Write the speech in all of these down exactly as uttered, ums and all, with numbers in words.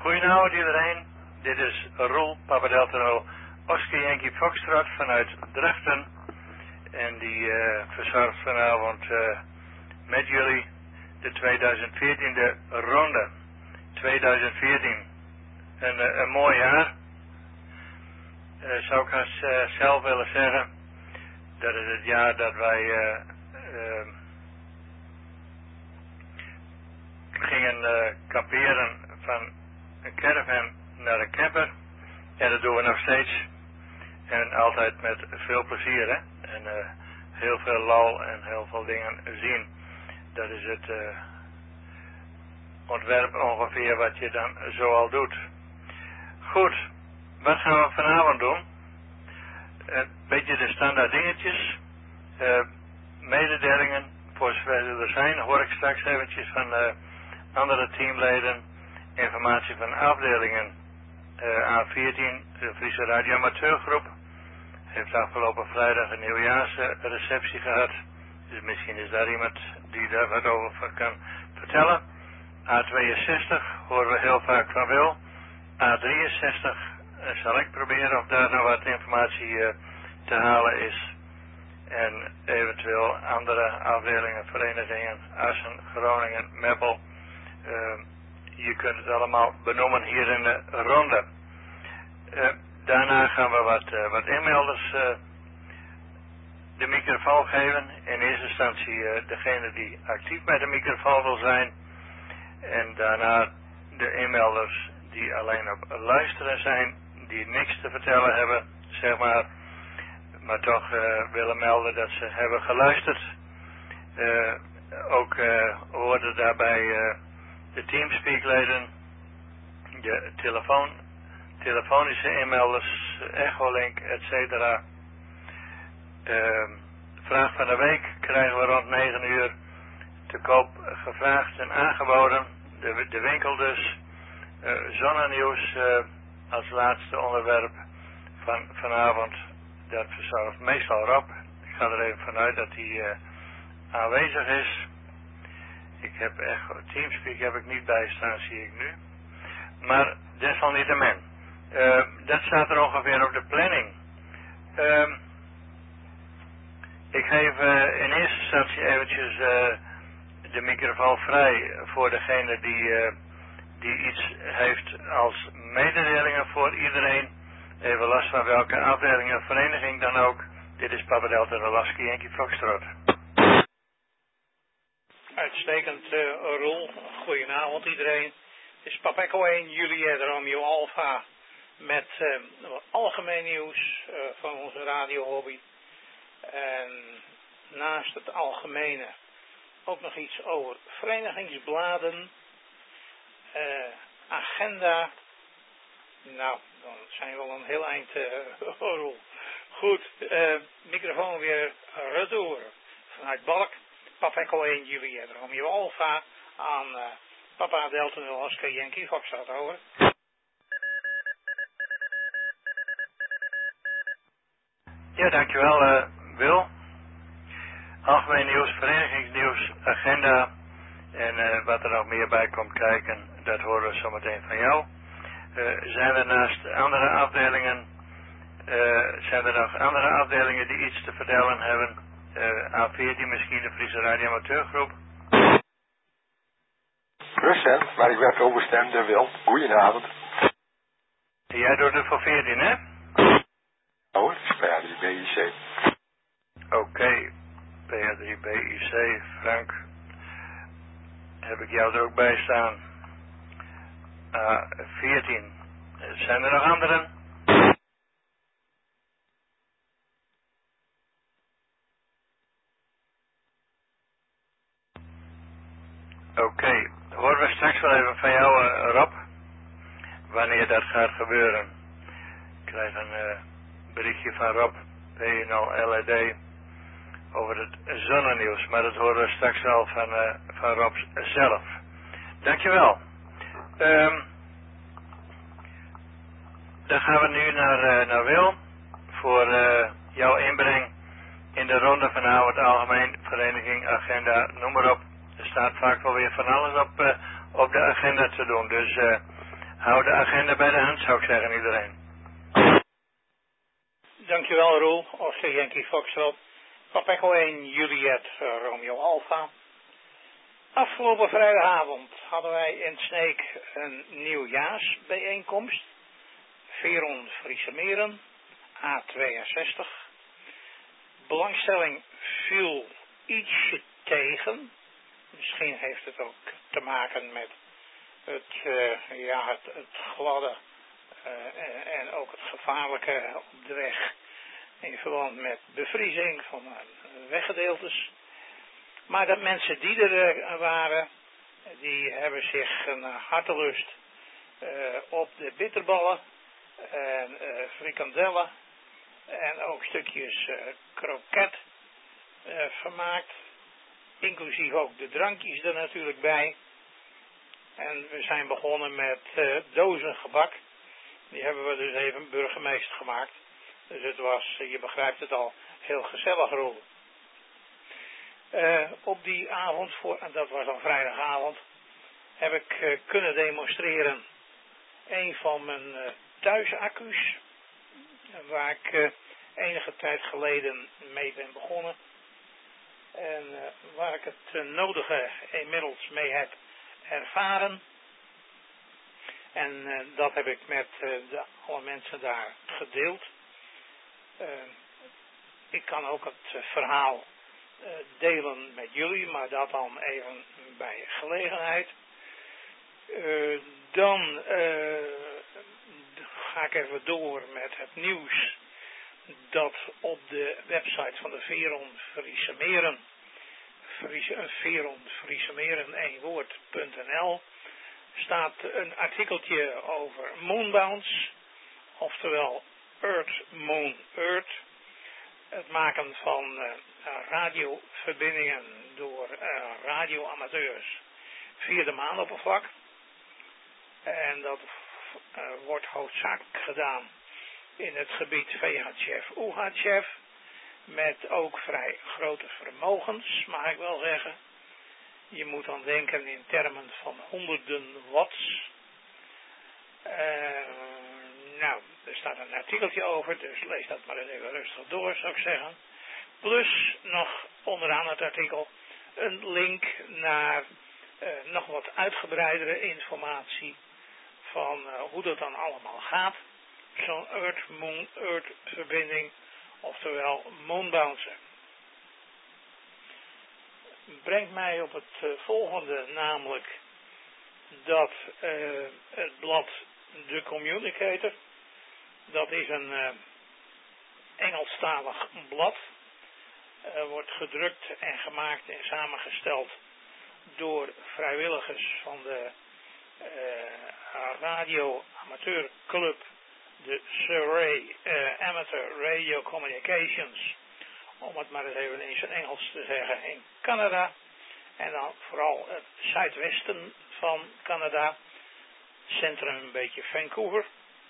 Goedenavond iedereen, dit is Roel, Papa Delta Nul, Oscar Yankee Foxtrot vanuit Drachten. En die uh, verzorgt vanavond uh, met jullie de tweeduizend veertiende ronde. tweeduizend veertien, een, uh, een mooi jaar. Uh, zou ik als, uh, zelf willen zeggen, dat is het jaar dat wij uh, uh, gingen uh, kamperen van een caravan naar een camper. En dat doen we nog steeds. En altijd met veel plezier, hè. En uh, heel veel lol en heel veel dingen zien. Dat is het uh, ontwerp ongeveer wat je dan zo al doet. Goed, wat gaan we vanavond doen? Een beetje de standaard dingetjes. Uh, mededelingen, voor zover ze er zijn, hoor ik straks eventjes van uh, andere teamleden. Informatie van afdelingen uh, A veertien, de Friese radioamateurgroep. Heeft afgelopen vrijdag een nieuwjaarsreceptie gehad. Dus misschien is daar iemand die daar wat over kan vertellen. A tweeënzestig horen we heel vaak van Wil. A drieënzestig uh, zal ik proberen of daar nog wat informatie uh, te halen is. En eventueel andere afdelingen, verenigingen, Assen, Groningen, Meppel. Uh, je kunt het allemaal benoemen hier in de ronde. Uh, daarna gaan we wat, uh, wat inmelders uh, de microfoon geven. In eerste instantie uh, degene die actief bij de microfoon wil zijn. En daarna de inmelders die alleen op luisteren zijn, die niks te vertellen hebben, zeg maar. Maar toch uh, willen melden dat ze hebben geluisterd. Uh, ook uh, hoorden daarbij uh, de teamspeakleden, de telefoon, telefonische inmelders, Echolink, et cetera. Uh, vraag van de week krijgen we rond negen uur te koop gevraagd en aangeboden. De, de winkel dus. Uh, Zonnenieuws uh, als laatste onderwerp van vanavond. Dat verzorgt meestal Rob. Ik ga er even vanuit dat hij uh, aanwezig is. Ik heb echt, Teamspeak heb ik niet bij staan, zie ik nu. Maar desalniettemin. Uh, dat staat er ongeveer op de planning. Uh, ik geef uh, in eerste instantie eventjes uh, de microfoon vrij voor degene die, uh, die iets heeft als mededelingen voor iedereen. Even last van welke afdeling en vereniging dan ook. Dit is Papa Delta Nul Yankee Foxtrot. Uitstekend, uh, Roel. Goedenavond iedereen. Dit is Papa Echo één, Juliet Romeo Alpha. Met uh, wat algemeen nieuws uh, van onze radiohobby. En naast het algemene ook nog iets over verenigingsbladen. Uh, agenda. Nou, dan zijn we wel een heel eind uh, Roel. Goed, uh, microfoon weer retour. Vanuit Balk. Papa Echo één, Juliet Romeo Alpha aan uh, Papa Delta Nul Oscar Yankee Foxtrot, over. Ja, dankjewel uh, Wil. Algemeen nieuws, verenigingsnieuws, agenda en uh, wat er nog meer bij komt kijken, dat horen we zometeen van jou. Uh, zijn er naast andere afdelingen, uh, zijn er nog andere afdelingen die iets te vertellen hebben? Uh, A veertien misschien, de Friese radioamateurgroep. Recent, maar ik werd overstemd door Wil. Goedenavond. Jij doet het voor veertien, hè? Oh, het is P A drie B I C. Oké, okay. P A drie B I C, Frank. Heb ik jou er ook bij staan. A veertien. Zijn er nog anderen? Oké, okay. Horen we straks wel even van jou, uh, Rob, wanneer dat gaat gebeuren. Ik krijg een uh, berichtje van Rob, P nul L E D, over het zonnenieuws, maar dat horen we straks wel van, uh, van Rob zelf. Dankjewel. Um, dan gaan we nu naar, uh, naar Wil, voor uh, jouw inbreng in de ronde vanavond, algemeen, vereniging, agenda, noem maar op. Er staat vaak wel weer van alles op, uh, op de agenda te doen. Dus uh, hou de agenda bij de hand, zou ik zeggen iedereen. Dankjewel Roel, Oscar Yankee Foxtrot, Papa Echo één, Juliet, uh, Romeo Alpha. Afgelopen vrijdagavond hadden wij in Sneek een nieuwjaarsbijeenkomst. Veron Friese Meren, A tweeënzestig. Belangstelling viel ietsje tegen. Misschien heeft het ook te maken met het, uh, ja, het, het gladde uh, en ook het gevaarlijke op de weg in verband met bevriezing van uh, weggedeeltes. Maar de mensen die er uh, waren, die hebben zich naar hartelust uh, op de bitterballen en uh, frikandellen en ook stukjes uh, kroket uh, vermaakt. Inclusief ook de drankjes er natuurlijk bij. En we zijn begonnen met uh, dozen gebak. Die hebben we dus even burgemeester gemaakt. Dus het was, je begrijpt het al, heel gezellig Roel. Uh, op die avond, voor, en dat was al vrijdagavond, heb ik uh, kunnen demonstreren een van mijn uh, thuisaccu's. Waar ik uh, enige tijd geleden mee ben begonnen. En uh, waar ik het uh, nodige inmiddels mee heb ervaren. En uh, dat heb ik met uh, de, alle mensen daar gedeeld. Uh, ik kan ook het uh, verhaal uh, delen met jullie, maar dat dan even bij gelegenheid. Uh, dan uh, ga ik even door met het nieuws dat op de website van de Veron Friese Meren, Veron Friese Meren, één woord, .nl, staat een artikeltje over moonbounce, oftewel Earth, Moon, Earth. Het maken van uh, radioverbindingen door uh, radioamateurs via de maanoppervlak. En dat uh, wordt hoofdzakelijk gedaan in het gebied V H F, U H F, met ook vrij grote vermogens, mag ik wel zeggen. Je moet dan denken in termen van honderden watts. Uh, nou, er staat een artikeltje over, dus lees dat maar eens even rustig door, zou ik zeggen. Plus nog onderaan het artikel een link naar uh, nog wat uitgebreidere informatie van uh, hoe dat dan allemaal gaat. Zo'n Earth-Moon-Earth verbinding, oftewel moonbouncer. Brengt mij op het uh, volgende, namelijk dat uh, het blad The Communicator, dat is een uh, Engelstalig blad, uh, wordt gedrukt en gemaakt en samengesteld door vrijwilligers van de uh, radio amateurclub, de Surrey uh, Amateur Radio Communications, om het maar eens even in zijn Engels te zeggen, in Canada. En dan vooral het zuidwesten van Canada, centrum een beetje Vancouver.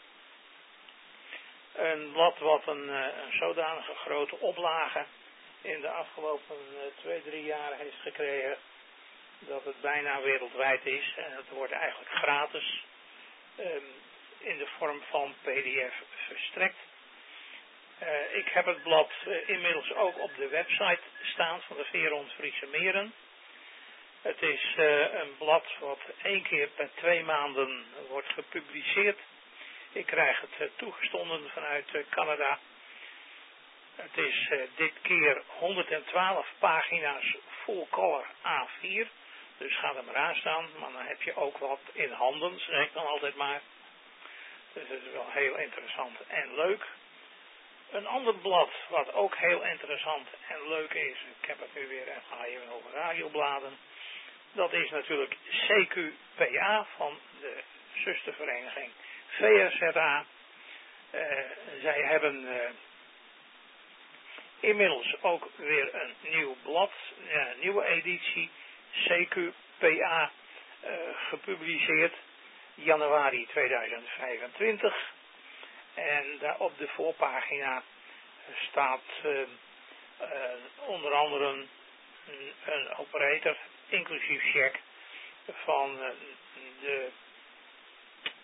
Een blad wat een, een zodanige grote oplage in de afgelopen uh, twee, drie jaar heeft gekregen, dat het bijna wereldwijd is. En het wordt eigenlijk gratis um, in de vorm van P D F verstrekt. Uh, ik heb het blad uh, inmiddels ook op de website staan van de Veron Friese Meren. Het is uh, een blad wat één keer per twee maanden wordt gepubliceerd. Ik krijg het uh, toegestonden vanuit uh, Canada. Het is uh, dit keer honderdtwaalf pagina's full color A vier. Dus ga er maar aan staan. Maar dan heb je ook wat in handen, zeg ik dan altijd maar. Dus het is wel heel interessant en leuk. Een ander blad wat ook heel interessant en leuk is. Ik heb het nu weer even over radiobladen. Dat is natuurlijk C Q P A van de zustervereniging V R Z A. Uh, zij hebben uh, inmiddels ook weer een nieuw blad, een uh, nieuwe editie C Q P A uh, gepubliceerd. Januari tweeduizend vijfentwintig. En daar op de voorpagina staat uh, uh, onder andere een, een operator, inclusief check, van uh, de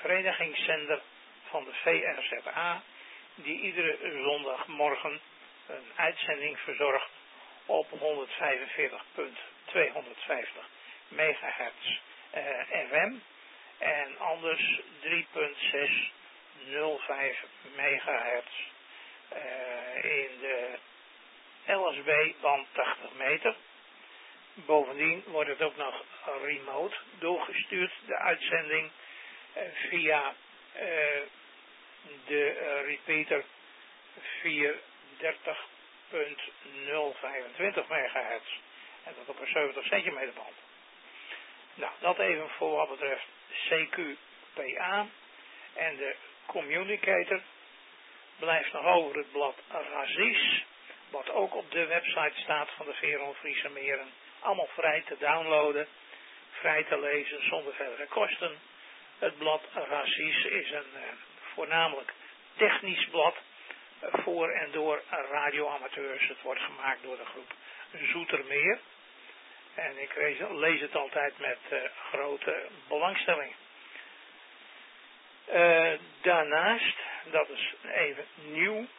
verenigingszender van de V R Z A, die iedere zondagmorgen een uitzending verzorgt op honderdvijfenveertig komma tweehonderdvijftig megahertz uh, F M en anders drie komma zeshonderdvijf megahertz uh, in de L S B-band tachtig meter. Bovendien wordt het ook nog remote doorgestuurd, de uitzending, uh, via uh, de uh, repeater vierhonderddertig komma nul vijfentwintig megahertz. En dat op een zeventig centimeter band. Nou, dat even voor wat betreft C Q P A. En de communicator blijft nog over het blad Razis, wat ook op de website staat van de Veron Friese Meren. Allemaal vrij te downloaden, vrij te lezen zonder verdere kosten. Het blad Razis is een uh, voornamelijk technisch blad uh, voor en door radioamateurs. Het wordt gemaakt door de groep Zoetermeer. En ik lees, lees het altijd met uh, grote belangstelling. Uh, daarnaast, dat is even nieuw,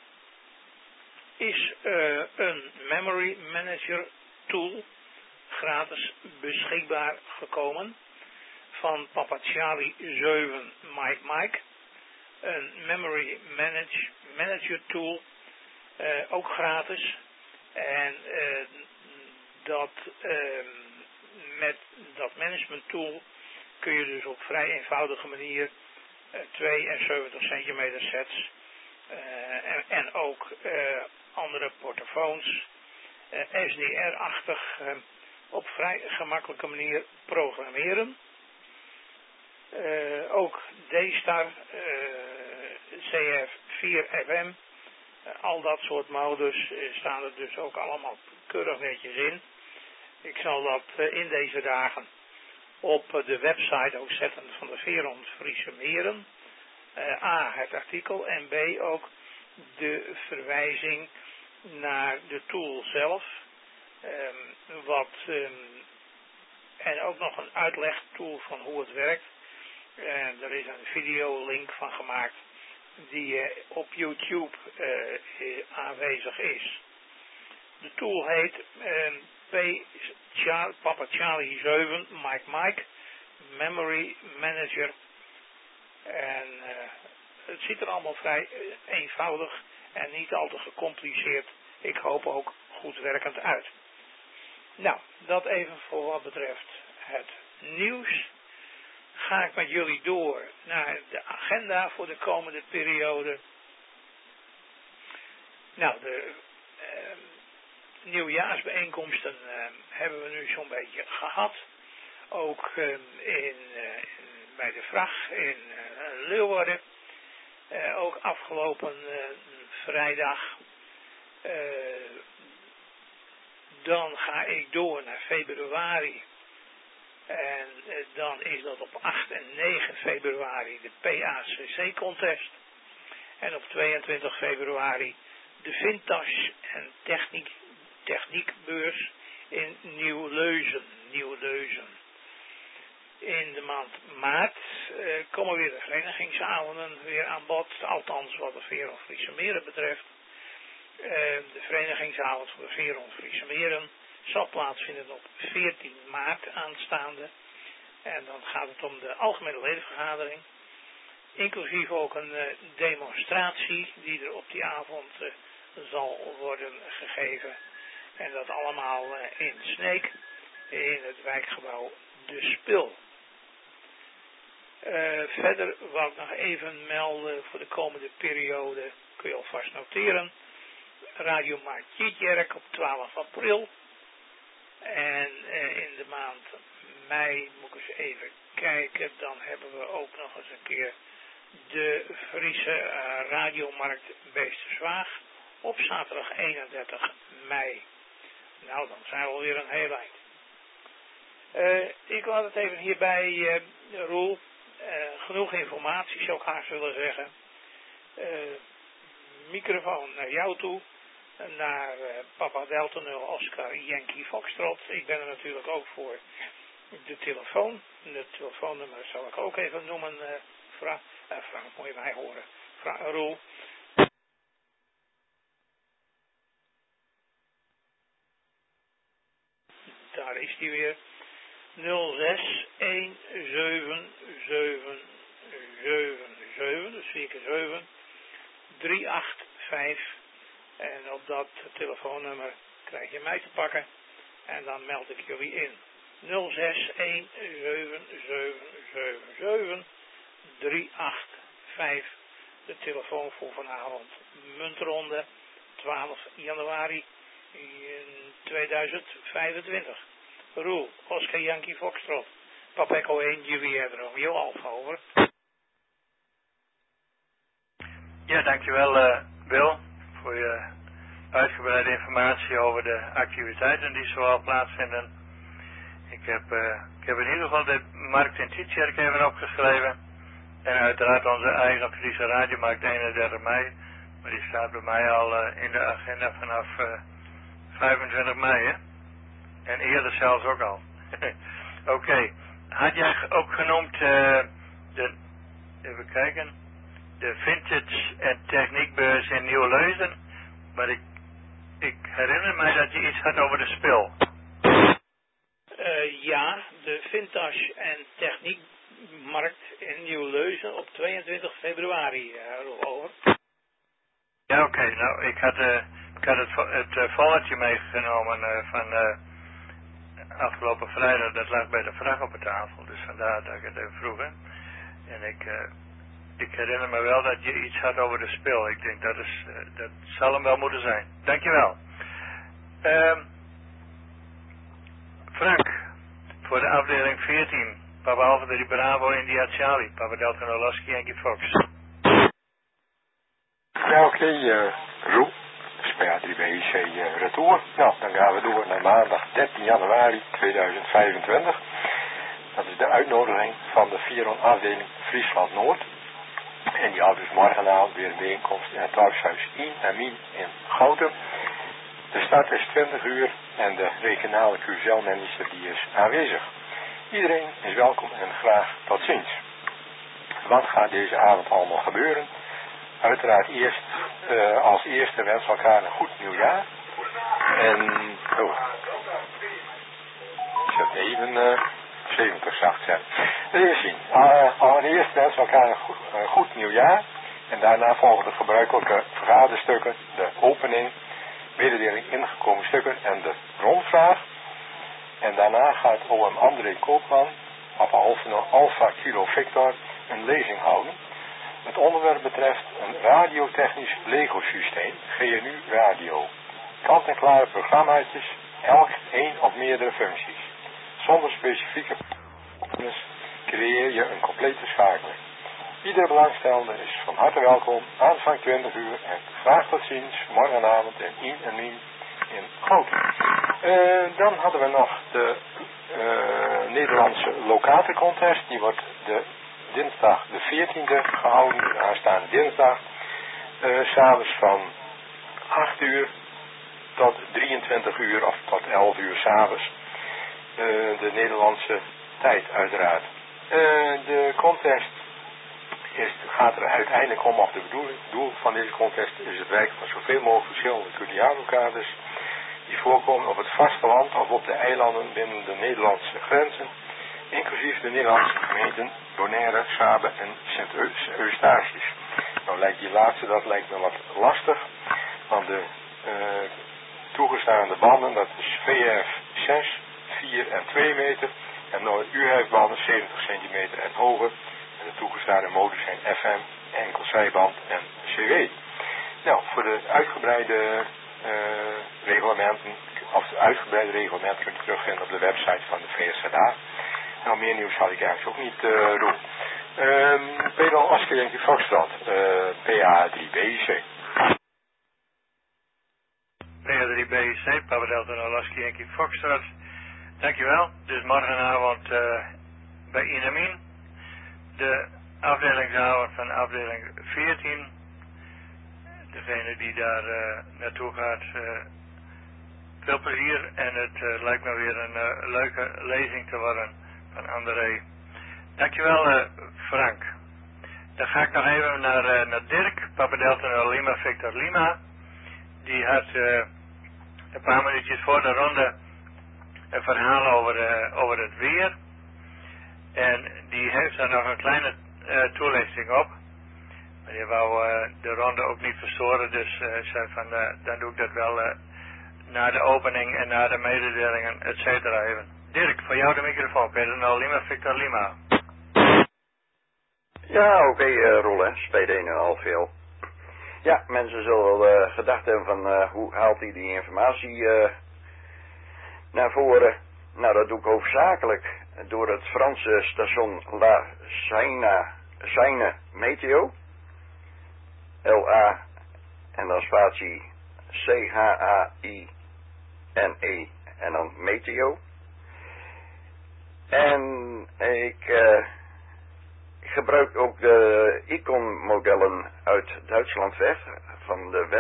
is uh, een Memory Manager tool gratis beschikbaar gekomen van Papa Charlie zeven Mike Mike. Een Memory Manage, Manager tool, uh, ook gratis. En uh, dat, uh, met dat management tool kun je dus op vrij eenvoudige manier uh, tweeënzeventig centimeter sets uh, en, en ook uh, andere portofoons uh, S D R-achtig uh, op vrij gemakkelijke manier programmeren. Uh, ook D-Star, uh, C F vier F M, uh, al dat soort modus uh, staan er dus ook allemaal keurig netjes in. Ik zal dat uh, in deze dagen op uh, de website ook zetten van de Veron Friese Meren. Uh, A, het artikel en B, ook de verwijzing naar de tool zelf. Um, wat, um, en ook nog een uitlegtool van hoe het werkt. En er is een videolink van gemaakt die uh, op YouTube uh, aanwezig is. De tool heet uh, P. Char- Papa Charlie zeven Mike Mike Memory Manager. En uh, het ziet er allemaal vrij uh, eenvoudig en niet al te gecompliceerd. Ik hoop ook goed werkend uit. Nou, dat even voor wat betreft het nieuws. Ga ik met jullie door naar de agenda voor de komende periode. Nou, de uh, nieuwjaarsbijeenkomsten uh, hebben we nu zo'n beetje gehad. Ook uh, in, uh, bij de vracht in uh, Leeuwarden. Uh, ook afgelopen uh, vrijdag. Uh, dan ga ik door naar februari. En uh, dan is dat op acht en negen februari de P A C C-contest. En op tweeëntwintig februari de Vintage en Techniek, Techniekbeurs in Nieuw-Leuzen. Nieuw-Leuzen. In de maand maart uh, komen weer de verenigingsavonden weer aan bod. Althans wat de Veron Friese Meren betreft. Uh, de verenigingsavond van de Veron Friese Meren zal plaatsvinden op veertien maart aanstaande. En dan gaat het om de algemene ledenvergadering. Inclusief ook een uh, demonstratie die er op die avond uh, zal worden gegeven. En dat allemaal uh, in Sneek in het wijkgebouw De Spil. Uh, verder wou ik nog even melden voor de komende periode, kun je alvast noteren. Radio Maartjitjerk op twaalf april. En uh, in de maand mei, moet ik eens even kijken, dan hebben we ook nog eens een keer de Friese uh, radiomarkt Beesterswaag op zaterdag eenendertig mei. Nou, dan zijn we alweer een heel eind. Uh, ik laat het even hierbij, uh, Roel. Uh, genoeg informatie, zou ik haast willen zeggen. Uh, microfoon naar jou toe. Naar uh, Papa Delta nul Oscar Yankee Foxtrot. Ik ben er natuurlijk ook voor de telefoon. Het telefoonnummer zal ik ook even noemen. Uh, Frank, uh, Frank, moet je mij horen. Frank, Roel. Daar is die weer. nul zes een zeven zeven zeven zeven, dus vier keer zeven, drie acht vijf. En op dat telefoonnummer krijg je mij te pakken. En dan meld ik jullie in. nul zes een zeven zeven zeven zeven drie acht vijf. De telefoon voor vanavond. Muntronde twaalf januari in tweeduizend vijfentwintig. Roel, Oscar Yankee Foxtrot. Papa Echo één, Juliette Romeo Alpha, over. Ja, dankjewel uh, Bill voor je uitgebreide informatie over de activiteiten die zoal plaatsvinden. Ik heb, uh, ik heb in ieder geval de markt in Tietjerk even opgeschreven. En uiteraard onze eigen Friese radiomarkt eenendertig mei. Maar die staat bij mij al uh, in de agenda vanaf uh, vijfentwintig mei, hè? En eerder zelfs ook al. Oké. Okay. Had jij ook genoemd uh, de, even kijken, de vintage en techniekbeurs in Nieuw-Leuzen? Maar ik, ik herinner mij dat je iets had over de spil. Uh, ja, de vintage en techniekmarkt in Nieuw-Leuzen op tweeëntwintig februari, uh, over. Ja, oké. Okay. Nou, ik had, uh, ik had het, het uh, valletje meegenomen uh, van uh, afgelopen vrijdag. Dat lag bij de vraag op de tafel. Dus vandaar dat ik het even vroeg. Hè. En ik, uh, ik herinner me wel dat je iets had over de spil. Ik denk dat is, uh, dat zal hem wel moeten zijn. Dankjewel. Uh, Frank, voor de afdeling veertien. Papa Alpha de Bravo India Charlie. Papa Delta Nolaski Yankee Fox. Ja, oké, okay, uh, Roel. S P A drie B I C uh, retour. Nou, dan gaan we door naar maandag dertien januari tweeduizend vijfentwintig. Dat is de uitnodiging van de Viron afdeling Friesland Noord. En die houdt dus morgenavond weer een bijeenkomst in het dorpshuis I en Mien in Gouten. De start is twintig uur en de regionale Q Z L-manager die is aanwezig. Iedereen is welkom en graag tot ziens. Wat gaat deze avond allemaal gebeuren? Uiteraard eerst, uh, als eerste wens elkaar een goed nieuwjaar. En, oh, ik zet even uh, zeventig zacht zetten. Even zien. Uh, allereerst wens elkaar een goed, uh, goed nieuwjaar. En daarna volgen de gebruikelijke vergaderstukken, de opening, mededeling ingekomen stukken en de rondvraag. En daarna gaat O M André Koopman, Papa Alpha Kilo Victor, een lezing houden. Het onderwerp betreft een radiotechnisch Lego-systeem, G N U Radio. Kant-en-klare programmaatjes, elk één of meerdere functies. Zonder specifieke kennis creëer je een complete schakeling. Iedere belangstellende is van harte welkom, aanvang twintig uur en graag tot ziens, morgenavond in I en Mien in Gouten. Uh, dan hadden we nog de uh, Nederlandse locatencontest, die wordt de dinsdag de veertiende gehouden, aanstaande dinsdag, uh, s'avonds van acht uur tot drieëntwintig uur of tot elf uur s'avonds. Uh, de Nederlandse tijd uiteraard. Uh, de contest is, gaat er uiteindelijk om, of de bedoeling, doel van deze contest is het werk van zoveel mogelijk verschillende Curiano-kaders die voorkomen op het vasteland of op de eilanden binnen de Nederlandse grenzen, inclusief de Nederlandse gemeenten Bonaire, Saba en Sint-Eustatius. Nou lijkt die laatste, dat lijkt me wat lastig, want de uh, toegestaande banden, dat is V F zes, vier en twee meter en de U H F-banden zeventig centimeter en hoger. En de toegestaande modu's zijn F M, enkel zijband en C W. Nou, voor de uitgebreide uh, reglementen, of de uitgebreide reglementen kunt u terugvinden op de website van de V S Z A. Nou, meer nieuws had ik eigenlijk ook niet uh, doen. Um, Pedal Oscar Yankee Foxtrot, uh, P A drie B I C. P A drie B I C, Papa Delta Nolaski Yankee Foxtrot. Dankjewel. Dus morgenavond uh, bij Inamin. De afdelingsavond van afdeling veertien. Degene die daar uh, naartoe gaat, uh, veel plezier. En het uh, lijkt me weer een uh, leuke lezing te worden van André. Dankjewel uh, Frank. Dan ga ik nog even naar, uh, naar Dirk, Papa Delta naar Lima, Victor Lima. Die had uh, een paar minuutjes voor de ronde een verhaal over, uh, over het weer. En die heeft daar nog een kleine uh, toelichting op. Maar die wou uh, de ronde ook niet verstoren, dus uh, zei van, uh, dan doe ik dat wel uh, na de opening en na de mededelingen, et cetera even. Dirk, voor jou de microfoon. Peter naar Lima, Victor Lima. Ja, oké, okay, uh, Roel, hè. S P D nu al veel. Ja, mensen zullen wel uh, gedacht hebben van uh, hoe haalt hij die informatie uh, naar voren. Nou, dat doe ik hoofdzakelijk door het Franse station La Seine, Seine Meteo. L A en dan spatie C H A I N E en dan Meteo. En ik uh, gebruik ook de icon-modellen uit Duitsland weg, van de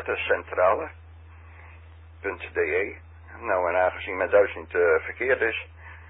wettencentrale.de. Nou, en aangezien mijn Duits niet uh, verkeerd is,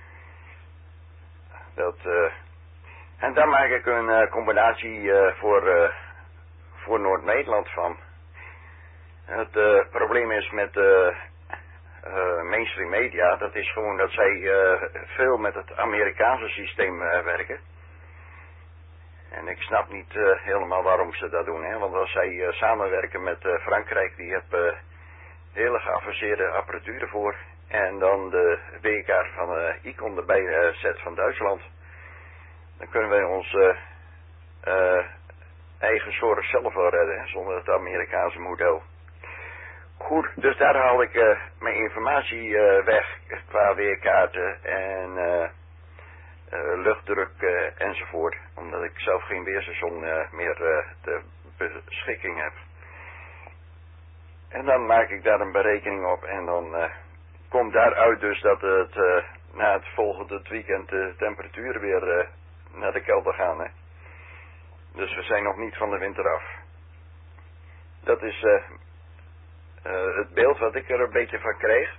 dat, uh, en daar maak ik een uh, combinatie uh, voor, uh, voor Noord-Nederland van. Het uh, probleem is met uh, uh, mainstream media, dat is gewoon dat zij uh, veel met het Amerikaanse systeem uh, werken. En ik snap niet uh, helemaal waarom ze dat doen, hè? Want als zij uh, samenwerken met uh, Frankrijk, die hebben uh, hele geavanceerde apparatuur voor. En dan de weerkaart van uh, Icon erbij uh, zet van Duitsland. Dan kunnen wij ons uh, uh, eigen zorg zelf wel redden, hè, zonder het Amerikaanse model. Goed, dus daar haal ik uh, mijn informatie uh, weg qua weerkaarten en uh, uh, luchtdruk uh, enzovoort. Omdat ik zelf geen weerstation uh, meer uh, ter beschikking heb. En dan maak ik daar een berekening op en dan uh, komt daaruit dus dat het uh, na het volgende weekend de temperaturen weer uh, naar de kelder gaan. Hè. Dus we zijn nog niet van de winter af. Dat is uh, uh, het beeld wat ik er een beetje van kreeg.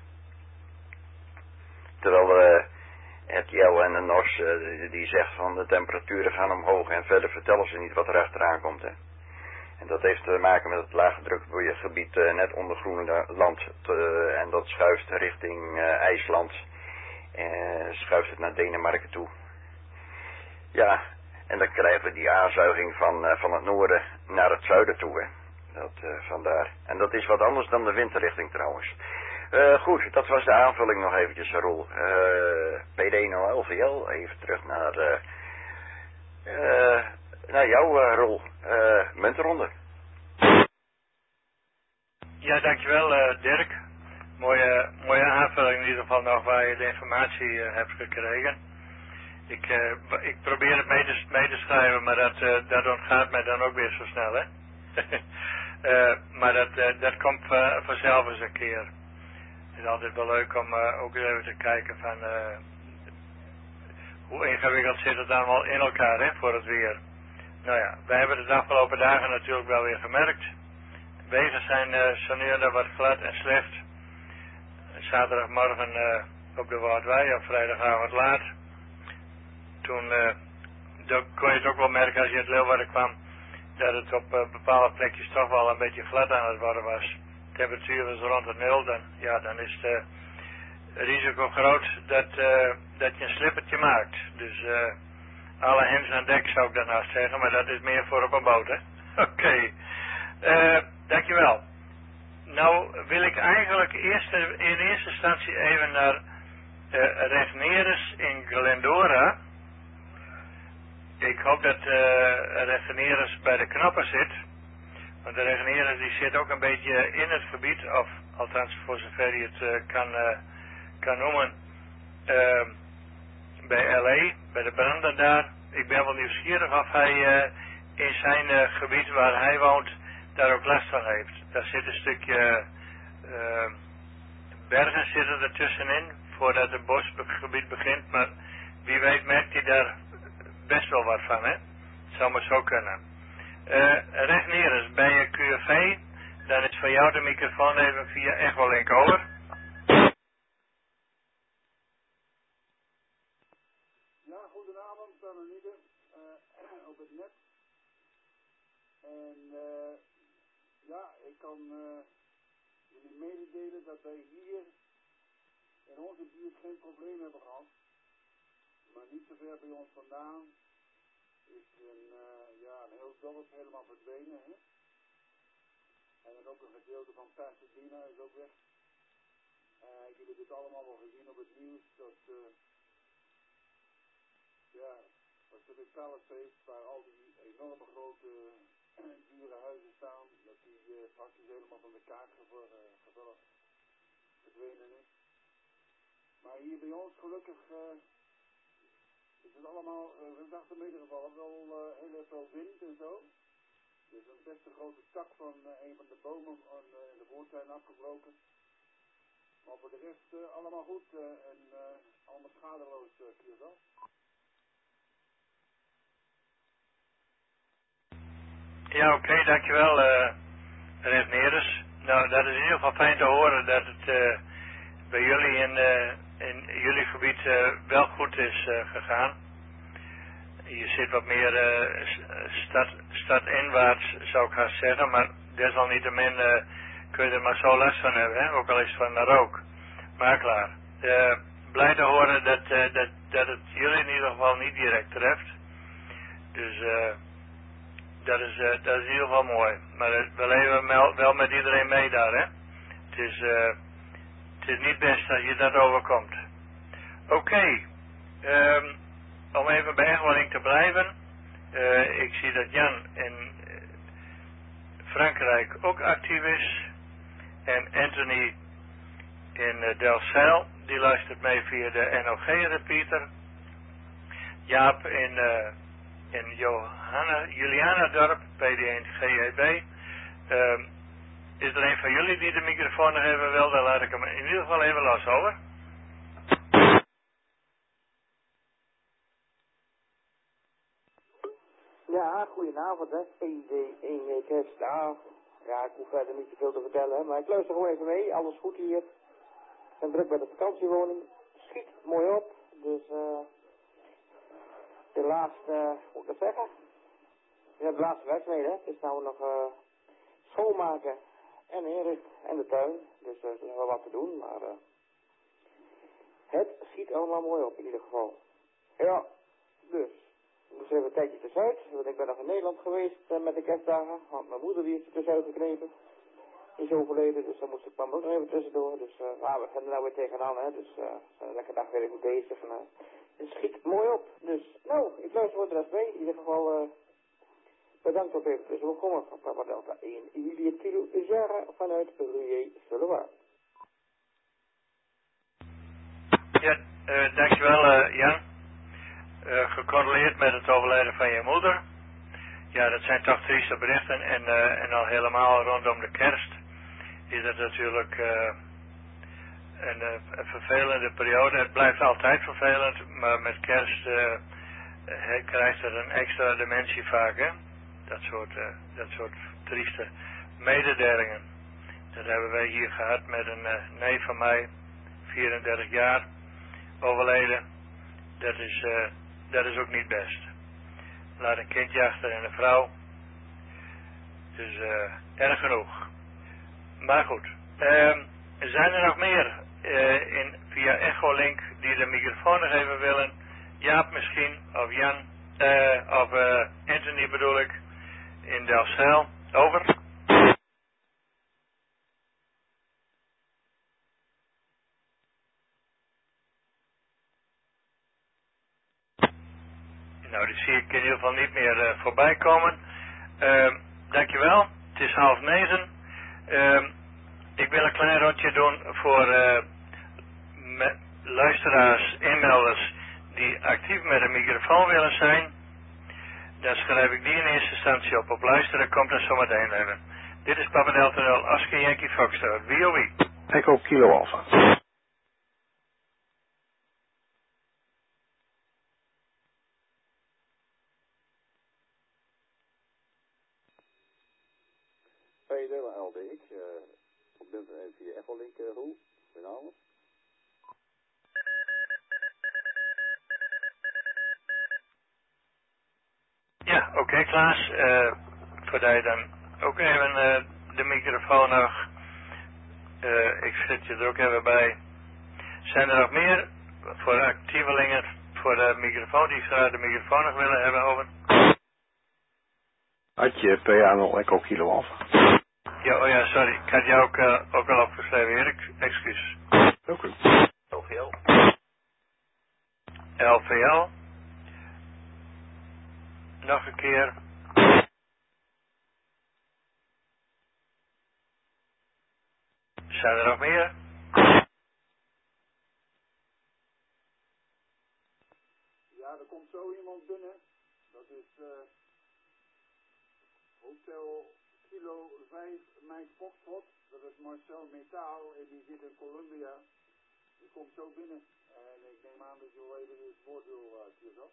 Terwijl uh, het R T L en de N O S uh, die zegt van de temperaturen gaan omhoog en verder vertellen ze niet wat er achteraan komt. Hè. En dat heeft te maken met het lage drukgebied uh, net onder Groenland te, en dat schuift richting uh, IJsland en schuift het naar Denemarken toe. Ja, en dan krijgen we die aanzuiging van, uh, van het noorden naar het zuiden toe. Hè. Dat, uh, vandaar. En dat is wat anders dan de winterrichting trouwens. Uh, goed, dat was de aanvulling nog eventjes, Roel. Uh, P D nul L V L, even terug naar, uh, uh, naar jou, uh, Roel. Uh, muntenronde. Ja, dankjewel uh, Dirk. Mooie, mooie aanvulling in ieder geval nog waar je de informatie uh, hebt gekregen. Ik, uh, ik probeer het mee te, mee te schrijven, maar dat, uh, dat ontgaat mij dan ook weer zo snel, hè. uh, maar dat, uh, dat komt uh, vanzelf eens een keer. Het is altijd wel leuk om uh, ook even te kijken van uh, hoe ingewikkeld zit het allemaal in elkaar, hè, voor het weer. Nou ja, wij hebben het de afgelopen dagen natuurlijk wel weer gemerkt. Wegen zijn uh, zoneerder wat glad en slecht. Zaterdagmorgen uh, op de Woudwei, op vrijdagavond laat. Toen uh, kon je het ook wel merken als je uit Leeuwarden kwam, dat het op uh, bepaalde plekjes toch wel een beetje glad aan het worden was. De temperatuur was rond de nul, dan, ja, dan is het uh, risico groot dat, uh, dat je een slippertje maakt. Dus uh, alle hands aan dek zou ik daarnaast zeggen, maar dat is meer voor op een boot, hè. Oké, okay. uh, dankjewel. Nou wil ik eigenlijk eerst in eerste instantie even naar uh, Regnerus in Glendora. Ik hoop dat uh, Regnerus bij de knoppen zit. Want de Regnerus die zit ook een beetje in het gebied, of althans voor zover je het uh, kan, uh, kan noemen, uh, bij L A, bij de branden daar. Ik ben wel nieuwsgierig of hij uh, in zijn uh, gebied waar hij woont daar ook last van heeft. Daar zit een stukje uh, bergen zitten er tussenin voordat het bosgebied begint, maar wie weet merkt hij daar best wel wat van, hè? Het zou maar zo kunnen. Uh, Regnerus, bij je Q F V, dan is voor jou de microfoon even via Echolink over. Ja, goedenavond, Bernadette, uh, op het net. En uh, ja, ik kan uh, jullie mededelen dat wij hier in onze buurt geen probleem hebben gehad. Maar niet zo ver bij ons vandaan is een, uh, ja, een heel dorp helemaal verdwenen. Hè? En dan ook een gedeelte van Pasadena is ook weg. Uh, jullie hebben het allemaal wel gezien op het nieuws. Dat, uh, ja, Pacific Palisades, waar al die enorme grote uh, dure huizen staan, dat die uh, praktisch helemaal van de kaart gever, uh, verdwenen is. Maar hier bij ons gelukkig uh, is het allemaal, uh, we dachten in ieder geval wel uh, heel erg veel wind en zo. Er is een best een grote tak van uh, een van de bomen aan, uh, in de voortuin afgebroken. Maar voor de rest uh, allemaal goed uh, en uh, allemaal schadeloos uh, hier wel. Ja, oké, okay, dankjewel, uh, Rens Neres. Nou, dat is in ieder geval fijn te horen dat het uh, bij jullie in, uh, in jullie gebied uh, wel goed is uh, gegaan. Je zit wat meer uh, stad, stadinwaarts, zou ik gaan zeggen, maar desalniettemin uh, kun je er maar zo last van hebben, hè? Ook al is het van de rook. Maar klaar. Uh, blij te horen dat, uh, dat, dat het jullie in ieder geval niet direct treft. Dus uh, dat, is, uh, dat is in ieder geval mooi. Maar uh, we leven wel, wel met iedereen mee daar, hè. Het is, uh, het is niet best dat je dat overkomt. Oké. Okay. Um, om even bij Echoling te blijven. Uh, ik zie dat Jan in uh, Frankrijk ook actief is. En Anthony in uh, Delfzijl, die luistert mee via de N O G-repeater. Jaap in, uh, in Johanna, Julianadorp, P D één G E B. Uh, is er een van jullie die de microfoon nog hebben wil? Dan laat ik hem in ieder geval even los, over. Ja, goedenavond, hè. één D één G kerst. Nou, ja, ik hoef verder niet te veel te vertellen, hè. Maar ik luister gewoon even mee. Alles goed hier. Ik ben druk bij de vakantiewoning. Schiet mooi op. Dus, eh... Uh, de laatste, uh, hoe moet ik dat zeggen? Ja, de laatste werkzaamheden, hè. Het is nou nog, uh, schoonmaken en inrichten en de tuin. Dus uh, er is wel wat te doen, maar, uh, het schiet allemaal mooi op in ieder geval. Ja, dus. Ik moest even een tijdje tussenuit, want ik ben nog in Nederland geweest uh, met de kerstdagen. Want mijn moeder die heeft er tussenuit geknepen. Die is overleden, dus dan moest ik kwam ook nog even tussendoor. Dus uh, nou, we gaan er nou weer tegenaan, hè. Dus uh, we zijn een lekker dag weer even bezig. En, uh, het schiet mooi op. Dus, nou, ik luister voor de rest mee. In ieder geval, uh, bedankt op even tussen komen van Papa Delta één. Juliet Kilo Zara vanuit Ruye Sullewaard. Ja, uh, dankjewel uh, Jan. Uh, gecondoleerd met het overlijden van je moeder. Ja, dat zijn toch trieste berichten en, uh, en al helemaal rondom de kerst is het natuurlijk uh, een, uh, een vervelende periode. Het blijft altijd vervelend, maar met kerst uh, he, krijgt het een extra dimensie vaak, hè? Dat soort, uh, dat soort trieste mededelingen. Dat hebben wij hier gehad met een uh, neef van mij, vierendertig jaar, overleden. Dat is, uh, dat is ook niet best. Laat een kindje achter en een vrouw. Dus uh, erg genoeg. Maar goed. Um, zijn er nog meer uh, in, via Echolink die de microfoon nog even willen? Jaap misschien, of Jan, uh, of uh, Anthony bedoel ik, in Delfzijl. Over. Nou, die zie ik in ieder geval niet meer uh, voorbij komen. Uh, dankjewel. Het is half negen. Uh, ik wil een klein rondje doen voor uh, me, luisteraars, inmelders die actief met een microfoon willen zijn. Dan schrijf ik die in eerste instantie op. Op luisteren komt er zometeen even. Dit is Papa Delta nul, Oscar Yankee Foxtrot, W O E. Echo Kilo Alpha. Peter, L D X, uh, op dit moment via Echolink, uh, hoe? Goedenavond. Ja, oké okay, Klaas. Uh, Voordat je dan ook even uh, de microfoon nog, uh, ik zet je er ook even bij. Zijn er nog meer voor actievelingen voor de microfoon die graag de microfoon nog willen hebben, over? Had je P A nul Echo Kilo Alpha? Ja, oh ja, sorry. Ik had jou ook, uh, ook al opgeschreven, Erik. Excuus. Oké. L V L. L V L. Nog een keer. Zijn er nog meer? Ja, er komt zo iemand binnen. Dat is uh, Hotel Kilo vijf Mike Foxtrot. Dat is Marcel Metaal en die zit in Colombia. Die komt zo binnen. En ik neem aan dat je wel even het woord wil uh, kiezen.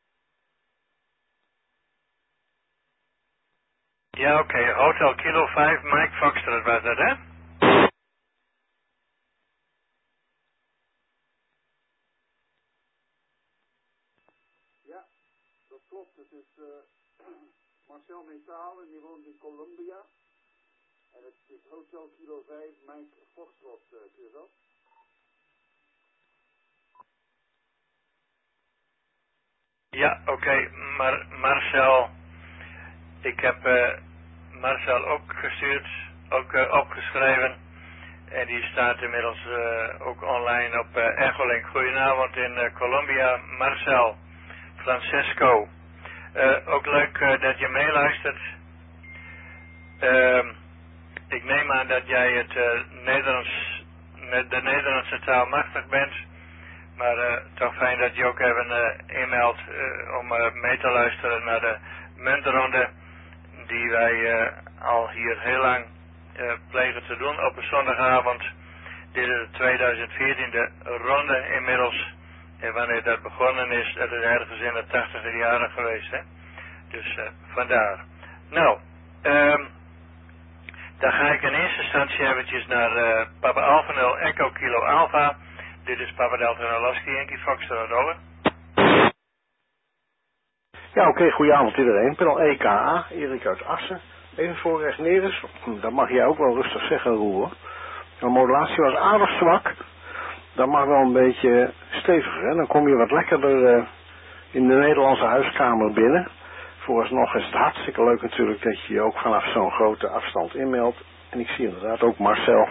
Ja, oké. Okay. Hotel Kilo vijf Mike Foxtrot was dat, hè? Ja, dat klopt. Het is uh, Marcel Metaal en die woont in Colombia. En het is Hotel Kilo vijf Mike Foxtrot, uh, kun je dat? Ja, oké. Okay. Maar Marcel, ik heb uh, Marcel ook gestuurd, ook uh, opgeschreven. En die staat inmiddels uh, ook online op uh, Echolink. Goedenavond in uh, Colombia, Marcel, Francesco. Uh, ook leuk uh, dat je meeluistert. Uh, ik neem aan dat jij het uh, Nederlands, de Nederlandse taal machtig bent. Maar uh, toch fijn dat je ook even uh, inmeldt uh, om uh, mee te luisteren naar de muntronde die wij uh, al hier heel lang uh, plegen te doen op een zondagavond. Dit is de tweeduizend veertiende ronde inmiddels. En wanneer dat begonnen is, dat is ergens in de tachtiger jaren geweest, hè. Dus uh, vandaar. Nou, um, dan ga ik in eerste instantie eventjes naar uh, Papa Alpha nul Echo Kilo Alpha. Dit is Papa Delta Nolaski, Yankee Foxtrot, over. Ja, oké, okay, goedenavond iedereen. Panel E K A, Erik uit Assen. Even voor rechts neer is, dat mag jij ook wel rustig zeggen, Roel. De modulatie was aardig zwak. Dat mag wel een beetje steviger, hè. Dan kom je wat lekkerder uh, in de Nederlandse huiskamer binnen. Vooralsnog is het hartstikke leuk natuurlijk dat je je ook vanaf zo'n grote afstand inmeldt. En ik zie inderdaad ook Marcel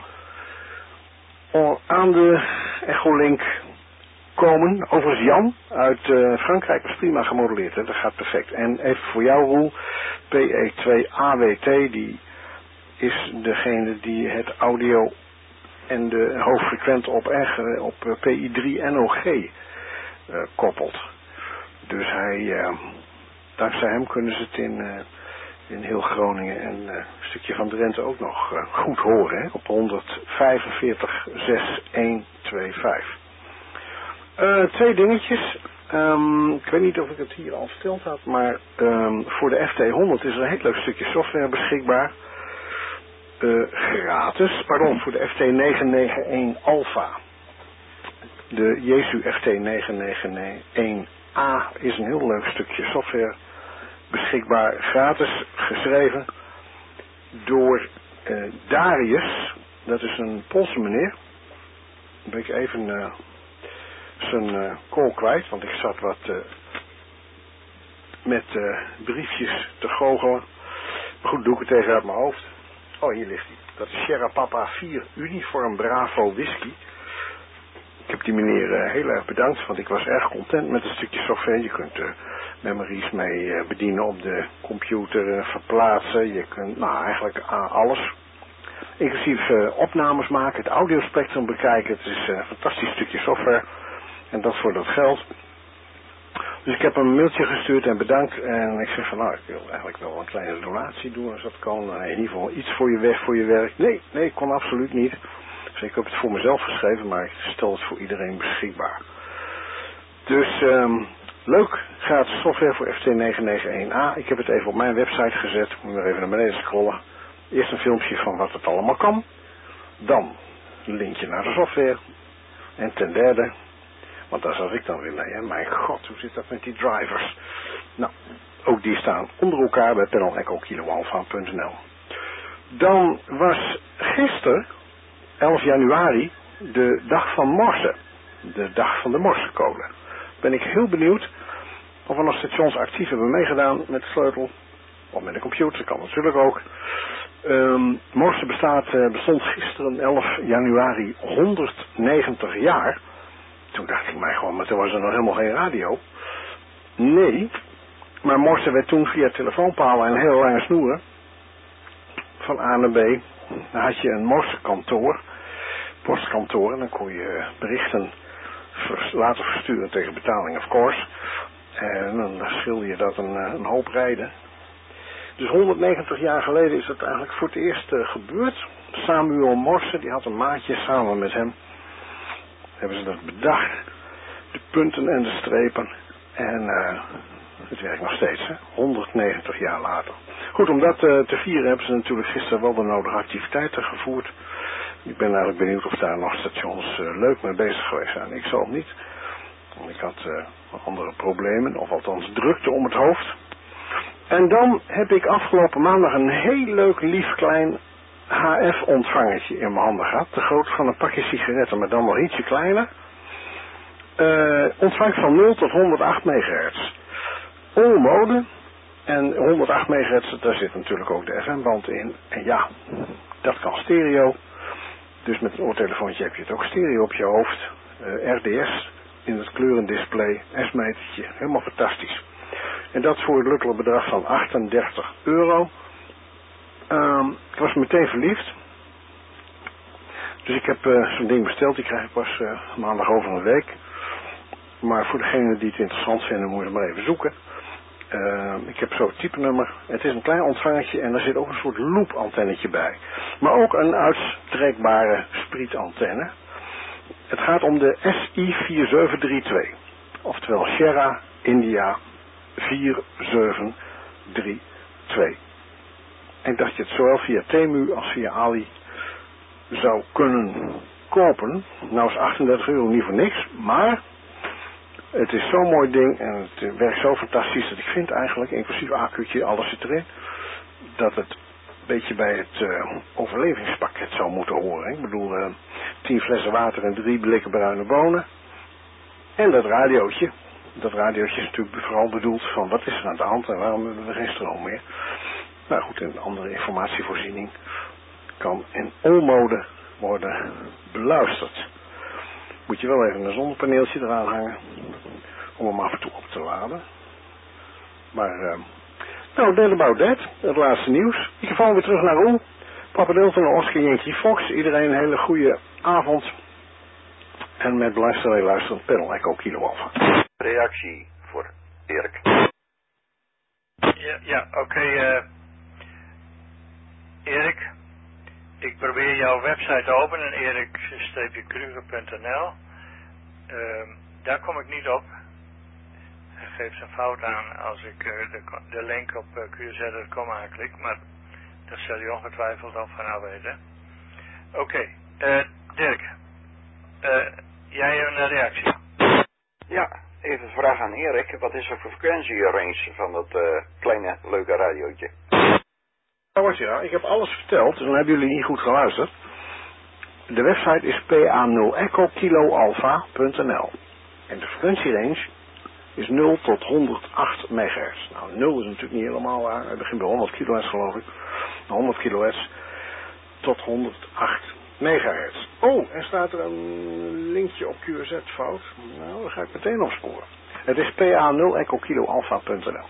aan de Echolink komen. Overigens Jan uit uh, Frankrijk was prima gemodelleerd, hè? Dat gaat perfect. En even voor jou, Roel, P E twee A W T, die is degene die het audio en de hoogfrequent op, uh, op uh, P I drie N O G uh, koppelt. Dus hij, uh, dankzij hem kunnen ze het in, uh, in heel Groningen en uh, een stukje van Drenthe ook nog uh, goed horen, hè? Op honderdvijfenveertig zes een twee vijf. Uh, twee dingetjes. Um, ik weet niet of ik het hier al verteld had, maar um, voor de F T honderd is er een heel leuk stukje software beschikbaar. Uh, gratis, pardon, voor de F T negenhonderdeenennegentig Alpha. De Jesu F T negenhonderdeenennegentig A is een heel leuk stukje software beschikbaar, gratis geschreven door uh, Darius. Dat is een Poolse meneer. Dan ben ik even uh, zijn uh, call kwijt, want ik zat wat uh, met uh, briefjes te goochelen. Maar goed, doe ik het even uit mijn hoofd. Oh, hier ligt hij. Dat is Sierra Papa vier Uniform Bravo Whisky. Ik heb die meneer uh, heel erg bedankt, want ik was erg content met een stukje software. Je kunt uh, memories mee uh, bedienen op de computer, uh, verplaatsen. Je kunt, nou eigenlijk uh, alles. Inclusief uh, opnames maken, het audiospectrum bekijken. Het is uh, een fantastisch stukje software. En dat voor dat geld. Dus ik heb hem een mailtje gestuurd en bedankt. En ik zeg van nou, ik wil eigenlijk wel een kleine donatie doen als dat kan. Uh, in ieder geval iets voor je weg, voor je werk. Nee, nee, kon absoluut niet. Dus ik heb het voor mezelf geschreven, maar ik stel het voor iedereen beschikbaar. Dus um, leuk, gratis software voor F T negenhonderdeenennegentig A. Ik heb het even op mijn website gezet. Moet maar even naar beneden scrollen. Eerst een filmpje van wat het allemaal kan. Dan een linkje naar de software. En ten derde, want daar zou ik dan weer mee, hè. Mijn god, hoe zit dat met die drivers? Nou, ook die staan onder elkaar bij panel echo kilo alpha punt n l. Dan was gisteren, elf januari, de dag van morsen. De dag van de morsencode. Ben ik heel benieuwd of er nog stations actief hebben meegedaan met de sleutel. Of met de computer, kan natuurlijk ook. Um, morsen bestaat, uh, bestond gisteren elf januari honderdnegentig jaar. Toen dacht ik mij gewoon, maar toen was er nog helemaal geen radio. Nee, maar morsen werd toen via telefoonpalen en hele lange snoeren van A naar B. Dan had je een morsenkantoor, postkantoor, en dan kon je berichten vers, laten versturen tegen betaling, of course. En dan scheelde je dat een, een hoop rijden. Dus honderdnegentig jaar geleden is dat eigenlijk voor het eerst uh, gebeurd. Samuel Morse, die had een maatje, samen met hem hebben ze dat bedacht. De punten en de strepen. En uh, het werkt nog steeds, hè? honderdnegentig jaar later. Goed, om dat uh, te vieren hebben ze natuurlijk gisteren wel de nodige activiteiten gevoerd. Ik ben eigenlijk benieuwd of daar nog stations uh, leuk mee bezig geweest zijn. Ik zal niet. Want ik had uh, andere problemen, of althans drukte om het hoofd. En dan heb ik afgelopen maandag een heel leuk, lief, klein H F-ontvangertje in mijn handen gehad. De grootte van een pakje sigaretten, maar dan nog ietsje kleiner. Uh, ontvangt van nul tot honderdacht megahertz. All-mode. En honderdacht megahertz, daar zit natuurlijk ook de F M-band in. En ja, dat kan stereo. Dus met een oortelefoontje heb je het ook stereo op je hoofd. Uh, R D S in het kleurendisplay. S-metertje. Helemaal fantastisch. En dat voor het lukkele bedrag van achtendertig euro. Um, ik was meteen verliefd. Dus ik heb uh, zo'n ding besteld. Die krijg ik pas uh, maandag over een week. Maar voor degenen die het interessant vinden, moet je het maar even zoeken. Uh, ik heb zo het type nummer. Het is een klein ontvangertje en er zit ook een soort loopantennetje bij. Maar ook een uitstrekbare sprietantenne. Het gaat om de S I vier zeven drie twee. Oftewel Sierra India vier zeven drie twee. En dat je het zowel via Temu als via Ali zou kunnen kopen. Nou is achtendertig euro niet voor niks, maar het is zo'n mooi ding en het werkt zo fantastisch dat ik vind eigenlijk, inclusief accu'tje, alles zit erin, dat het een beetje bij het uh, overlevingspakket zou moeten horen. Ik bedoel, uh, tien flessen water en drie blikken bruine bonen. En dat radiootje. Dat radiootje is natuurlijk vooral bedoeld van wat is er aan de hand en waarom hebben we geen stroom meer. Nou goed, een andere informatievoorziening kan in all-mode worden beluisterd. Moet je wel even een zonnepaneeltje eraan hangen om hem af en toe op te laden. Maar, uh, nou, that about that. Het laatste nieuws. Ik ga gewoon weer terug naar Roel. Papa Dilton en Oscar Yankee Fox. Iedereen een hele goede avond. En met beluisteren luisteren panel Echo Kilo Alpha. Reactie voor Erik. Ja, ja oké. Okay, uh, Erik. Ik probeer jouw website te openen, erik kruger punt n l. Uh, daar kom ik niet op. Hij geeft een fout aan als ik uh, de, de link op uh, q z punt com aanklik, maar dat zal je ongetwijfeld al vanaf weten. Oké, okay, uh, Dirk. Uh, jij hebt een reactie. Ja, even een vraag aan Erik. Wat is de frequentierange van dat uh, kleine leuke radiootje? Oh, ja, ik heb alles verteld, dus dan hebben jullie niet goed geluisterd. De website is p a nul echo kilo alpha punt n l. En de frequentierange is nul tot honderdacht megahertz. Nou, nul is natuurlijk niet helemaal waar. Het begint bij honderd kilohertz geloof ik. honderd kilohertz tot honderdacht megahertz. Oh, er staat er een linkje op Q Z fout. Nou, dan ga ik meteen opsporen. Het is p a nul echo kilo alpha punt n l.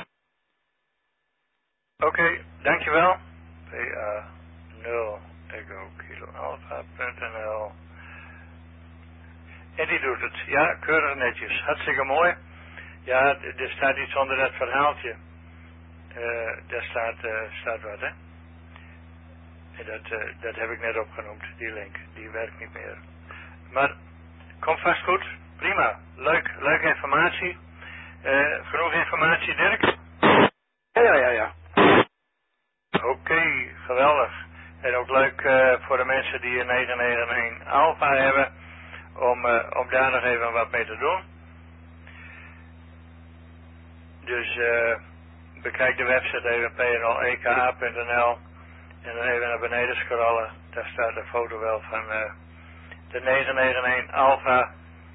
Oké, okay, dankjewel. p a nul echo kilo alpha punt n l. En die doet het. Ja, keurig netjes. Hartstikke mooi. Ja, er staat iets onder dat verhaaltje. Uh, daar staat, uh, staat wat, hè. En dat, uh, dat heb ik net opgenoemd, die link. Die werkt niet meer. Maar, komt vast goed. Prima. Leuk, leuke informatie. Uh, genoeg informatie, Dirk? Ja, ja, ja, ja. Oké, okay, geweldig. En ook leuk uh, voor de mensen die een negen negen een Alpha hebben, om, uh, om daar nog even wat mee te doen. Dus uh, bekijk de website even p nul e k a punt n l en dan even naar beneden scrollen. Daar staat de foto wel van uh, de negen negen een Alpha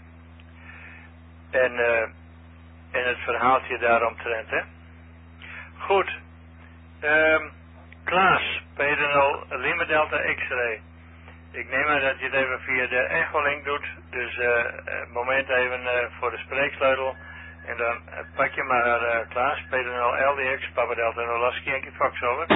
en, uh, en het verhaaltje daaromtrent. Hè. Goed. Um, Klaas, P nul Lima Delta X-ray. Ik neem aan dat je het even via de Echolink doet. Dus uh, moment even uh, voor de spreeksleutel. En dan uh, pak je maar uh, Klaas, P nul L D X, Papa Delta nul Lasky Yankee Fox, over.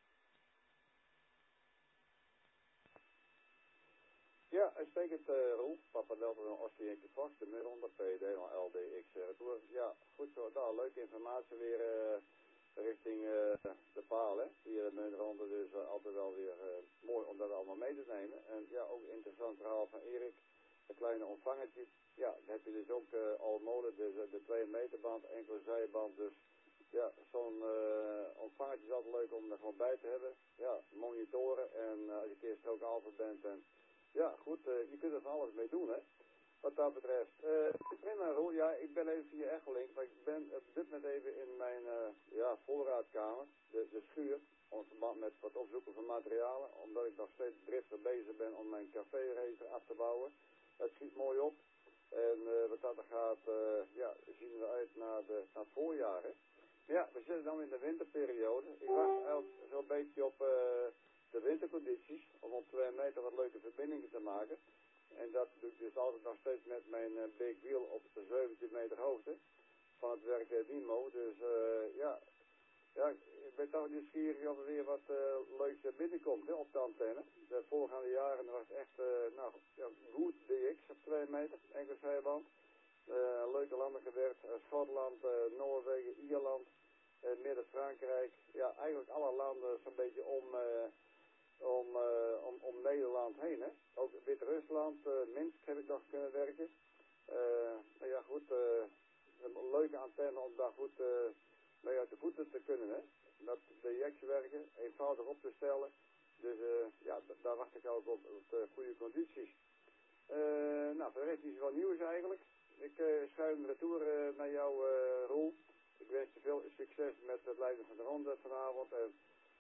Ja, uitstekend uh, Roel, Papa Delta nul Lasky Yankee Fox, de middelonder P nul L D X. Uh, ja, goed zo, daar leuke informatie weer uh, richting uh, de paal, hè. Hier de middelonder, dus uh, altijd wel weer uh, mooi om dat allemaal mee te nemen. En ja, ook een interessant verhaal van Erik. Een kleine ontvangertje. Ja, dan heb je dus ook uh, al molen, dus uh, de twee meter band, enkele zijband. Dus ja, zo'n uh, ontvangertje is altijd leuk om er gewoon bij te hebben. Ja, monitoren en uh, als je een keer strook alfa bent. En ja, goed, uh, je kunt er van alles mee doen, hè. Wat dat betreft. Uh, prima, Roel. Ja, ik ben even via Echolink, maar ik ben op dit moment even in mijn uh, ja, voorraadkamer, de, de schuur, in verband met wat opzoeken van materialen, omdat ik nog steeds driftig bezig ben om mijn café-racer af te bouwen. Het schiet mooi op. En uh, wat dat er gaat, uh, ja, zien we uit naar, de, naar het voorjaar. Hè? Maar ja, we zitten dan in de winterperiode. Ik wacht zo'n beetje op uh, de wintercondities, om op twee meter wat leuke verbindingen te maken. En dat doe ik dus altijd nog steeds met mijn uh, big wheel op de zeventien meter hoogte van het werk uh, Dimo. Dus uh, ja, ja, ik ben toch nieuwsgierig of er weer wat uh, leuks uh, binnenkomt, hè, op de antenne. De voorgaande jaren was het echt uh, nou, ja, goed D X op twee meter, Engels Zeeland. Uh, leuke landen gewerkt, uh, Schotland, uh, Noorwegen, Ierland, uh, Midden-Frankrijk. Ja, eigenlijk alle landen zo'n beetje om, uh, om, uh, om, om Nederland heen. Hè. Ook Wit-Rusland, uh, Minsk heb ik nog kunnen werken. Uh, nou ja, goed, uh, een leuke antenne om daar goed... Uh, mee uit de voeten te kunnen, hè. Dat de J X werken, eenvoudig op te stellen. Dus uh, ja, daar wacht ik ook op, op uh, goede condities. Uh, nou, voor de rest is wel nieuws eigenlijk. Ik uh, schuif me retour uh, naar jou, uh, Roel. Ik wens je veel succes met het leiden van de ronde vanavond. En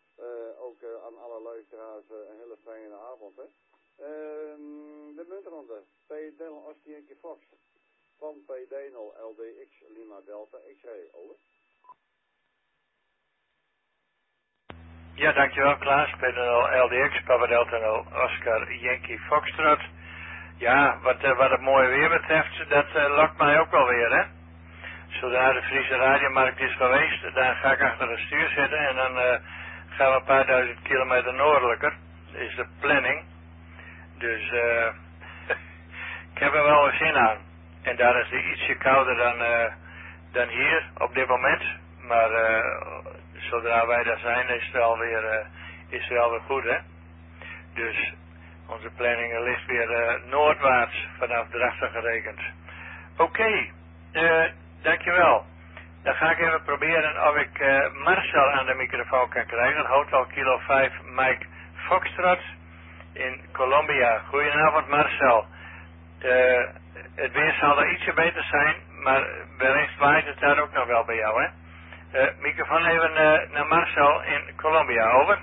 uh, ook uh, aan alle luisteraars uh, een hele fijne avond, hè. Uh, de muntronde, P nul Oscar Yankee Fox. Van P nul L D X Lima Delta X-ray, over. Ja, dankjewel Klaas, P nul L D X, Papa Delta nul Oscar Yankee Foxtrot. Ja, wat, uh, wat het mooie weer betreft, dat uh, lokt mij ook wel weer, hè. Zodra de Friese radiomarkt is geweest, dan ga ik achter het stuur zitten en dan uh, gaan we een paar duizend kilometer noordelijker. Dat is de planning. Dus uh, ik heb er wel weer zin aan. En daar is het ietsje kouder dan, uh, dan hier op dit moment. Maar uh, zodra wij daar zijn, is het wel weer, uh, is het wel weer goed, hè. Dus onze planning ligt weer uh, noordwaarts vanaf Drachten gerekend. Oké, okay, uh, dankjewel. Dan ga ik even proberen of ik uh, Marcel aan de microfoon kan krijgen. Hotel Kilo vijf Mike Foxtrot in Colombia. Goedenavond Marcel. Uh, het weer zal er ietsje beter zijn, maar wellicht waait het daar ook nog wel bij jou, hè. Uh, microfoon even uh, naar Marcel in Colombia, over.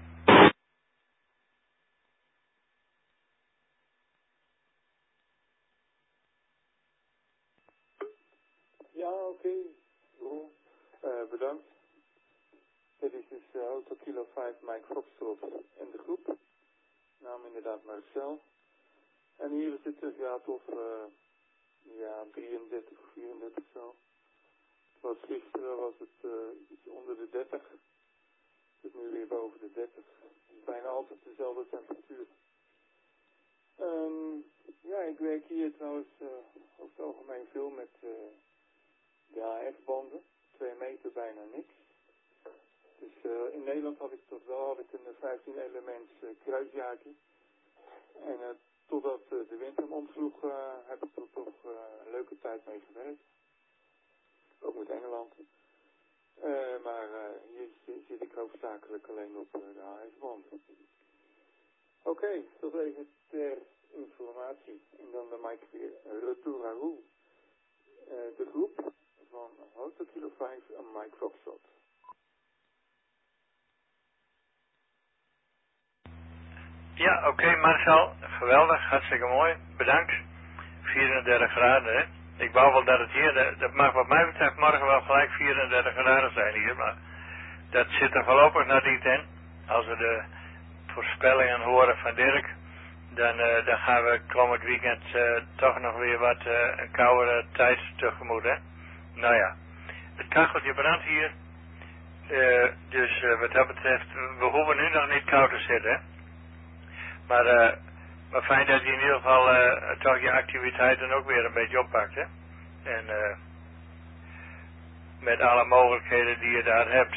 Ja, oké. Okay. Uh, bedankt. Dit is dus uh, Hotel Kilo vijf Mike Foxtrot in de groep. Naam inderdaad Marcel. En hier is het ja toch uh, ja, drieëndertig of vierendertig zo. Was gisteren was het uh, iets onder de dertig. Het is nu weer boven de dertig. Het is bijna altijd dezelfde temperatuur. Um, ja, ik werk hier trouwens uh, over het algemeen veel met uh, de H F-banden. Twee meter bijna niks. Dus uh, in Nederland had ik toch wel had ik een vijftien elements uh, kruisjaartje. En uh, totdat uh, de winter hem omsloeg, uh, heb ik er toch uh, een leuke tijd mee gewerkt. Ook met Engeland. Uh, maar uh, hier zit, zit ik hoofdzakelijk alleen op uh, de H F-banden. Oké, okay, tot even ter informatie. En dan de Mike weer retour à Roel. Uh, de groep van Hotel Kilo vijf en Mike Foxtrot. Ja, oké okay, Marcel, geweldig, hartstikke mooi, bedankt. vierendertig graden, hè. Ik wou wel dat het hier, dat mag wat mij betreft morgen wel gelijk vierendertig graden zijn hier, maar dat zit er voorlopig nog niet in. Als we de voorspellingen horen van Dirk, dan, uh, dan gaan we komend weekend uh, toch nog weer wat uh, een koudere tijd tegemoet, hè. Nou ja, het kacheltje brandt hier, uh, dus uh, wat dat betreft, we hoeven nu nog niet koud te zitten, hè. Maar, uh, maar fijn dat je in ieder geval uh, toch je activiteiten ook weer een beetje oppakt, hè. En uh, met alle mogelijkheden die je daar hebt.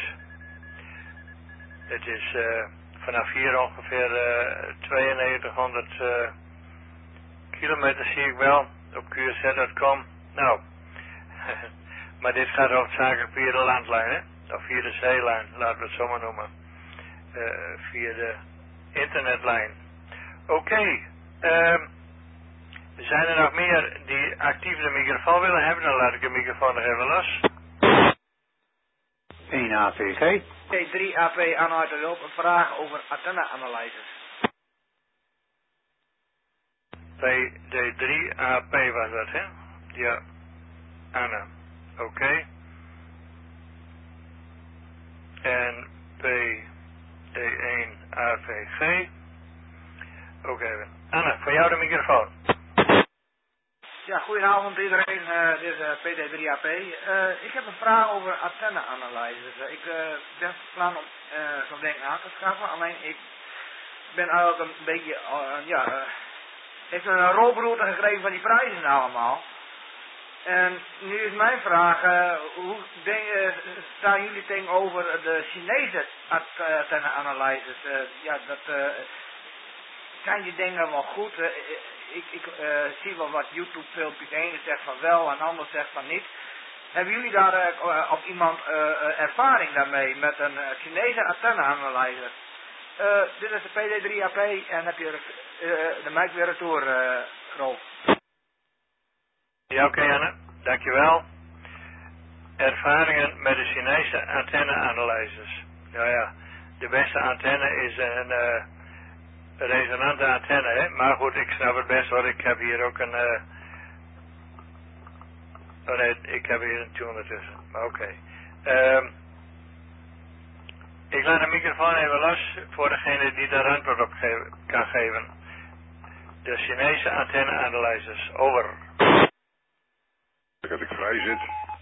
Het is uh, vanaf hier ongeveer uh, tweeënnegentighonderd uh, kilometer zie ik wel op Q S Z punt com. Nou, maar dit gaat hoofdzakelijk via de landlijn, hè? Of via de zeelijn, laten we het zo maar noemen. Uh, via de internetlijn. Oké, okay, uh, zijn er nog meer die actief de microfoon willen hebben? Dan laat ik de microfoon nog even los. één A V G. P drie A P aan uit de hulp, een vraag over antenna-analyzers. P D drie A P was dat, hè? Ja, Anna. Oké. Okay. En P D één A V G. Oké, okay. Anna, voor jou de microfoon. Ja, goedenavond iedereen, uh, dit is uh, P D drie A P. Uh, ik heb een vraag over antenna-analyzers. Uh, ik uh, ben van plan om uh, zo'n ding aan te schaffen, alleen ik ben eigenlijk een beetje, uh, ja, uh, ik heb een rolbroerte gekregen van die prijzen allemaal. En nu is mijn vraag, uh, hoe denk, uh, staan jullie tegenover de Chinese antenna-analyzers? Uh, ja, dat uh, zijn die dingen wel goed. Uh, Ik, ik uh, zie wel wat YouTube filmpjes, de ene zegt van wel en de ander zegt van niet. Hebben jullie daar uh, op iemand uh, ervaring daarmee met een uh, Chinese antenna-analyzer? Uh, dit is de P D drie A P en heb je uh, de mic weer retour, uh, Groof. Ja, oké okay, Anne, dankjewel. Ervaringen met de Chinese antenna-analyzers. Nou ja, de beste antenne is een... Uh, resonante antenne, hè? Maar goed, ik snap het best hoor. Ik heb hier ook een... Uh... Oh nee, ik heb hier een tuner tussen. Maar oké. Okay. Um, ik laat de microfoon even los voor degene die daar antwoord op ge kan geven. De Chinese antenne-analyzers. Over. Dat ik vrij zit.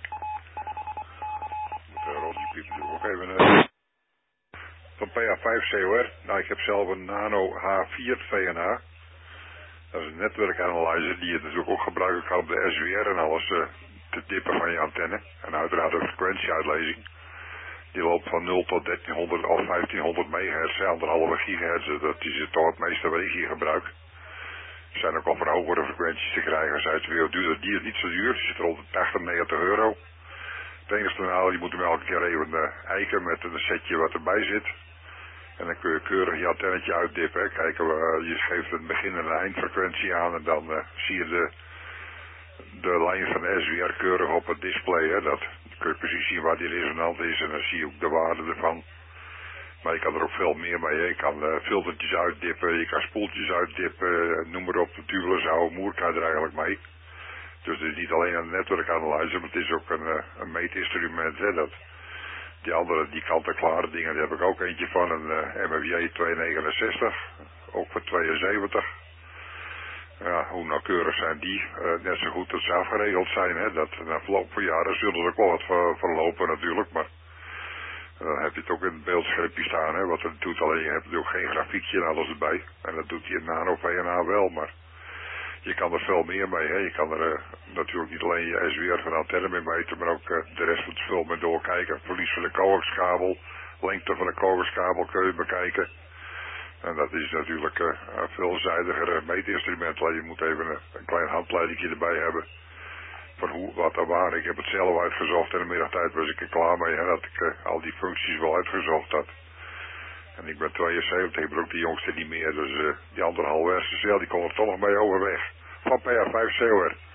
Moet de rotje piepen ook even... Uh... Van P A vijf C O R. Nou, ik heb zelf een Nano H vier V N A. Dat is een netwerkanalyzer die je natuurlijk ook gebruiken kan op de S W R en alles uh, te tippen van je antenne. En uiteraard een frequentieuitlezing. Die loopt van nul tot dertienhonderd of vijftienhonderd megahertz, anderhalve gigahertz. Dat is toch het meeste wat ik hier gebruik. Er zijn ook al van hogere frequenties te krijgen. Als het weer duur, die is niet zo duur. Die zit rond de tachtig, negentig euro. Het enige nou, je moet hem elke keer even uh, eiken met een setje wat erbij zit. En dan kun je keurig je antennetje uitdippen. Kijken, uh, je geeft een begin- en een eindfrequentie aan en dan uh, zie je de, de lijn van de S W R keurig op het display. Hè. Dat kun je precies zien waar die resonant is en dan zie je ook de waarde ervan. Maar je kan er ook veel meer mee. Hè. Je kan uh, filtertjes uitdippen, je kan spoeltjes uitdippen, noem maar op. De tubeless oude moer kan je er eigenlijk mee. Dus het is niet alleen een netwerkanalyzer, maar het is ook een, uh, een meetinstrument. Hè, dat, die andere, die kant-en-klare dingen, daar heb ik ook eentje van, een uh, M F J tweehonderdnegenenzestig, ook voor tweeënzeventig. Ja, hoe nauwkeurig zijn die? Uh, net zo goed dat ze afgeregeld zijn. Hè, dat na verloop van jaren zullen ze ook wel wat ver, verlopen natuurlijk, maar uh, dan heb je het ook in het beeldschermpje staan. Hè, wat het doet, alleen je hebt natuurlijk geen grafiekje en alles erbij. En dat doet die Nano V N A wel, maar... Je kan er veel meer mee, hè. Je kan er uh, natuurlijk niet alleen je S W R van de antenne mee meten, maar ook uh, de rest van het spul mee doorkijken. Verlies van de coaxkabel, lengte van de coaxkabel kun je bekijken. En dat is natuurlijk uh, een veelzijdiger uh, meetinstrument. Je moet even uh, een klein handleidingje erbij hebben van hoe, wat er waar. Ik heb het zelf uitgezocht en in de middagtijd was ik er klaar mee, hè, dat ik uh, al die functies wel uitgezocht had. En ik ben tweeënzeventig, ik ben ook de jongste niet meer, dus uh, die anderhalve S S L, die kon er toch nog mee overweg. Van P A vijf C O R.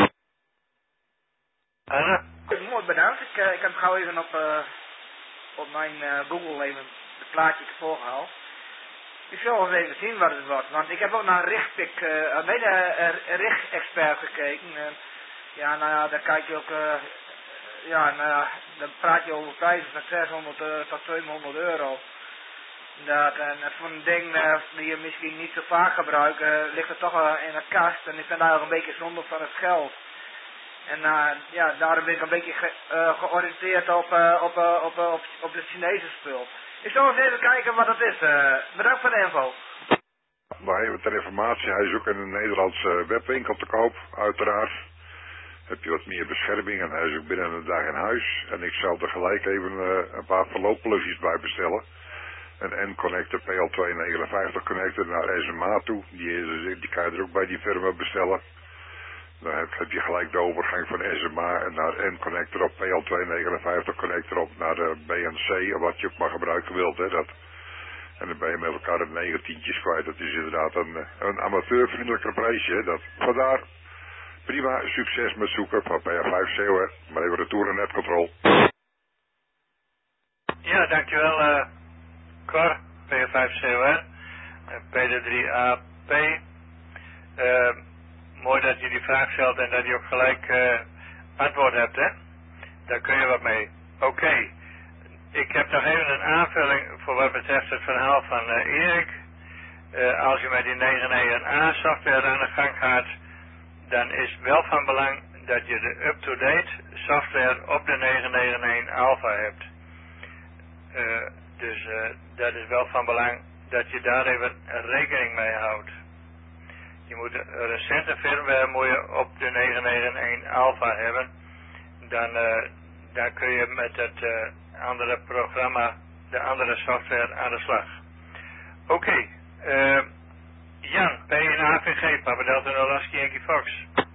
Anna? Mooi bedankt. Ik, uh, ik heb gauw even op, uh, op mijn uh, Google even het plaatje voorgehaald. ik zal eens even zien wat het wordt. Want ik heb ook naar een richtpik, uh, een mede uh, richtexpert gekeken. Uh, ja, nou ja, daar kijk je ook, uh, ja, nou ja, dan praat je over prijzen van zeshonderd uh, tot tweehonderd euro. Dat, en voor een ding uh, die je misschien niet zo vaak gebruikt, uh, ligt het toch wel in een kast. En ik vind daar ook een beetje zonde van het geld. En uh, ja, daarom ben ik een beetje ge, uh, georiënteerd op, uh, op, uh, op, uh, op, op het Chinese spul. Ik zal eens even kijken wat het is. Uh, bedankt voor de info. Maar even ter informatie, hij is ook in een Nederlandse webwinkel te koop, uiteraard. Heb je wat meer bescherming en hij is ook binnen een dag in huis. En ik zal er gelijk even uh, een paar verloopplugjes bij bestellen. Een N-connector P L tweehonderdnegenenvijftig connector naar S M A toe. Die, is, die kan je er ook bij die firma bestellen. Dan heb, heb je gelijk de overgang van S M A en naar N-connector op P L tweehonderdnegenenvijftig connector op naar de B N C, wat je ook maar gebruiken wilt. Hè, dat. En dan ben je met elkaar een negentientjes kwijt. Dat is inderdaad een, een amateurvriendelijker prijsje. Hè, dat. Vandaar, prima, succes met zoeken van P A vijf C O R. Maar even retour en netcontrol. Ja, dankjewel uh, Cor, P A vijf C O R, P D drie A P. Uh, mooi dat je die vraag stelt en dat je ook gelijk uh, antwoord hebt, hè. Daar kun je wat mee. Oké. Okay. Ik heb nog even een aanvulling voor wat betreft het verhaal van uh, Erik. Uh, als je met die negen negen A software aan de gang gaat, dan is wel van belang dat je de up-to-date software op de negen negen één Alpha hebt. Uh, dus uh, dat is wel van belang dat je daar even rekening mee houdt. Je moet een recente firmware moet je op de negen negen één Alpha hebben. Dan, uh, dan kun je met het uh, andere programma, de andere software aan de slag. Oké, okay, uh, Jan, P één A V G, Papa Delta Nolasky Yankee Fox.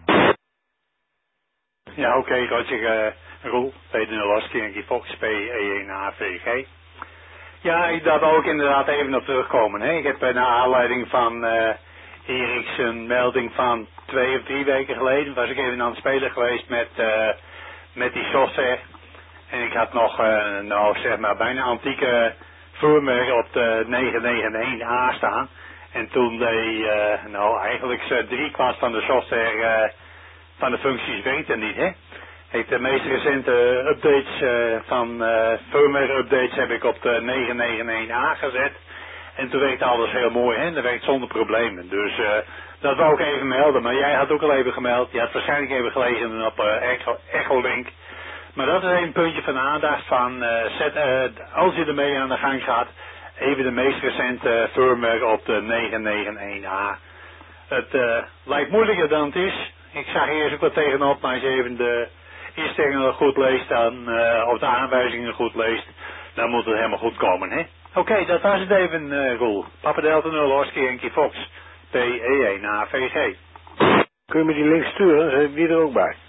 Ja, oké, okay, Roger, uh, Roel, P één Nolasky Yankee Fox, P één A V G. Ja, ik daar wil ook inderdaad even op terugkomen. Hè. Ik heb uh, naar aanleiding van uh, Erik's een melding van twee of drie weken geleden, was ik even aan het spelen geweest met, uh, met die software. En ik had nog, uh, nou zeg maar, bijna antieke firmware op de negen negen één A staan. En toen deed, uh, nou eigenlijk uh, drie kwart van de software uh, van de functies werkte niet, hè. Ik de meest recente updates uh, van uh, firmware updates heb ik op de negen negen één A gezet. En toen werkte alles heel mooi, hè. Dat werkt zonder problemen. Dus uh, dat wou ik even melden. Maar jij had ook al even gemeld. Je had waarschijnlijk even gelezen op uh, Echo, Echolink. Maar dat is een puntje van aandacht van, uh, zet, uh, als je ermee aan de gang gaat, even de meest recente firmware op de negen negen één A. Het uh, lijkt moeilijker dan het is. Ik zag eerst ook wat tegenop, maar als je even de instellingen goed leest, dan, uh, of de aanwijzingen goed leest, dan moet het helemaal goed komen, hè? Oké, okay, dat was het even, uh, Roel. Papa Delta nul, Oscar Yankee Fox, P E één A V G. Kun je me die link sturen, dan zet ik die er ook bij.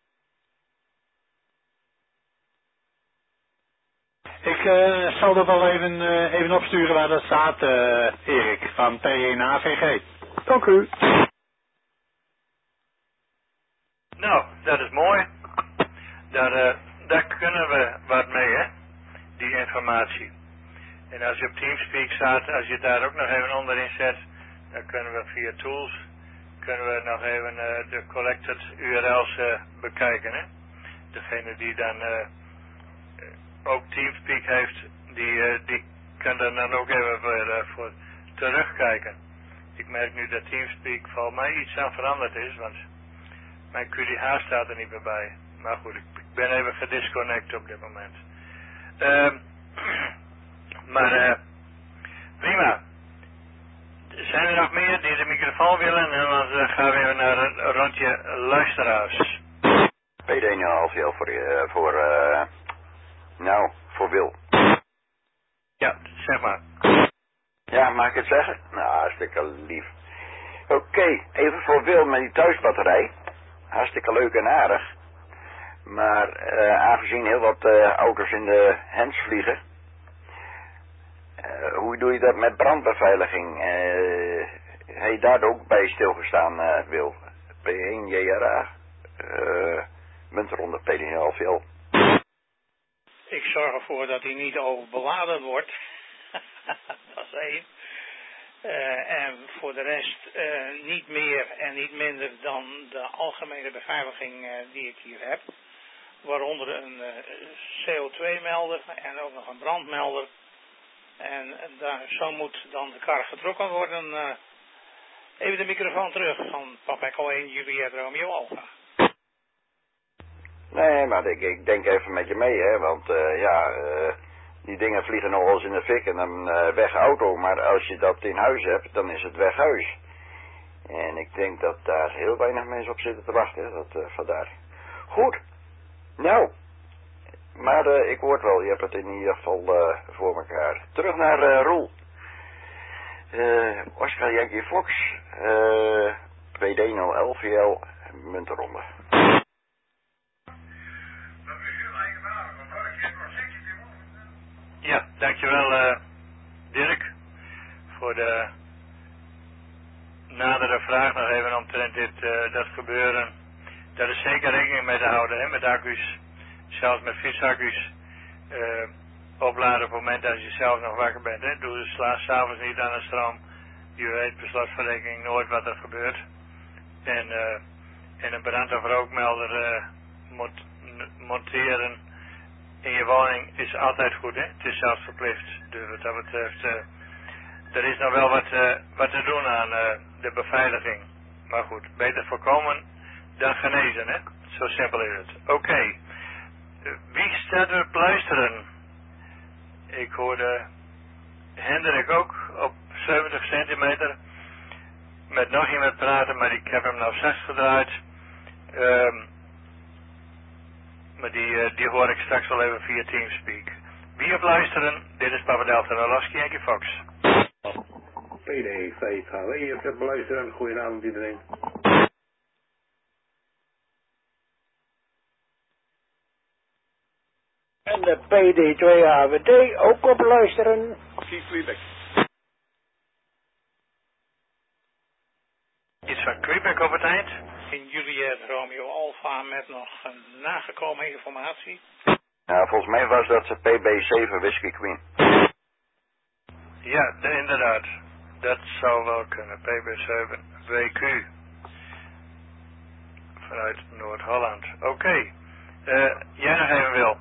Ik uh, zal dat wel even, uh, even opsturen waar dat staat, uh, Erik, van P één A V G. Dank u. Nou, dat is mooi. Daar, uh, daar kunnen we wat mee, hè, die informatie. En als je op Teamspeak staat, als je daar ook nog even onderin zet, dan kunnen we via Tools, kunnen we nog even uh, de collected U R L's uh, bekijken, hè. Degene die dan uh, ook Teamspeak heeft, die, uh, die kan er dan ook even voor, uh, voor terugkijken. Ik merk nu dat Teamspeak voor mij iets aan veranderd is, want mijn Q D H staat er niet meer bij. Maar goed, ik ben even gedisconnect op dit moment. Uh, maar uh, prima. Zijn er nog meer die de microfoon willen? En dan uh, gaan we even naar een rondje luisteraars. P D één half jaar voor, uh, voor uh, nou, voor Wil. Ja, zeg maar. Ja, mag ik het zeggen? Nou, hartstikke lief. Oké, okay, even voor Wil met die thuisbatterij. Hartstikke leuk en aardig. Maar uh, aangezien heel wat uh, auto's in de hens vliegen, uh, hoe doe je dat met brandbeveiliging? Uh, heb je daar ook bij stilgestaan, uh, Wil? P één J R A, uh, munterronde P één half L. Ik zorg ervoor dat hij niet overbeladen wordt. Dat is één. Uh, en voor de rest uh, niet meer en niet minder dan de algemene beveiliging uh, die ik hier heb. Waaronder een uh, C O twee melder en ook nog een brandmelder. En uh, daar, zo moet dan de kar getrokken worden. Uh, even de microfoon terug van Papa Echo één, Juliet Romeo Alpha. Nee, maar ik, ik denk even met je mee, hè, want uh, ja, uh, die dingen vliegen nog wel eens in de fik en dan uh, weg auto, maar als je dat in huis hebt, dan is het weg huis. En ik denk dat daar heel weinig mensen op zitten te wachten, hè, dat uh, vandaar. Goed, nou, maar uh, ik hoor het wel, je hebt het in ieder geval uh, voor elkaar. Terug naar uh, Roel. Uh, Oscar Yankee Fox, uh, P D nul elf V L, muntenronde. Ja, dankjewel uh, Dirk voor de nadere vraag nog even omtrent dit, uh, dat gebeuren. Daar is zeker rekening mee te houden, hè, met accu's, zelfs met fietsaccu's. Uh, opladen op het moment dat je zelf nog wakker bent. Hè. Doe de sla s'avonds niet aan de stroom. Je weet per slot van rekening nooit wat er gebeurt. En, uh, en een brand- of rookmelder uh, mont monteren in je woning is altijd goed, hè? Het is zelfs verplicht. Dus wat dat betreft, uh, er is nog wel wat, uh, wat te doen aan uh, de beveiliging. Maar goed, beter voorkomen dan genezen, hè? Zo simpel is het. Oké. Okay. Uh, wie staat er op luisteren? Ik hoorde Hendrik ook op zeventig centimeter met nog iemand praten, maar ik heb hem nou zes gedraaid. Um, Maar die, uh, die hoor ik straks wel even via Teamspeak. Wie op luisteren? Dit is Papa Delta Nolaski Yankee Fox. P D vijf H W, je hebt beluisteren. Goedenavond iedereen. En de P D twee H W D ook op luisteren. Keith Quebec. Iets van Quebec op het eind. In Juliet Romeo Alpha met nog een nagekomen informatie. Ja, volgens mij was dat P B zeven Whiskey Queen. Ja, de, inderdaad. Dat zou wel kunnen. P B zeven W Q. Vanuit Noord-Holland. Oké. Okay. Uh, jij nog even wil.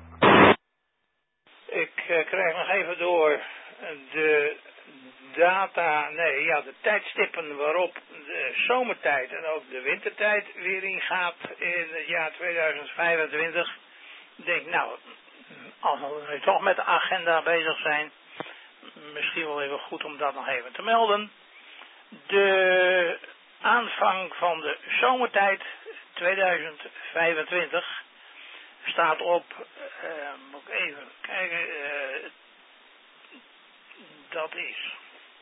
Ik uh, krijg nog even door de data, nee, ja, de tijdstippen waarop de zomertijd en ook de wintertijd weer ingaat in het jaar tweeduizend vijfentwintig. Ik denk, nou, als we nu toch met de agenda bezig zijn, misschien wel even goed om dat nog even te melden. De aanvang van de zomertijd tweeduizend vijfentwintig staat op, uh, moet ik even kijken, uh, dat is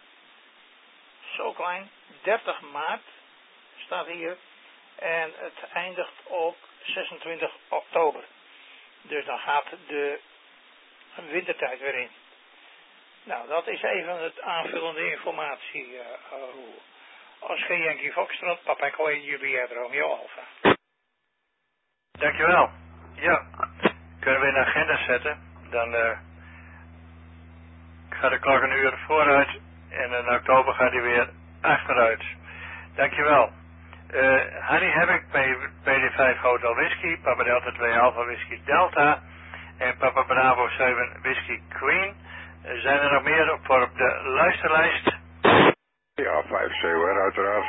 zo klein, dertig maart staat hier en het eindigt op zesentwintig oktober. Dus dan gaat de wintertijd weer in. Nou, dat is even het aanvullende informatie. Uh, uh, Oscar Yankee Foxtrot, Papa Echo één, Juliet Romeo Alpha. Dankjewel. Ja, kunnen we in de agenda zetten. Dan uh, gaat de klok een uur vooruit en in oktober gaat hij weer achteruit. Dankjewel. Uh, Harry heb ik bij P D vijf Hotel Whisky, Papa Delta twee Alpha Whisky Delta en Papa Bravo zeven Whisky Queen. Uh, zijn er nog meer op, voor op de luisterlijst? Ja, vijf C O R uiteraard.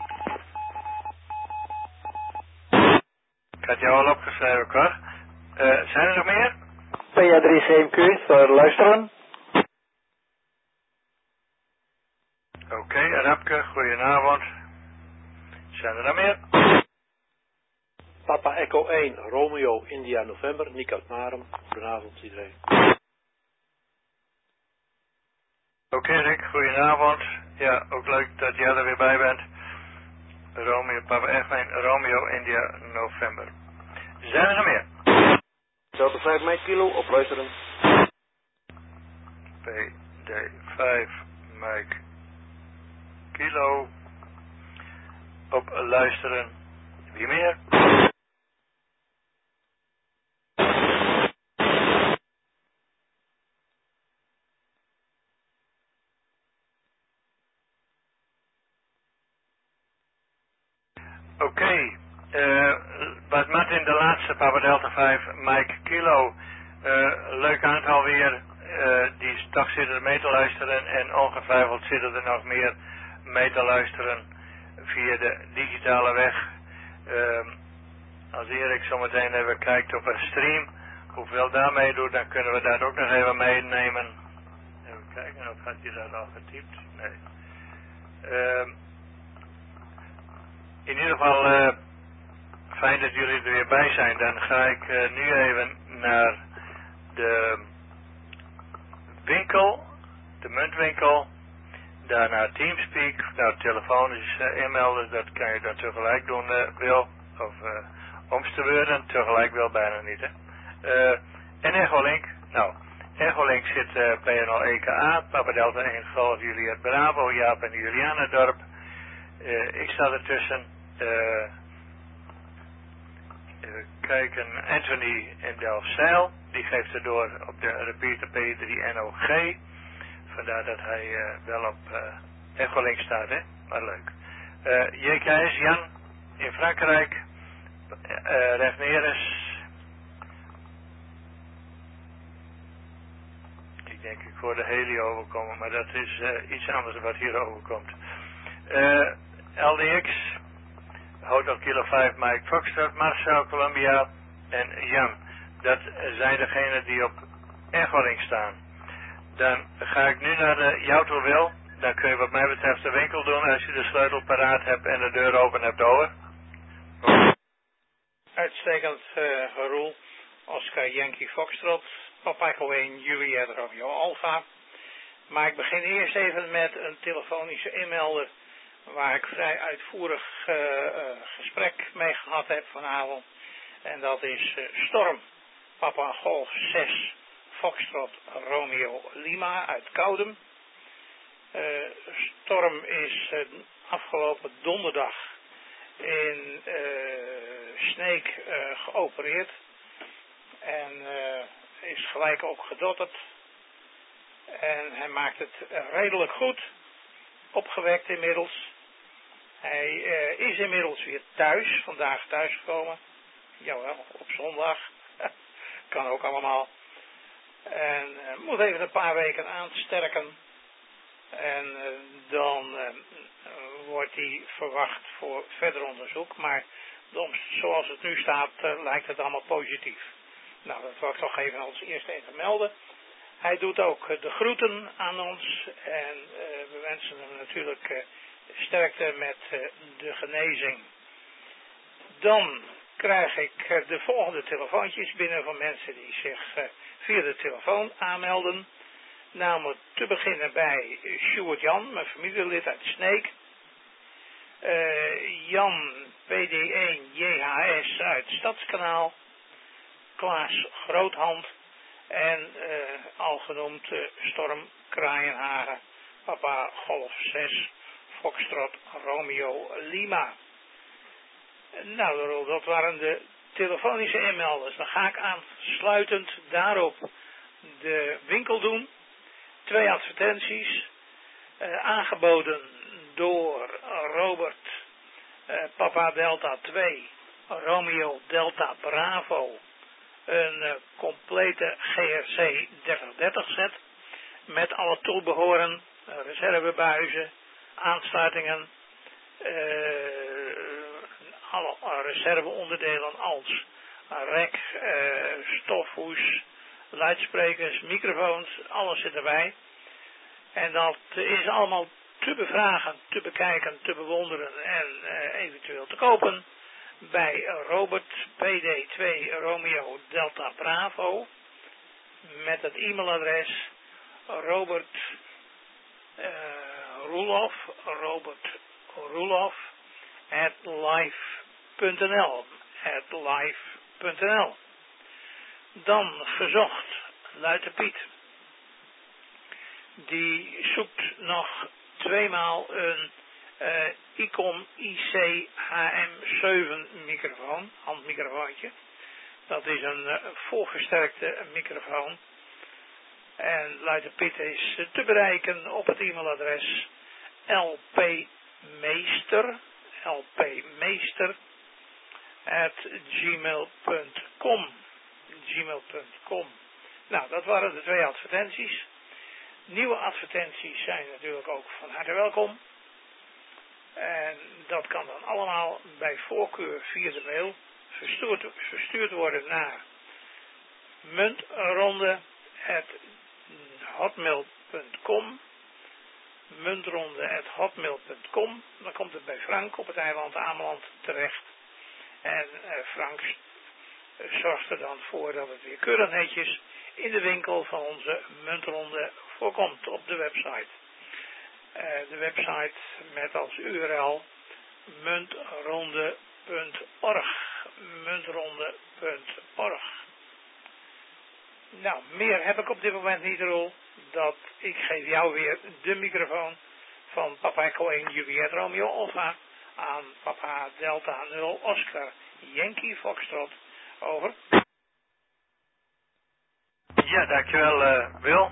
Ik had jou al opgeschreven, Cor. Uh, zijn er nog meer? P A drie G M Q, voor luisteren. Oké, okay, Rapke, goedenavond. Zijn er nog meer? Papa Echo één, Romeo, India, November, Nick uit Marum. Goedenavond iedereen. Oké okay, Rick, goedenavond. Ja, ook leuk dat jij er weer bij bent. Romeo, Papa Echo één, Romeo, India, November. Zijn er nog meer? Delta vijf Mike Kilo, op luisteren. P D vijf Mike Kilo, op luisteren. Wie meer? Oké. Okay. Uh, wat Martin de laatste, Papa Delta vijf, Mike Kilo. Uh, leuk aantal weer. Uh, die toch zitten mee te luisteren. En ongetwijfeld zitten er nog meer mee te luisteren via de digitale weg. Uh, als Erik zometeen even kijkt op een stream. Hoeveel daarmee doet, dan kunnen we dat ook nog even meenemen. Even kijken, of had hij dat al getypt? Nee. Uh, in ieder geval, uh, fijn dat jullie er weer bij zijn. Dan ga ik uh, nu even naar de winkel, de muntwinkel. Daarna Teamspeak, nou telefonisch uh, inmelden, dat kan je dan tegelijk doen, uh, Wil. Of uh, omsturen, tegelijk wel bijna niet, hè. Uh, en Echolink, nou, Echolink zit uh, P N L E K A, Papa Delta één Golf, Juliet Bravo, Jaap en Julianendorp. Uh, ik sta ertussen. Uh, even kijken, Anthony in Delfzijl, die geeft er door op de repeater P drie N O G. Vandaar dat hij uh, wel op uh, Echolink staat, hè, maar leuk. Uh, J K S Jan in Frankrijk, uh, Regneres. Ik denk ik hoor de heli overkomen, maar dat is uh, iets anders wat hier overkomt. Uh, L D X, Hotel Kilo vijf, Mike Foxtrot, Marcel, Columbia en Jan. Dat zijn degenen die op Echolink staan. Dan ga ik nu naar de, jou toe, Wil. Dan kun je wat mij betreft de winkel doen als je de sleutel paraat hebt en de deur open hebt, over. Uitstekend, uh, Roel. Oscar Yankee Foxtrot, Papa Echo één, Juliet Romeo Alpha. Maar ik begin eerst even met een telefonische inmelder waar ik vrij uitvoerig uh, uh, gesprek mee gehad heb vanavond. En dat is uh, Storm, Papa Golf zes, Foxtrot Romeo Lima uit Koudem. Uh, Storm is uh, afgelopen donderdag in uh, Sneek uh, geopereerd. En uh, is gelijk ook gedotterd. En hij maakt het uh, redelijk goed. Opgewekt inmiddels. Hij uh, is inmiddels weer thuis. Vandaag thuisgekomen. Jawel, op zondag. Kan ook allemaal. En uh, moet even een paar weken aansterken. En uh, dan uh, wordt hij verwacht voor verder onderzoek. Maar zoals het nu staat, uh, lijkt het allemaal positief. Nou, dat wil ik toch even als eerste even melden. Hij doet ook uh, de groeten aan ons. En uh, we wensen hem natuurlijk uh, sterkte met uh, de genezing. Dan krijg ik uh, de volgende telefoontjes binnen van mensen die zich uh, via de telefoon aanmelden. Namelijk te beginnen bij Sjoerd Jan, mijn familielid uit Sneek. Uh, Jan P D één J H S uit Stadskanaal. Klaas Groothand. En uh, al genoemd uh, Storm Kraaienhagen. Papa Golf zes Foxtrot Romeo Lima. Nou, dat waren de telefonische inmelders. Dan ga ik aansluitend daarop de winkel doen. Twee advertenties. Uh, aangeboden door Robert uh, Papa Delta twee Romeo Delta Bravo. Een uh, complete G R C dertig dertig set. Met alle toebehoren. Uh, reservebuizen. Aansluitingen. Uh, alle uh, reserveonderdelen als rek, uh, stofhoes, luidsprekers, microfoons, alles zit erbij. En dat is allemaal te bevragen, te bekijken, te bewonderen en uh, eventueel te kopen bij Robert P D twee Romeo Delta Bravo met het e-mailadres Robert uh, Roelof, Robert Roelof at live.nl at live.nl. Dan gezocht Luite Piet. Die zoekt nog tweemaal een uh, Icom I C H M zeven microfoon, handmicrofoontje. Dat is een uh, volversterkte microfoon. En Luite Piet is uh, te bereiken op het e-mailadres lpmeester, lpmeester at gmail punt com. gmail punt com. Nou, dat waren de twee advertenties. Nieuwe advertenties zijn natuurlijk ook van harte welkom. En dat kan dan allemaal bij voorkeur via de mail verstuurd, verstuurd worden naar muntronde at hotmail punt com. muntronde at hotmail punt com. Dan komt het bij Frank op het eiland Ameland terecht. En uh, Frank uh, zorgt er dan voor dat het weer keurig netjes in de winkel van onze muntronde voorkomt op de website. Uh, de website met als U R L muntronde punt org. muntronde punt org. Nou, meer heb ik op dit moment niet, Roel. Dat ik geef jou weer de microfoon van Papa Echo één Juliet Romeo Alpha aan Papa Delta nul Oscar Yankee Foxtrot. Over. Ja, dankjewel uh, Wil.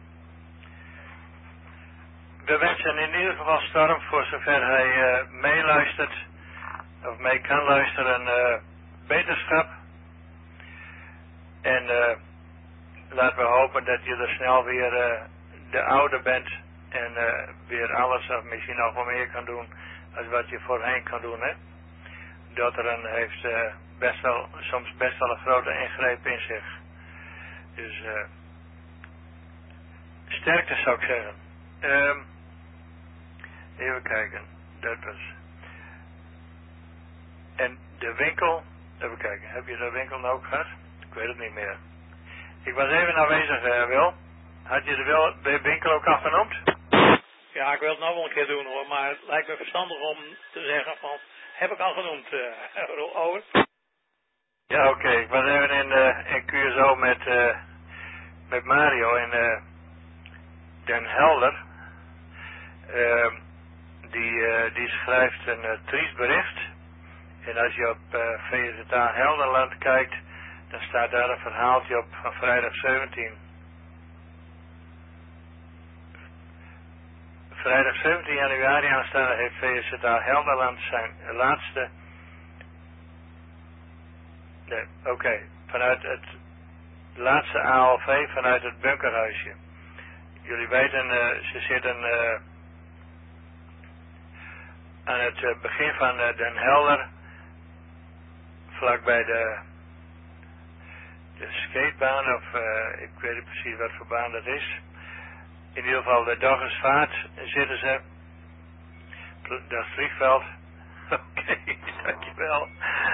We wensen in ieder geval Storm, voor zover hij uh, meeluistert, of mee kan luisteren, uh, beterschap. En uh, laten we hopen dat je er snel weer uh, de oude bent en uh, weer alles of misschien nog wel meer kan doen als wat je voorheen kan doen, hè. Dotteren heeft uh, best wel, soms best wel een grote ingreep in zich. Dus uh, sterkte zou ik zeggen. Um, even kijken, dat was. En de winkel, even kijken, heb je de winkel nou ook gehad? Ik weet het niet meer. Ik was even aanwezig, uh, Wil. Had je de, wil, de winkel ook afgenoemd? Ja, ik wil het nou wel een keer doen hoor, maar het lijkt me verstandig om te zeggen van, heb ik al genoemd, uh, over. Ja, oké. Okay. Ik was even in, uh, in Q S O met, uh, met Mario in uh, Den Helder. Uh, die, uh, die schrijft een uh, triest bericht. En als je op uh, V Z A Helderland kijkt, dan staat daar een verhaaltje op van vrijdag zeventien. Vrijdag zeventien januari aanstaande heeft V Z A Helderland zijn laatste... Nee, oké. Okay. Vanuit het laatste A L V, vanuit het bunkerhuisje. Jullie weten, uh, ze zitten uh, aan het uh, begin van uh, Den Helder, vlakbij de, de skatebaan, of uh, ik weet niet precies wat voor baan dat is. In ieder geval de Doggersvaart zitten ze. Dat vliegveld. Oké, okay, dankjewel.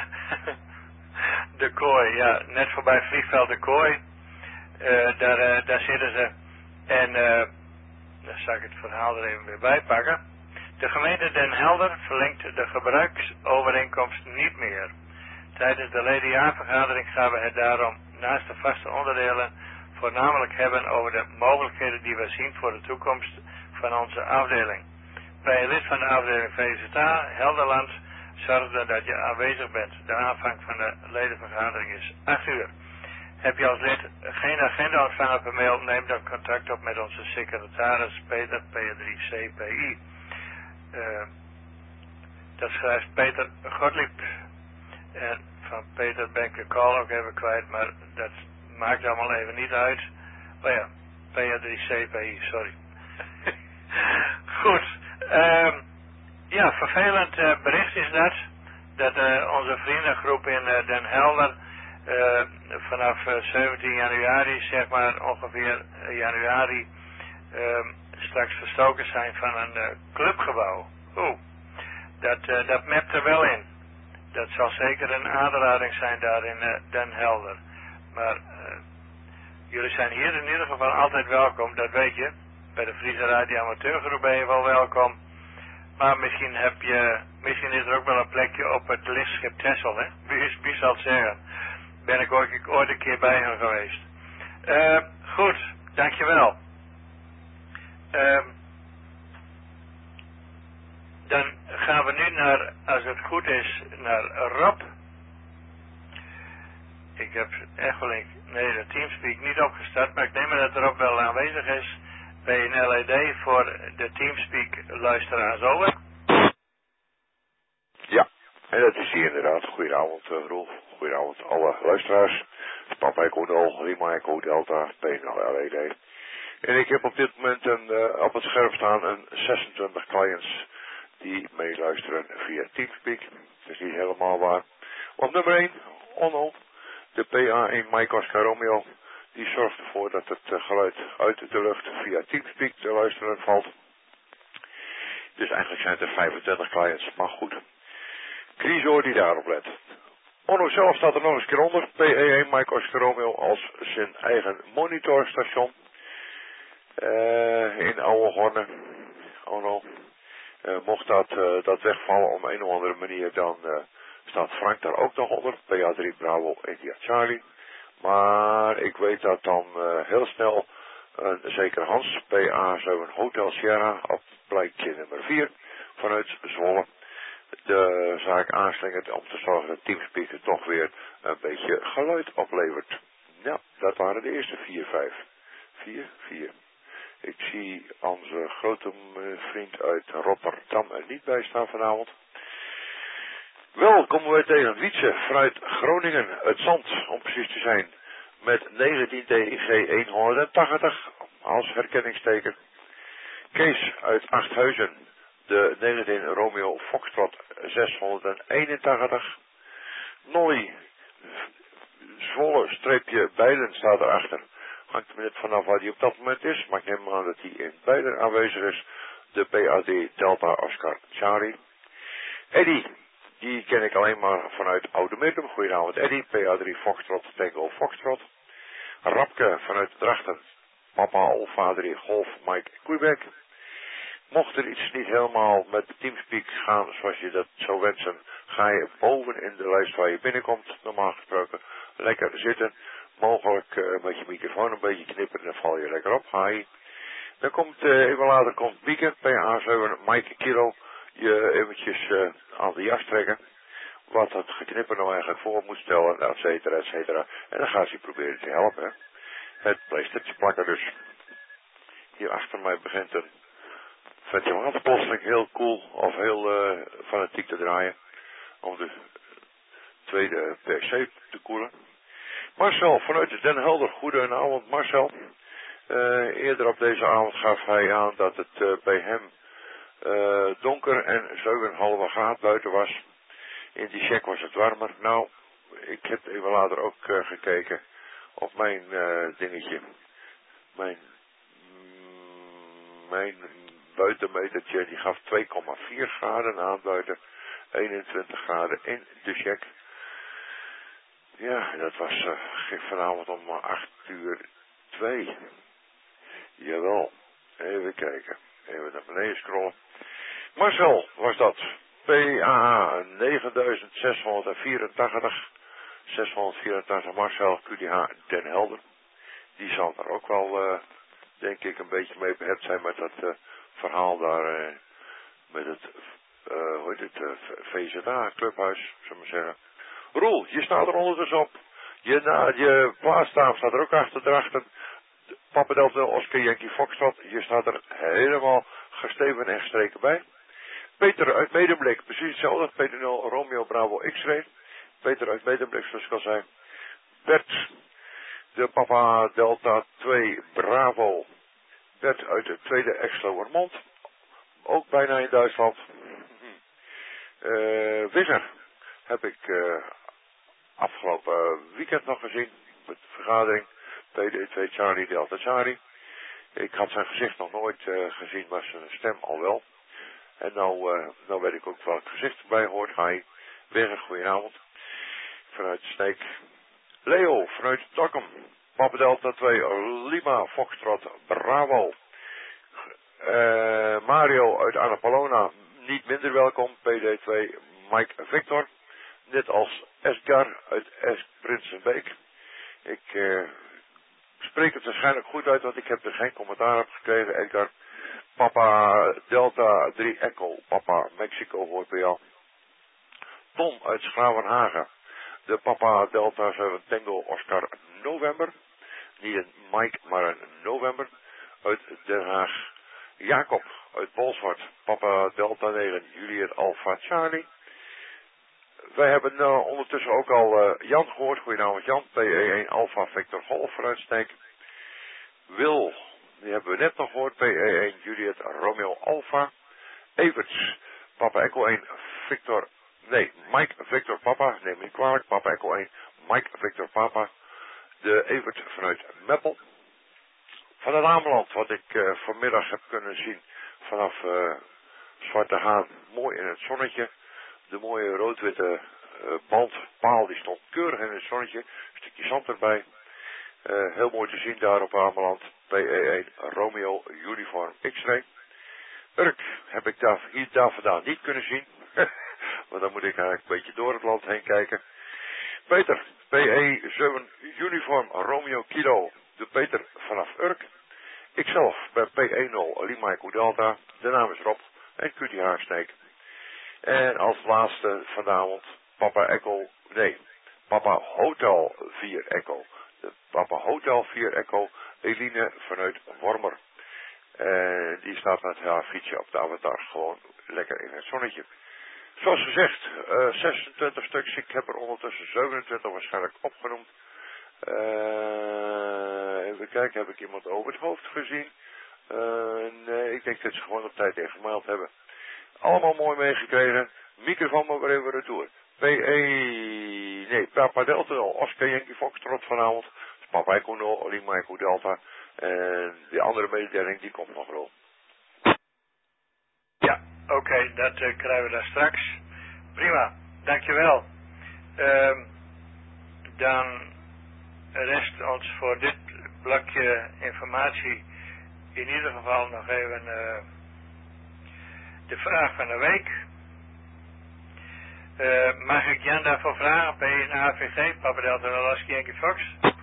De Kooi, ja, net voorbij vliegveld De Kooi. Uh, daar, uh, daar zitten ze. En uh, dan zal ik het verhaal er even weer bij pakken. De gemeente Den Helder verlengt de gebruiksovereenkomst niet meer. Tijdens de ledenjaarvergadering gaan we het daarom naast de vaste onderdelen voornamelijk hebben over de mogelijkheden die we zien voor de toekomst van onze afdeling. Bij een lid van de afdeling V Z A Helderland zorg dan dat je aanwezig bent. De aanvang van de ledenvergadering is acht uur. Heb je als lid geen agenda ontvangen per mail, neem dan contact op met onze secretaris Peter P drie C P I. Uh, dat schrijft Peter Gottlieb. En van Peter ben ik de call ook even kwijt, maar dat maakt allemaal even niet uit. Oh ja, P drie C P I, sorry. Goed. Um, ja, vervelend uh, bericht is dat. Dat uh, onze vriendengroep in uh, Den Helder uh, vanaf uh, zeventien januari, zeg maar ongeveer uh, januari, uh, straks verstoken zijn van een uh, clubgebouw. Oeh, dat, uh, dat mept er wel in. Dat zal zeker een aanrading zijn daar in uh, Den Helder. Maar uh, jullie zijn hier in ieder geval altijd welkom, dat weet je. Bij de Friese Radio Amateurgroep ben je wel welkom. Maar misschien heb je, misschien is er ook wel een plekje op het lichtschip Texel, hè? Wie, wie zal het zeggen? Ben ik ooit, ooit een keer bij hen geweest. Uh, goed, dankjewel. Uh, dan gaan we nu naar, als het goed is, naar Rob. Ik heb Echolink, nee, de Teamspeak niet opgestart, maar ik neem aan dat Rob wel aanwezig is bij een L E D voor de Teamspeak luisteraars. Over. Ja, ik ben er. Uh, ik heb uh, Echolink uh, niet opgestart, maar ik neem aan dat Rob wel aanwezig is bij een L E D voor de Teamspeak luisteraars. Over. Ja, ik ben er. Uh, ik heb uh, Echolink niet opgestart, maar ik neem aan dat Rob wel aanwezig is bij een L E D voor de Teamspeak luisteraars. Over. En dat is hier inderdaad. Goedenavond, uh, Rolf. Goedenavond, alle luisteraars. Papa Echo Nol, Lima Echo Delta, P nul L E D. En ik heb op dit moment een, uh, op het scherm staan een zesentwintig clients die meeluisteren via Teamspeak. Dat is niet helemaal waar. Op nummer één, Onno, de P A één Mike Oscar Romeo. Die zorgt ervoor dat het uh, geluid uit de lucht via Teamspeak te luisteren valt. Dus eigenlijk zijn het er vijfentwintig clients, maar goed. Criso die daarop let. Onno zelf staat er nog eens een keer onder. P A één Mike Oscar Romeo als zijn eigen monitorstation. Uh, in Ouwehorne. Onno. Uh, mocht dat, uh, dat wegvallen op een of andere manier, dan uh, staat Frank daar ook nog onder. P A drie Bravo India Charlie. Maar ik weet dat dan uh, heel snel een uh, zeker Hans, P A zeven Hotel Sierra, op pleintje nummer vier, vanuit Zwolle, de zaak aanslingert om te zorgen dat Teamspeaker toch weer een beetje geluid oplevert. Ja, dat waren de eerste vier, vijf. Vier, vier. Ik zie onze grote vriend uit Rotterdam er niet bij staan vanavond. Wel komen wij tegen Wietse vanuit Groningen, het Zand om precies te zijn, met negentien T G honderdtachtig als herkenningsteken. Kees uit Achthuizen, de negentien Romeo Foxtrot zeshonderdeenentachtig. Nolly, Zwolle streepje Bijlen staat erachter. Hangt er net vanaf waar hij op dat moment is, maar ik neem aan dat hij in Bijlen aanwezig is. De P A D Delta Oscar Charlie. Eddie, die ken ik alleen maar vanuit Oude Meerdum. Goedenavond Eddie, P A drie Foxtrot Tango Foxtrot. Rapke vanuit Drachten, Papa Alfa drie Golf Mike Quebec. Mocht er iets niet helemaal met Teamspeak gaan zoals je dat zou wensen, ga je boven in de lijst waar je binnenkomt, normaal gesproken, lekker zitten. Mogelijk uh, met je microfoon een beetje knipperen, dan val je lekker op. Hi. Dan komt, uh, even later komt Bieke, P A zeven Mike Kilo, je eventjes uh, aan de jas trekken. Wat het geknipper nou eigenlijk voor moet stellen, et cetera, et cetera. En dan gaat ze proberen te helpen. Hè. Het pleistertje plakken dus. Hier achter mij begint een ventilator plotseling heel cool of heel uh, fanatiek te draaien. Om de tweede P C te koelen. Marcel vanuit Den Helder, goedenavond Marcel. Uh, eerder op deze avond gaf hij aan dat het uh, bij hem uh, donker en zeven komma vijf graden buiten was. In die check was het warmer. Nou, ik heb even later ook uh, gekeken op mijn uh, dingetje. Mijn, mm, mijn buitenmetertje, die gaf twee komma vier graden aan buiten. eenentwintig graden in de check. Ja, dat was uh, vanavond om acht uur twee. Jawel. Even kijken. Even naar beneden scrollen. Marcel was dat. P A negen zeshonderdvierentachtig. zeshonderdvierentachtig Marcel Q D H Den Helder. Die zal daar ook wel, uh, denk ik, een beetje mee behept zijn met dat uh, verhaal daar. Uh, met het, uh, hoe heet het, uh, V Z A clubhuis, zullen we maar zeggen. Roel, je staat er ondertussen op. Je, na, je plaatsnaam staat er ook achter drachten. Papa Delta Oscar Yankee Foxtrot. Je staat er helemaal gesteven en gestreken bij. Peter uit Medemblik, precies hetzelfde. Peter nul Romeo Bravo X-ray. Peter uit Medemblik, zoals ik al zei. Bert, de Papa Delta twee Bravo. Bert uit de tweede Exlowermond. Ook bijna in Duitsland. Uh, Wigger heb ik uh, afgelopen weekend nog gezien. Met de vergadering. P D twee Charlie Delta Charlie. Ik had zijn gezicht nog nooit uh, gezien, maar zijn stem al wel. En nou, uh, nou weet ik ook welk gezicht erbij hoort. Hi, weer een goedenavond. Vanuit Sneek. Leo, vanuit Dokkum. Papa Delta twee, Lima, Foxtrot, Bravo. Uh, Mario uit Annapolona, niet minder welkom. P D twee, Mike Victor. Net als Edgar uit Es Prinsenbeek. Ik uh, spreek het waarschijnlijk goed uit, want ik heb er geen commentaar op gekregen, Edgar. Papa Delta drie Echo, Papa Mexico hoort bij jou. Tom uit Schravenhagen. De Papa Delta zeven Tango Oscar November. Niet een Mike, maar een November. Uit Den Haag. Jacob uit Bolsward. Papa Delta negen Juliet Alpha Charlie. wij hebben uh, ondertussen ook al uh, Jan gehoord. Goedenavond Jan, P E één Alpha Victor Golf vooruitsteek. Wil, die hebben we net nog gehoord, P E één Juliet Romeo Alpha. Everts, Papa Echo één Victor, nee, Mike Victor Papa, neem me niet kwalijk, Papa Echo één, Mike Victor Papa. De Evert vanuit Meppel. Van het Ameland, wat ik uh, vanmiddag heb kunnen zien vanaf uh, Zwarte Haan, mooi in het zonnetje. De mooie rood-witte uh, bandpaal, die stond keurig in het zonnetje. Een stukje zand erbij. Uh, heel mooi te zien daar op Ameland. P E één Romeo Uniform X-ray. Urk heb ik daar, hier daar vandaan niet kunnen zien. Want dan moet ik eigenlijk een beetje door het land heen kijken. Peter, P E zeven Uniform Romeo Kilo. De Peter vanaf Urk. Ikzelf ben P E nul Lima Echo Delta. De naam is Rob. En Q T Haarsneek. En als laatste vanavond Papa Echo, nee, Papa Hotel vier Echo. De Papa Hotel vier Echo, Eline vanuit Wormer. En die staat met haar fietsje op de avatar gewoon lekker in het zonnetje. Zoals gezegd, uh, zesentwintig stuks, ik heb er ondertussen zevenentwintig waarschijnlijk opgenoemd. Uh, even kijken, heb ik iemand over het hoofd gezien? Uh, nee, ik denk dat ze gewoon op tijd ingemaild hebben. Allemaal mooi meegekregen. Microfoon maar weer even retour. P E, nee, Papa Delta nul, Oscar Yankee Foxtrot vanavond. Papa Echo nul, Lima Echo Delta. En die andere mededeling, die komt nog wel. Ja, oké, okay, dat uh, krijgen we dan straks. Prima, dankjewel. Uh, dan rest ons voor dit blokje informatie in ieder geval nog even uh, de vraag van de week. Uh, mag ik Jan daarvoor vragen? P één A V G, Papa Delta Alaska Yankee Fox?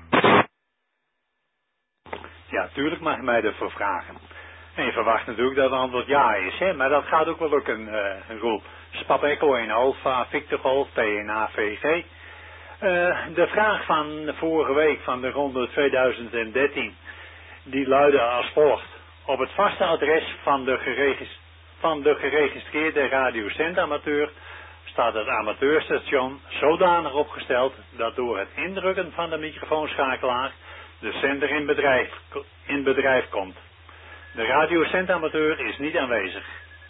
Ja, tuurlijk mag je mij ervoor vragen. En je verwacht natuurlijk dat het antwoord ja is, hè? Maar dat gaat ook wel lukken, uh, een Roel. Dus Papa Echo één Alpha, Victor Golf, P één A V G. Uh, de vraag van de vorige week van de ronde tweeduizend dertien, die luidde als volgt. Op het vaste adres van de, geregist van de geregistreerde radiocentamateur staat het amateurstation zodanig opgesteld dat door het indrukken van de microfoonschakelaar de zender in bedrijf, in bedrijf komt. De radiocentamateur is niet aanwezig.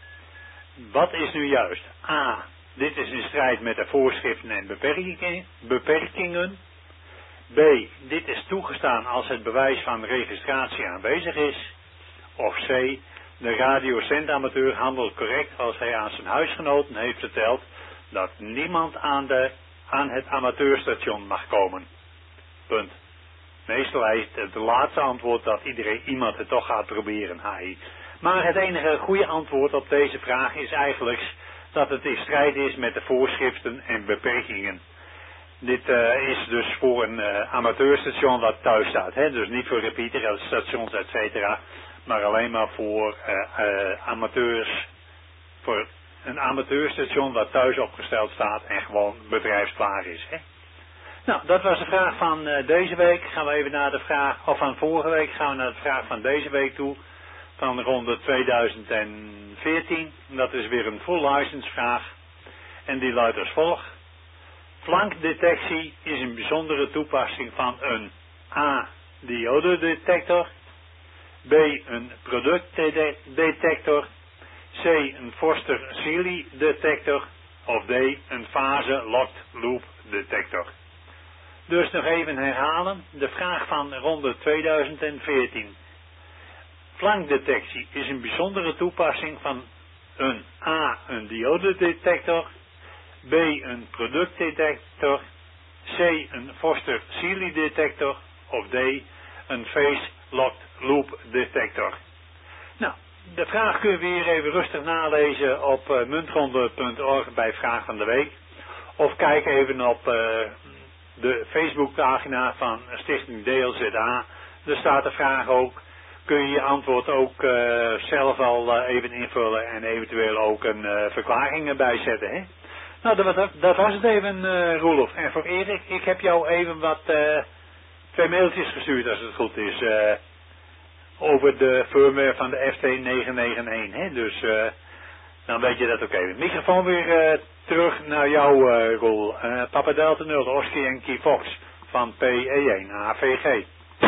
Wat is nu juist? A. Dit is in strijd met de voorschriften en beperkingen. B. Dit is toegestaan als het bewijs van registratie aanwezig is. Of C. De radiocentamateur handelt correct als hij aan zijn huisgenoten heeft verteld dat niemand aan, de, aan het amateurstation mag komen. Punt. Meestal is het laatste antwoord dat iedereen iemand het toch gaat proberen, H I. Maar het enige goede antwoord op deze vraag is eigenlijk dat het in strijd is met de voorschriften en beperkingen. Dit uh, is dus voor een uh, amateurstation wat thuis staat. Hè? Dus niet voor repeater, stations, et cetera. Maar alleen maar voor uh, uh, amateurs. Voor een amateurstation wat thuis opgesteld staat en gewoon bedrijfsklaar is. Hè? Nou, dat was de vraag van uh, deze week. Gaan we even naar de vraag, of van vorige week gaan we naar de vraag van deze week toe. Van de ronde tweeduizend veertien. Dat is weer een full license vraag. En die luidt als volgt. Flankdetectie is een bijzondere toepassing van een A. diodedetector. B. Een productdetector. C. Een Foster-Sealy detector. Of D. Een fase locked loop detector. Dus nog even herhalen. De vraag van ronde tweeduizend veertien. Flankdetectie is een bijzondere toepassing van een A. Een diodedetector. B. Een productdetector. C. Een Foster-Sealy detector. Of D. Een phase locked loop detector. Nou, de vraag kun je weer even rustig nalezen op uh, muntronde punt org bij Vraag van de Week. Of kijk even op uh, de Facebookpagina van Stichting D L Z A. Daar staat de vraag ook. Kun je je antwoord ook uh, zelf al uh, even invullen en eventueel ook een uh, verklaring erbij zetten, hè? Nou, dat, dat was het even, uh, Roelof. En voor Erik, ik heb jou even wat, uh, twee mailtjes gestuurd als het goed is, uh, over de firmware van de F T negen negen een, hè? Dus uh, Dan weet je dat ook even. Microfoon weer uh, terug naar jou, uh, Roel. Uh, Papa Delta nul, Oscar Yankee Fox van P E één A V G.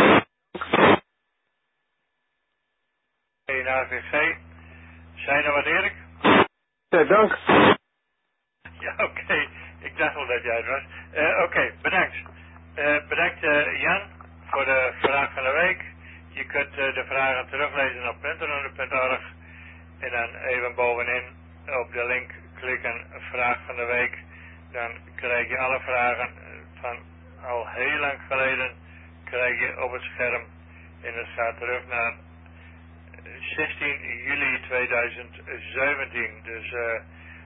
P E één A V G. Zijn er wat, Erik? Ja, dank. Ja, oké. Okay. Ik dacht wel dat jij het was. Uh, oké, okay, bedankt. Uh, bedankt uh, Jan voor de vraag van de week. Je kunt uh, de vragen teruglezen op puntenronde punt org en dan even bovenin op de link klikken vraag van de week. Dan krijg je alle vragen van al heel lang geleden krijg je op het scherm en het gaat terug naar zestien juli tweeduizend zeventien. Dus uh,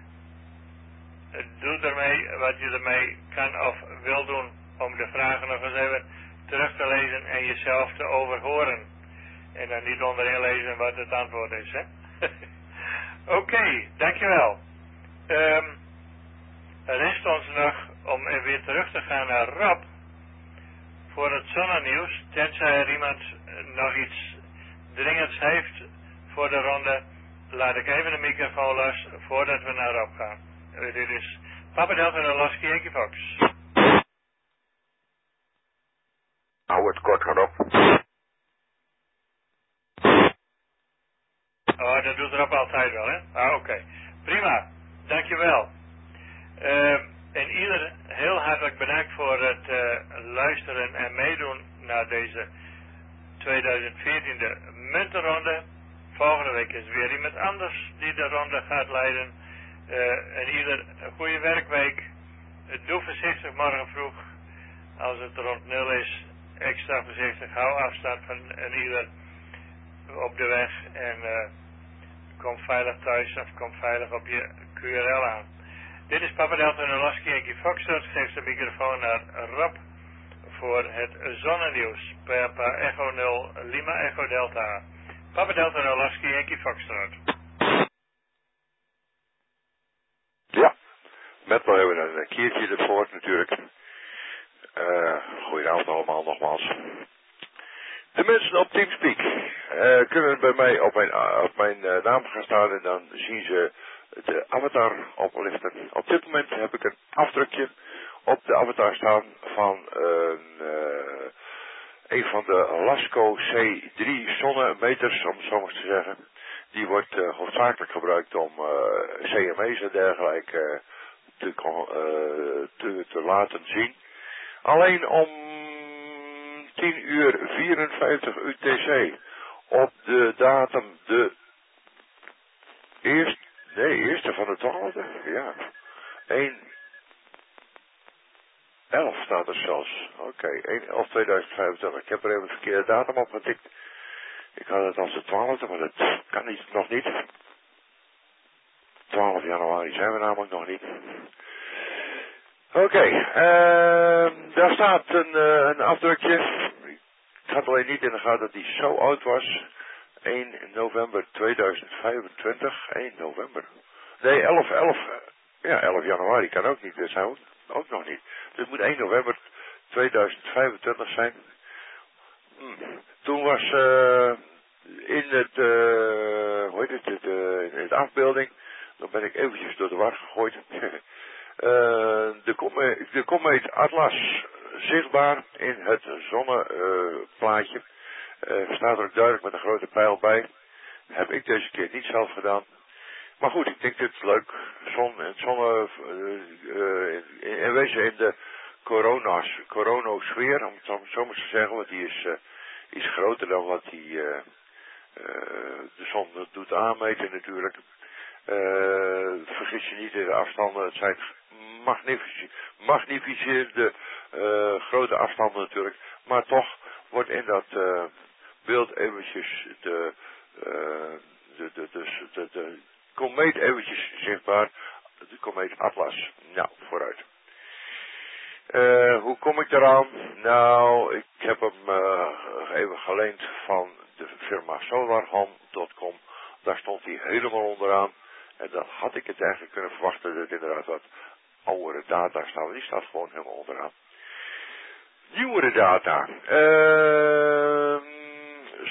doe ermee wat je ermee kan of wil doen om de vragen nog eens even terug te lezen en jezelf te overhoren. En dan niet onderin lezen wat het antwoord is, hè. Oké, okay, dankjewel. Um, rest ons nog om weer terug te gaan naar Rob voor het zonnenieuws. Tenzij er iemand nog iets dringends heeft voor de ronde, laat ik even de microfoon los voordat we naar Rob gaan. Uh, dit is Papa Delta en Lasky Yankee Fox. Hou het kort, Rob. Oh, dat doet Rob altijd wel, hè? Ah, oké. Okay. Prima. Dankjewel. Uh, en ieder heel hartelijk bedankt voor het uh, luisteren en meedoen naar deze tweeduizend veertien muntenronde. Volgende week is weer iemand anders die de ronde gaat leiden. Uh, en ieder een goede werkweek. Uh, doe voorzichtig morgen vroeg. Als het rond nul is, extra voorzichtig. Hou afstand van een ieder op de weg. En uh, kom veilig thuis of kom veilig op je Q R L aan. Dit is Papa Delta en Lasky Yankee Foxtrot. Geef de microfoon naar Rob voor het zonnenieuws. Papa Echo nul Lima Echo Delta. Papa Delta en Lasky Yankee Foxtrot. Ja, met nog even een keertje ervoor natuurlijk. Uh, goedenavond allemaal nogmaals. De mensen op Teamspeak uh, kunnen bij mij op mijn, uh, op mijn uh, naam gaan staan en dan zien ze de avatar oplichten. Op dit moment heb ik een afdrukje op de avatar staan van uh, uh, een van de Lasco C drie zonnemeters, om het zo maar te zeggen. Die wordt uh, hoofdzakelijk gebruikt om uh, C M E's en dergelijke uh, te, uh, te, te laten zien. Alleen om tien uur vierenvijftig U T C op de datum de eerste, nee, eerste van de twaalfde, ja, één elf staat er zelfs, oké, okay, één elf tweeduizend vijfentwintig, ik heb er even een verkeerde datum op getikt, ik had het als de twaalfde, maar dat kan niet, nog niet, twaalf januari zijn we namelijk nog niet. Oké, okay, uh, daar staat een, uh, een afdrukje. Ik had alleen niet in de gaten dat die zo oud was. één november tweeduizend vijfentwintig. één november. Nee, elf, elf. Ja, elf januari kan ook niet. Dat zijn ook, ook nog niet. Dus het moet één november tweeduizend vijfentwintig zijn. Hmm. Toen was uh, in het, uh, hoe heet het, het uh, in het afbeelding. Dan ben ik eventjes door de war gegooid. Uh, de, komeet, de komeet Atlas zichtbaar in het zonneplaatje. Uh, uh, staat er ook duidelijk met een grote pijl bij. Heb ik deze keer niet zelf gedaan. Maar goed, ik denk dit is leuk. Zon en zonne uh, uh, in, in wezen in de corona's, coronasfeer, om het zo maar te zeggen, want die is, uh, is groter dan wat die uh, uh, de zon doet aanmeten natuurlijk. Uh, vergis je niet in de afstanden, het zijn magnifici magnificeerde uh, grote afstanden natuurlijk, maar toch wordt in dat uh, beeld eventjes de, uh, de, de, de, de, de komeet eventjes zichtbaar, de komeet Atlas. Nou, vooruit. Uh, hoe kom ik eraan? Nou, ik heb hem uh, even geleend van de firma solarhome punt com. Daar stond hij helemaal onderaan. En dan had ik het eigenlijk kunnen verwachten dat inderdaad wat oudere data staan. Die staat gewoon helemaal onderaan. Nieuwere data. Uh,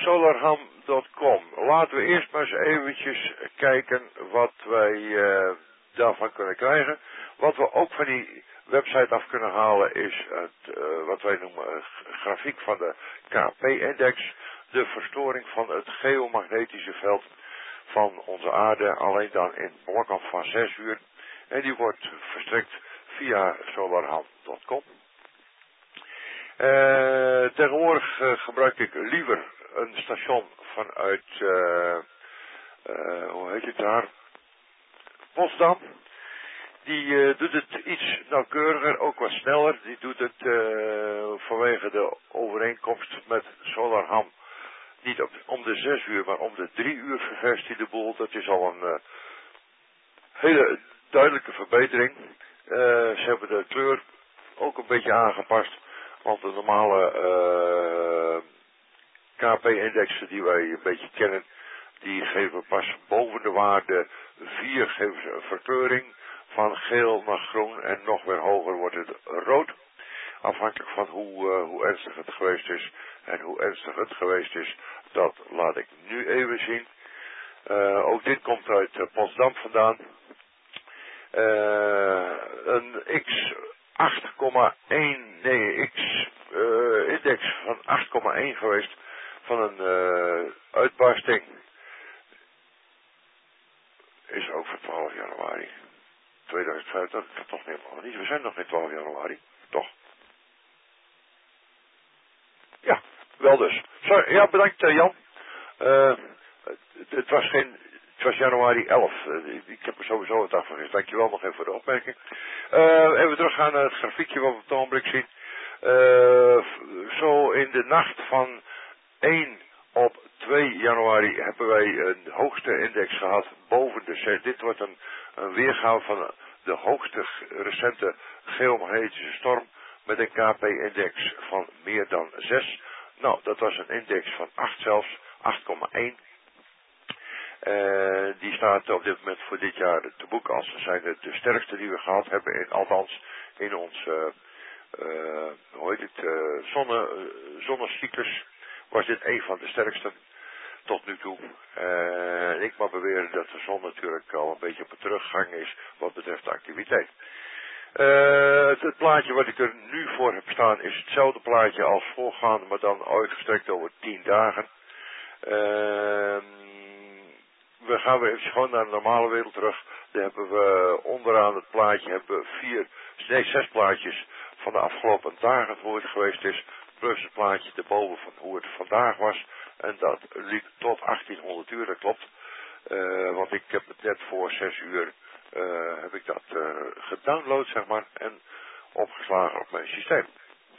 solarham punt com. Laten we eerst maar eens eventjes kijken wat wij uh, daarvan kunnen krijgen. Wat we ook van die website af kunnen halen is het, uh, wat wij noemen uh, grafiek van de K P-index. De verstoring van het geomagnetische veld van onze aarde, alleen dan in blokken van zes uur. En die wordt verstrekt via solarham punt com. Uh, tegenwoordig uh, gebruik ik liever een station vanuit, uh, uh, hoe heet het daar, Potsdam. Die uh, doet het iets nauwkeuriger, ook wat sneller. Die doet het uh, vanwege de overeenkomst met Solarham. Niet op, om de zes uur, maar om de drie uur ververst hij de boel. Dat is al een uh, hele duidelijke verbetering. Uh, ze hebben de kleur ook een beetje aangepast. Want de normale uh, K P-indexen die wij een beetje kennen, die geven pas boven de waarde vier geven ze een verkleuring. Van geel naar groen en nog weer hoger wordt het rood. Afhankelijk van hoe, uh, hoe ernstig het geweest is. En hoe ernstig het geweest is, dat laat ik nu even zien. Uh, ook dit komt uit uh, Potsdam vandaan. Uh, een X acht komma één, nee, X uh, index van acht komma één geweest van een uh, uitbarsting. Is ook van twaalf januari. tweeduizend vijf, dat kan toch niet helemaal niet. We zijn nog in twaalf januari. Toch? Ja, wel dus. Sorry, ja, bedankt uh, Jan. Uh, het, het was geen... Het was januari elf. Uh, ik heb er sowieso het af vergist. Dankjewel nog even voor de opmerking. Uh, even teruggaan naar het grafiekje wat we op het ogenblik zien. Uh, zo in de nacht van één op twee januari hebben wij een hoogste index gehad boven de zes. Dit wordt een, een weergave van de hoogste recente geomagnetische storm met een K P-index van meer dan zes. Nou, dat was een index van acht zelfs, acht komma één. Uh, die staat op dit moment voor dit jaar te boek als zijn het de sterkste die we gehad hebben, in, althans in ons, uh, uh, hoe heet het, uh, zonne, uh, zonnecyclus was dit een van de sterkste tot nu toe. Uh, ik mag beweren dat de zon natuurlijk al een beetje op de teruggang is wat betreft de activiteit. Uh, het, het plaatje wat ik er nu voor heb staan is hetzelfde plaatje als voorgaande, maar dan uitgestrekt over tien dagen. Uh, We gaan weer even gewoon naar de normale wereld terug. Daar hebben we onderaan het plaatje hebben we vier, nee, zes plaatjes van de afgelopen dagen hoe het geweest is. Plus het plaatje erboven van hoe het vandaag was. En dat liep tot achttienhonderd uur, dat klopt. Uh, want ik heb het net voor zes uur uh, heb ik dat uh, gedownload, zeg maar. En opgeslagen op mijn systeem.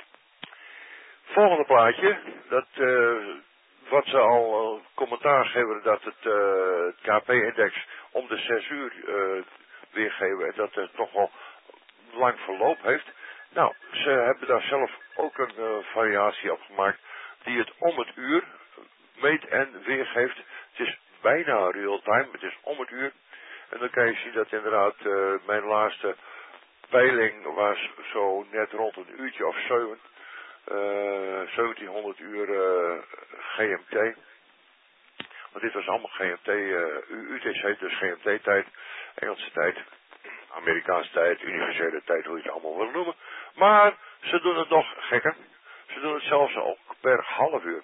Volgende plaatje, dat... Uh, wat ze al uh, commentaar geven dat het, uh, het K P-index om de zes uur uh, weergeven en dat het toch wel lang verloop heeft. Nou, ze hebben daar zelf ook een uh, variatie op gemaakt die het om het uur meet en weergeeft. Het is bijna real-time, het is om het uur. En dan kan je zien dat inderdaad uh, mijn laatste peiling was zo net rond een uurtje of zeven. Uh, zeventienhonderd uur uh, G M T. Want dit was allemaal G M T, uh, U T C, dus G M T-tijd, Engelse tijd, Amerikaanse tijd, universele tijd, hoe je het allemaal wil noemen. Maar ze doen het nog gekker. Ze doen het zelfs ook per half uur.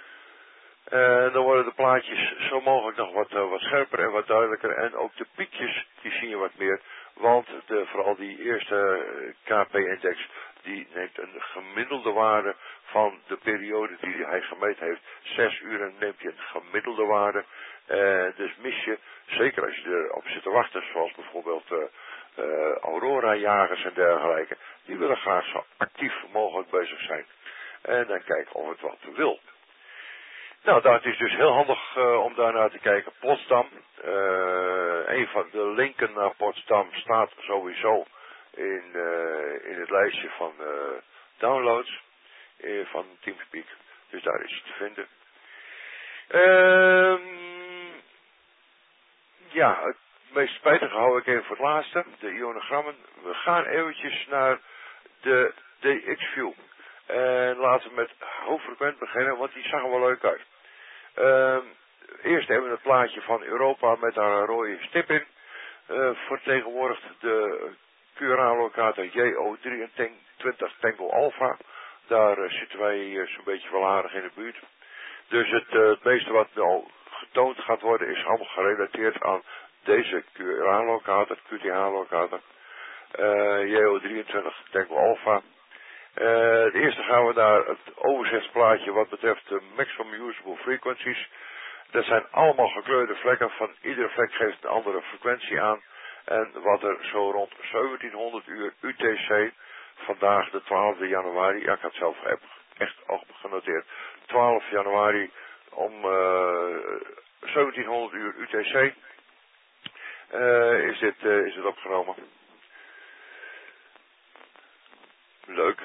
En dan worden de plaatjes zo mogelijk nog wat, uh, wat scherper en wat duidelijker. En ook de piekjes, die zie je wat meer. Want de, vooral die eerste K P-index, die neemt een gemiddelde waarde van de periode die hij gemeten heeft. Zes uur neemt hij een gemiddelde waarde. Uh, dus mis je, zeker als je erop zit te wachten, zoals bijvoorbeeld uh, uh, Aurora-jagers en dergelijke. Die willen graag zo actief mogelijk bezig zijn. En dan kijken of het wat wil. Nou, dat is dus heel handig uh, om daarnaar te kijken. Potsdam, uh, een van de linken naar Potsdam staat sowieso in, uh, in het lijstje van uh, downloads uh, van TeamSpeak. Dus daar is het te vinden. Uh, ja, het meest spijtige hou ik even voor het laatste, de ionogrammen. We gaan eventjes naar de D X View. En laten we met hoofdfrequent beginnen, want die zag er wel leuk uit. Uh, eerst hebben we het plaatje van Europa met daar een rode stip in. Uh, vertegenwoordigt de Q R A-locator J O drieëntwintig Tango Alpha. Daar uh, zitten wij uh, zo'n beetje wel aardig in de buurt. Dus het, uh, het meeste wat nou getoond gaat worden is allemaal gerelateerd aan deze Q R A-locator, Q T H-locator. Uh, J O drieëntwintig Tango Alpha. Uh, het eerste gaan we naar het overzichtsplaatje wat betreft de maximum usable frequencies. Dat zijn allemaal gekleurde vlekken. Van iedere vlek geeft een andere frequentie aan. En wat er zo rond zeventienhonderd uur U T C, vandaag de twaalfde januari, ja ik had het zelf echt ook genoteerd, twaalf januari om uh, zeventienhonderd uur U T C uh, is, dit, uh, is dit opgenomen. Leuk.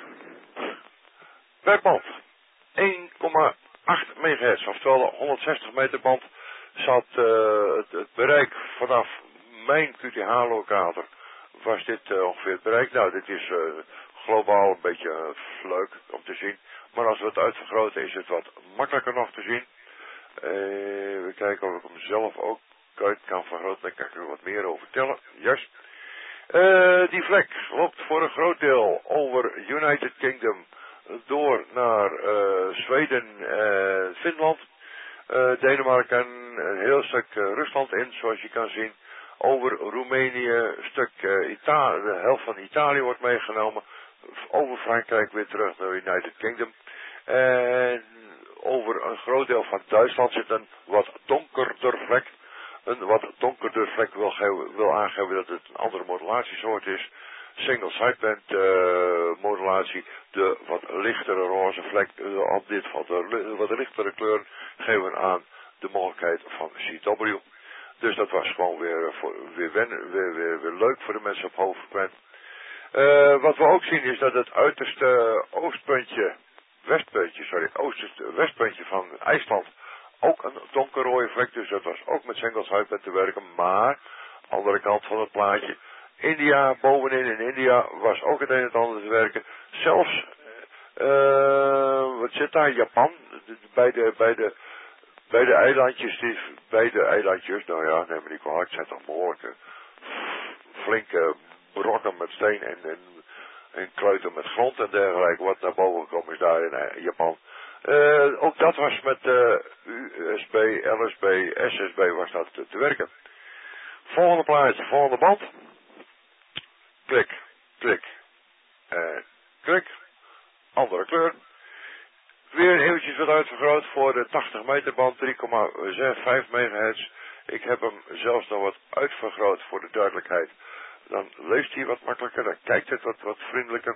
Werkband. één komma acht megahertz, oftewel de honderdzestig meter band, zat uh, het, het bereik vanaf mijn Q T H-locator, was dit uh, ongeveer het bereik. Nou, dit is uh, globaal een beetje uh, leuk om te zien, maar als we het uitvergroten is het wat makkelijker nog te zien. Uh, even kijken of ik hem zelf ook uit kan vergroten, daar kan ik er wat meer over vertellen. Juist. Uh, die vlek loopt voor een groot deel over United Kingdom door naar uh, Zweden en Finland, uh, Denemarken, een heel stuk uh, Rusland in, zoals je kan zien. Over Roemenië, een stuk uh, Italië, de helft van Italië wordt meegenomen. Over Frankrijk weer terug naar United Kingdom. En over een groot deel van Duitsland zit een wat donkerder vlek. Een wat donkerder vlek wil, geven, wil aangeven dat het een andere modulatiesoort is. Single sideband uh, modulatie, de wat lichtere roze vlek, uh, op dit geval de wat lichtere kleuren, geven aan de mogelijkheid van C W. Dus dat was gewoon weer, voor, weer, wennen, weer, weer, weer leuk voor de mensen op hoofdfrequent. Uh, wat we ook zien is dat het uiterste oostpuntje, westpuntje, sorry, oosterste westpuntje van IJsland ook een donkerrode vlek, dus dat was ook met single sideband te werken, maar andere kant van het plaatje. India, bovenin in India was ook het een en het ander te werken. Zelfs, uh, wat zit daar, Japan, bij de, bij de, bij de eilandjes, die, bij de eilandjes, nou ja, neem me niet kwalijk, het zijn toch behoorlijke, flinke brokken met steen en, en, en kluiten met grond en dergelijke, wat naar boven gekomen is daar in Japan. Uh, ook dat was met uh, U S B, L S B, S S B was dat te, te werken. Volgende plaatje, volgende band. Klik, klik, en klik, andere kleur. Weer eventjes wat uitvergroot voor de tachtig meter band, drie komma vijf megahertz. Ik heb hem zelfs nog wat uitvergroot voor de duidelijkheid. Dan leest hij wat makkelijker, dan kijkt het wat, wat vriendelijker.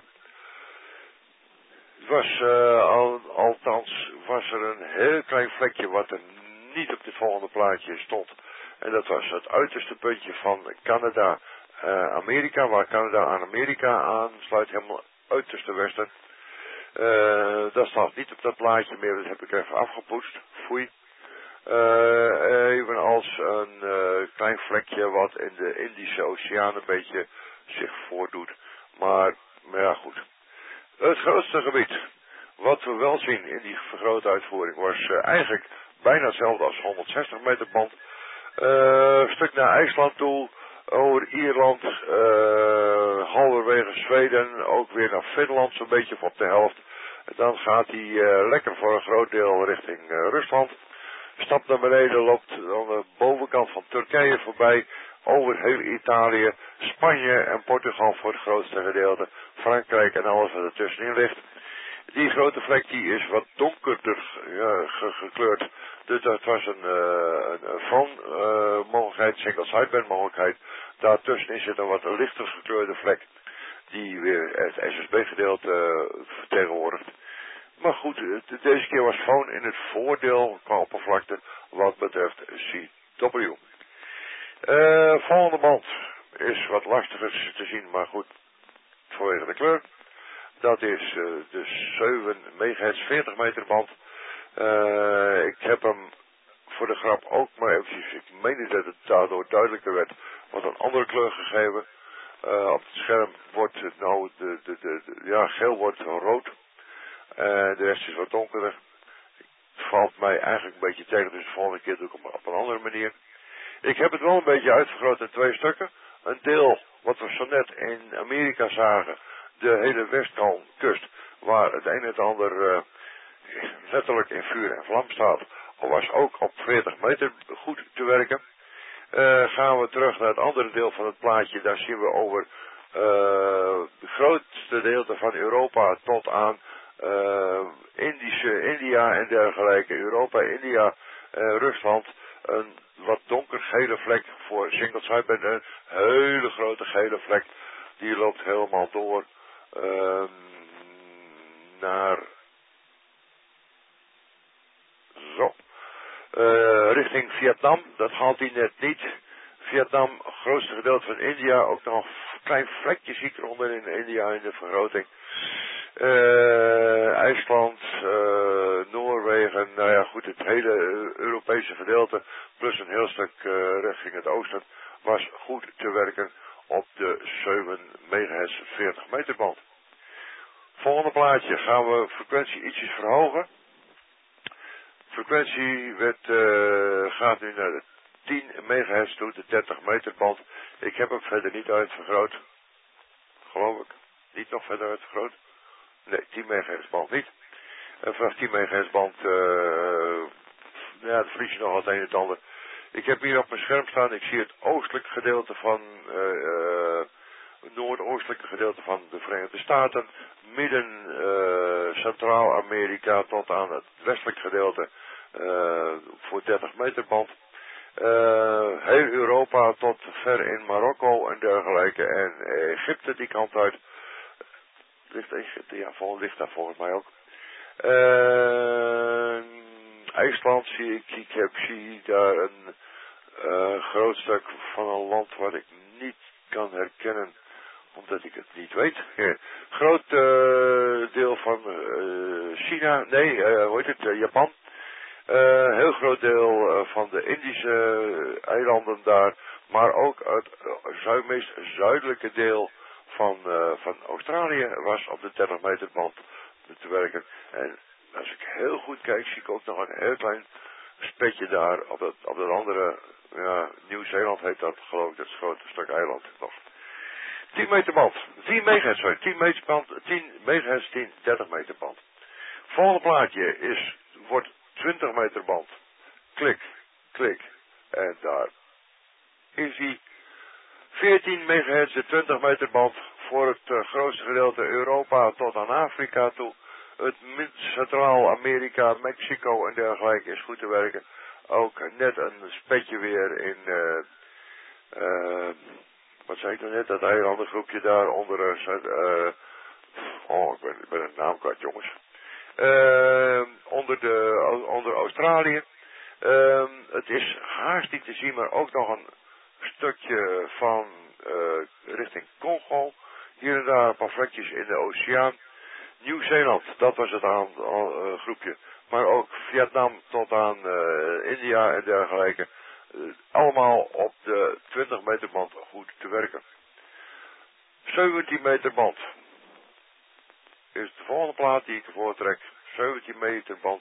Het was, uh, al, althans, was er een heel klein vlekje wat er niet op dit volgende plaatje stond. En dat was het uiterste puntje van Canada. Uh, Amerika, waar Canada aan Amerika aansluit, helemaal uiterste westen. Uh, dat staat niet op dat plaatje meer, dat heb ik even afgepoetst. Foei. Uh, evenals een uh, klein vlekje wat in de Indische Oceaan een beetje zich voordoet. Maar, maar ja goed. Het grootste gebied, wat we wel zien in die vergrote uitvoering, was uh, eigenlijk bijna hetzelfde als honderdzestig meter band. Uh, een stuk naar IJsland toe. Over Ierland, uh, halverwege Zweden, ook weer naar Finland, zo'n beetje op de helft. En dan gaat hij uh, lekker voor een groot deel richting uh, Rusland. Stap naar beneden, loopt aan de bovenkant van Turkije voorbij, over heel Italië, Spanje en Portugal voor het grootste gedeelte, Frankrijk en alles wat ertussenin ligt. Die grote vlek die is wat donkerder uh, ge gekleurd. Dus dat was een, uh, een phone uh, mogelijkheid, single sideband mogelijkheid. Daartussen zit een wat lichter gekleurde vlek die weer het S S B gedeelte uh, vertegenwoordigt. Maar goed, deze keer was phone in het voordeel qua oppervlakte wat betreft C W. Uh, volgende band is wat lastiger te zien, maar goed, vanwege de kleur. Dat is uh, de zeven megahertz veertig meter band. Uh, ik heb hem voor de grap ook maar eventjes, ik meen dat het daardoor duidelijker werd, wat een andere kleur gegeven. Uh, op het scherm wordt het nou, de, de, de, de, ja, geel wordt rood. Uh, de rest is wat donkerder. valt mij eigenlijk een beetje tegen, dus de volgende keer doe ik hem op een andere manier. Ik heb het wel een beetje uitvergroot in twee stukken. Een deel, wat we zo net in Amerika zagen, de hele westkust, waar het een en het ander uh, letterlijk in vuur en vlam staat, was ook op veertig meter goed te werken. Uh, gaan we terug naar het andere deel van het plaatje, daar zien we over uh, het grootste deel van Europa tot aan uh, Indische, India en dergelijke, Europa, India, uh, Rusland, een wat donkergele vlek voor single sideband, een hele grote gele vlek, die loopt helemaal door uh, naar zo. Uh, richting Vietnam, dat haalt hij net niet. Vietnam, grootste gedeelte van India, ook nog een klein vlekje zie ik eronder in India in de vergroting. Uh, IJsland, uh, Noorwegen, nou ja goed, het hele Europese gedeelte, plus een heel stuk uh, richting het oosten, was goed te werken op de zeven megahertz veertig meter band. Volgende plaatje gaan we frequentie ietsjes verhogen. Frequentie werd, uh, gaat nu naar de tien megahertz toe, de dertig meter band. Ik heb hem verder niet uitvergroot. Geloof ik. Niet nog verder uitvergroot. Nee, tien megahertz band niet. En vanaf tien megahertz band, uh, ja, dat verlies je nog het een en het ander. Ik heb hier op mijn scherm staan, ik zie het oostelijk gedeelte van, uh, uh, het noordoostelijke gedeelte van de Verenigde Staten, midden uh, Centraal-Amerika tot aan het westelijk gedeelte uh, voor dertig meter band. Uh, heel Europa tot ver in Marokko en dergelijke en Egypte die kant uit. Ligt Egypte, ja, vol, ligt daar volgens mij ook. Uh, IJsland zie ik, ik heb, zie daar een uh, groot stuk van een land wat ik niet kan herkennen, omdat ik het niet weet. Ja. Groot uh, deel van uh, China, nee, uh, hoe heet het, uh, Japan. Uh, heel groot deel uh, van de Indische eilanden daar, maar ook het uh, zuid, meest zuidelijke deel van, uh, van Australië was op de dertig meter band te werken. En als ik heel goed kijk, zie ik ook nog een heel klein spetje daar op dat, op dat andere, ja, Nieuw-Zeeland heet dat, geloof ik, dat is het grote stuk eiland nog. tien meter band, tien megahertz, sorry, tien meter band, tien megahertz, tien, dertig meter band. Volgende plaatje is, wordt twintig meter band. Klik, klik, en daar is die veertien megahertz, de twintig meter band voor het uh, grootste gedeelte Europa tot aan Afrika toe. Het Centraal-Amerika, Mexico en dergelijke is goed te werken. Ook net een spetje weer in, uh, uh, wat zei ik nou net, dat eilandengroepje daar onder, uh, uh, oh, ik ben, ik ben een naam kwijt, jongens. Uh, onder, de, onder Australië. Uh, het is haast niet te zien, maar ook nog een stukje van uh, richting Congo. Hier en daar een paar vlekjes in de oceaan. Nieuw-Zeeland, dat was het aan, uh, groepje. Maar ook Vietnam tot aan uh, India en dergelijke. Uh, allemaal op de twintig meter band goed te werken. zeventien meter band is de volgende plaat die ik ervoor trek. zeventien meter band.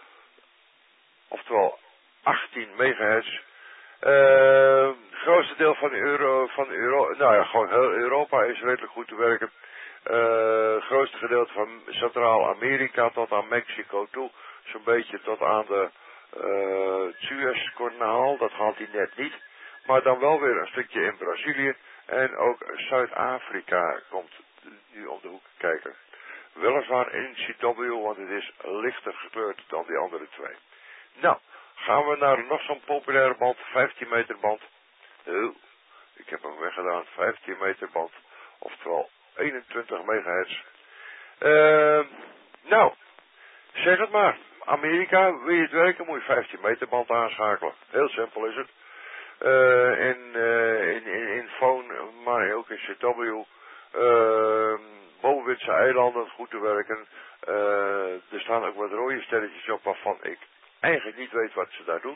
Oftewel achttien megahertz. Uh, het grootste deel van Euro, van Euro, nou ja, gewoon heel Europa is redelijk goed te werken. Uh, het grootste gedeelte van Centraal-Amerika tot aan Mexico toe. Zo'n beetje tot aan de uh, Suezkanaal, dat haalt hij net niet. Maar dan wel weer een stukje in Brazilië. En ook Zuid-Afrika komt nu om de hoek kijken. Weliswaar in C W, want het is lichter gekleurd dan die andere twee. Nou, gaan we naar nog zo'n populaire band, vijftien meter band. Uh, ik heb hem weggedaan, vijftien meter band. Oftewel eenentwintig megahertz. Uh, nou, zeg het maar. Amerika, wil je het werken, moet je vijftien meter band aanschakelen. Heel simpel is het. Uh, in, uh, in, in, in phone, maar ook in C W. Uh, Bovenwitse eilanden, goed te werken. Uh, er staan ook wat rode sterretjes op waarvan ik eigenlijk niet weet wat ze daar doen.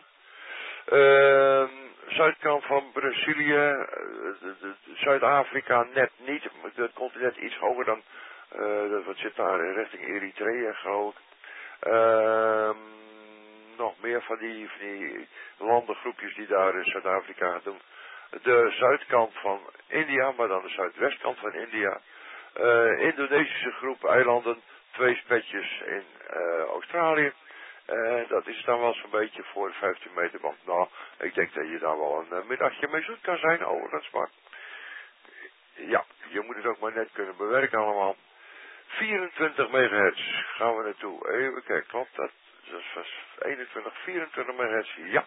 Uh, Zuidkant van Brazilië, uh, Zuid-Afrika net niet. Het continent iets hoger dan, uh, wat zit daar richting Eritrea geloof ik. Uh, nog meer van die, van die landengroepjes die daar in Zuid-Afrika gaan doen. De zuidkant van India, maar dan de zuidwestkant van India. Uh, Indonesische groep eilanden, twee spetjes in uh, Australië. En uh, dat is dan wel zo'n beetje voor vijftien meter band. Nou, ik denk dat je daar wel een uh, middagje mee zoet kan zijn, overigens. Maar ja, je moet het ook maar net kunnen bewerken allemaal. vierentwintig megahertz gaan we naartoe. Even kijken, klopt dat? Dat was eenentwintig, vierentwintig megahertz, ja.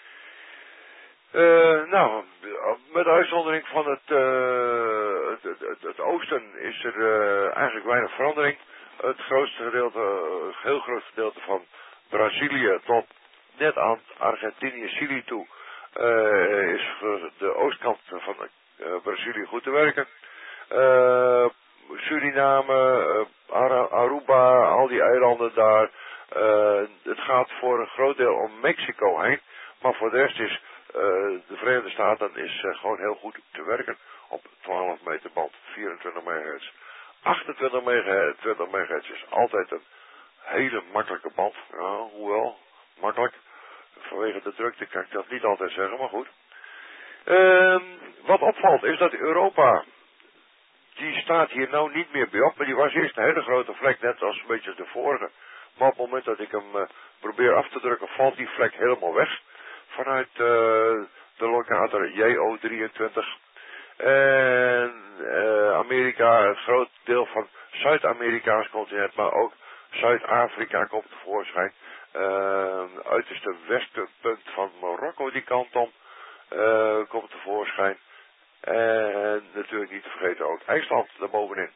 Uh, nou, met uitzondering van het, uh, het, het, het oosten is er uh, eigenlijk weinig verandering. Het grootste gedeelte, uh, heel groot gedeelte van Brazilië tot net aan Argentinië, Chili toe, uh, is voor de oostkant van uh, Brazilië goed te werken. Uh, Suriname, uh, Aruba, al die eilanden daar. Uh, het gaat voor een groot deel om Mexico heen, maar voor de rest is Uh, de Verenigde Staten is uh, gewoon heel goed te werken op twaalf meter band, vierentwintig megahertz. achtentwintig megahertz, twintig megahertz is altijd een hele makkelijke band. Ja, hoewel, makkelijk. Vanwege de drukte kan ik dat niet altijd zeggen, maar goed. Uh, wat opvalt is dat Europa, die staat hier nou niet meer bij op, maar die was eerst een hele grote vlek, net als een beetje de vorige. Maar op het moment dat ik hem uh, probeer af te drukken, valt die vlek helemaal weg. Vanuit uh, de locator J O drieëntwintig. En uh, Amerika, het groot deel van Zuid-Amerikaans continent, maar ook Zuid-Afrika komt tevoorschijn. Uh, uiterste westenpunt van Marokko die kant om uh, komt tevoorschijn. En natuurlijk niet te vergeten ook IJsland daarbovenin.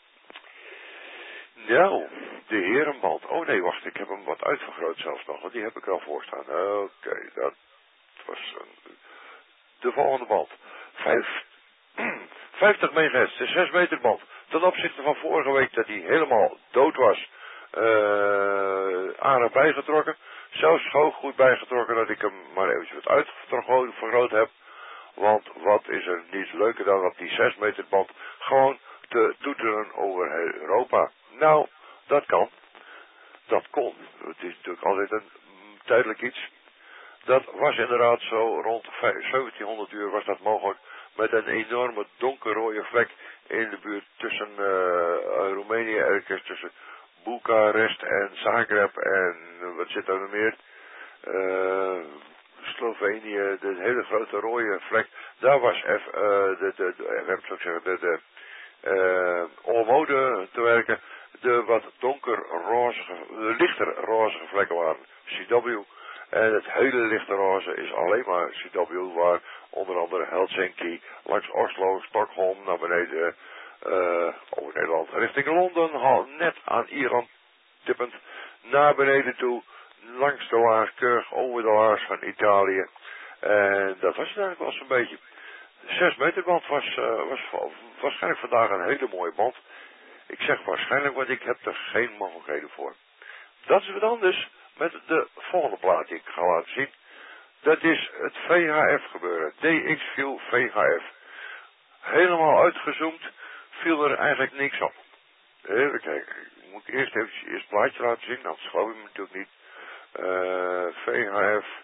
Nou, de herenband. Oh nee, wacht, ik heb hem wat uitvergroot zelfs nog, want die heb ik al voorstaan. Oké, okay, dat was een, de volgende band. Vijf, vijftig megahertz, de zes meter band. Ten opzichte van vorige week dat hij helemaal dood was, uh, aardig bijgetrokken. Zelfs zo goed bijgetrokken dat ik hem maar eventjes wat uitvergroot heb. Want wat is er niet leuker dan dat die zes meter band gewoon te toeteren over heel Europa. Nou, dat kan. Dat kon. Het is natuurlijk altijd een mm, tijdelijk iets. Dat was inderdaad zo rond zeventienhonderd uur was dat mogelijk. Met een enorme donkerrode vlek in de buurt tussen uh, Roemenië, ergens tussen Boekarest en Zagreb en wat zit er nog meer? Uh, Slovenië, de hele grote rode vlek. Daar was F, uh, de, de, de, F M, zou ik zeggen, de, de uh, Olmode te werken. De wat donker rozige, de lichter rozige vlekken waren C W. En het hele lichte roze is alleen maar C W, waar onder andere Helsinki, langs Oslo, Stockholm, naar beneden, uh, over Nederland, richting Londen, net aan Ierland tippend, naar beneden toe, langs de Laarskirch, over de Laars van Italië. En dat was het eigenlijk wel zo'n beetje. De zes meter band was, uh, was waarschijnlijk vandaag een hele mooie band. Ik zeg waarschijnlijk, want ik heb er geen mogelijkheden voor. Dat is wat anders met de volgende plaat die ik ga laten zien. Dat is het V H F gebeuren. D X View V H F. Helemaal uitgezoomd, viel er eigenlijk niks op. Even kijken. Ik moet eerst even eerst het plaatje laten zien, anders geloof je me natuurlijk niet. Uh, V H F.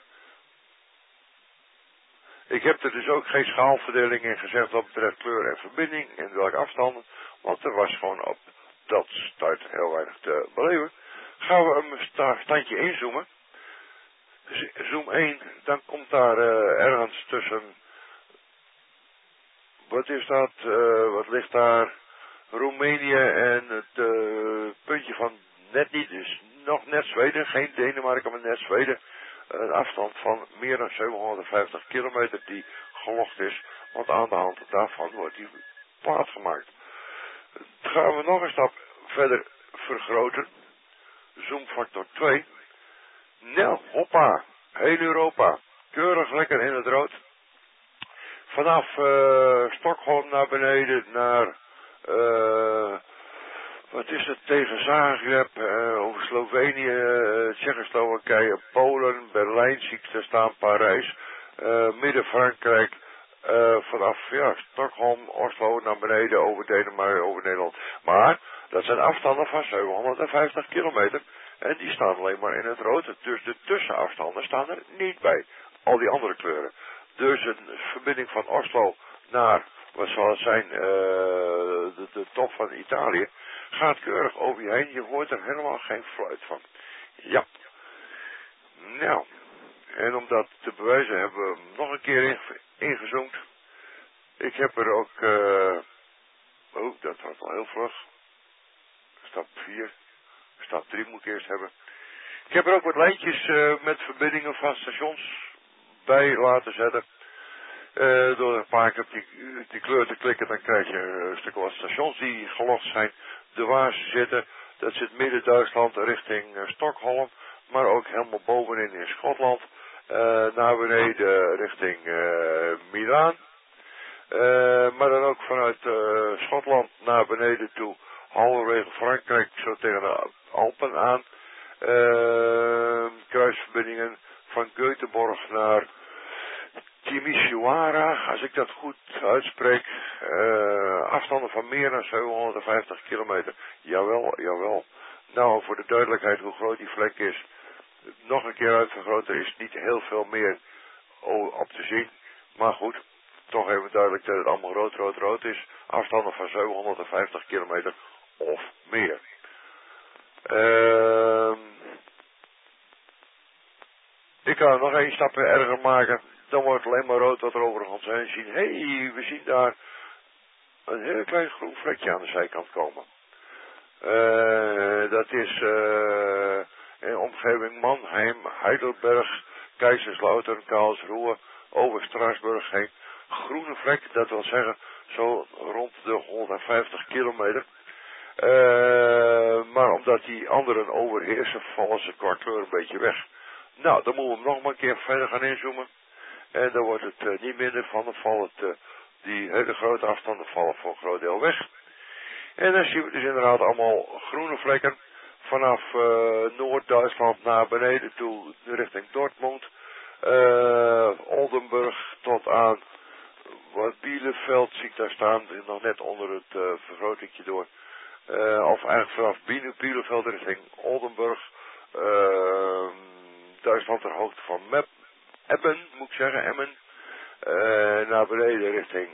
Ik heb er dus ook geen schaalverdeling in gezegd wat betreft kleur en verbinding en welke afstanden. Want er was gewoon op dat start heel weinig te beleven. Gaan we een standje inzoomen. Zoom één, dan komt daar uh, ergens tussen, wat is dat, uh, wat ligt daar, Roemenië en het uh, puntje van net niet, dus nog net Zweden, geen Denemarken, maar net Zweden. Een afstand van meer dan zevenhonderdvijftig kilometer die gelogd is, want aan de hand daarvan wordt die plaat gemaakt. Dan gaan we nog een stap verder vergroten. Zoomfactor twee. Nou, hoppa. Heel Europa. Keurig lekker in het rood. Vanaf uh, Stockholm naar beneden naar, uh, wat is het, tegen Zagreb, uh, over Slovenië, uh, Tsjechoslowakije, Polen, Berlijn zie ik er staan, Parijs, uh, Midden-Frankrijk, uh, vanaf ja, Stockholm, Oslo naar beneden, over Denemarken, over Nederland. Maar dat zijn afstanden van zevenhonderdvijftig kilometer. En die staan alleen maar in het rood. Dus de tussenafstanden staan er niet bij. Al die andere kleuren. Dus een verbinding van Oslo naar, wat zal het zijn, uh, de, de top van Italië, gaat keurig over je heen. Je hoort er helemaal geen fluit van. Ja. Nou. En om dat te bewijzen hebben we hem nog een keer ingezoomd. Ik heb er ook, uh, oh, dat was wel heel vlug. Stap vier. Stap drie moet ik eerst hebben. Ik heb er ook wat lijntjes uh, met verbindingen van stations bij laten zetten. Uh, door een paar keer op die, die kleur te klikken, dan krijg je een stuk wat stations die gelogd zijn. De waar ze zitten, dat zit midden Duitsland richting uh, Stockholm, maar ook helemaal bovenin in Schotland. Uh, naar beneden richting uh, Milaan. Uh, maar dan ook vanuit uh, Schotland naar beneden toe, halverwege Frankrijk, zo tegen de Alpen aan. Uh, kruisverbindingen van Göteborg naar Timisoara, als ik dat goed uitspreek. Uh, afstanden van meer dan zevenhonderdvijftig kilometer. Jawel, jawel. Nou, voor de duidelijkheid hoe groot die vlek is. Nog een keer uitvergroten is niet heel veel meer op te zien. Maar goed, toch even duidelijk dat het allemaal rood, rood, rood is. Afstanden van zevenhonderdvijftig kilometer of meer. Uh, ik kan nog één stapje erger maken. Dan wordt het alleen maar rood wat er over ons heen zien. Hé, hey, we zien daar een heel klein groen vlekje aan de zijkant komen. Uh, dat is uh, in omgeving Mannheim, Heidelberg, Kaiserslautern, Karlsruhe, over Straatsburg heen. Groene vlek, dat wil zeggen zo rond de honderdvijftig kilometer. Uh, maar omdat die anderen overheersen, vallen ze qua kleur een beetje weg. Nou, dan moeten we hem nog maar een keer verder gaan inzoomen. En dan wordt het uh, niet minder van, dan valt het, uh, die hele grote afstanden vallen voor een groot deel weg. En dan zien we dus inderdaad allemaal groene vlekken vanaf uh, Noord-Duitsland naar beneden toe richting Dortmund, uh, Oldenburg tot aan wat Bielefeld zie ik daar staan, nog net onder het uh, vergrotingje door. Uh, of eigenlijk vanaf Bielefeld richting Oldenburg, uh, Duitsland ter hoogte van Mep, Emmen, moet ik zeggen, Emmen, uh, naar beneden richting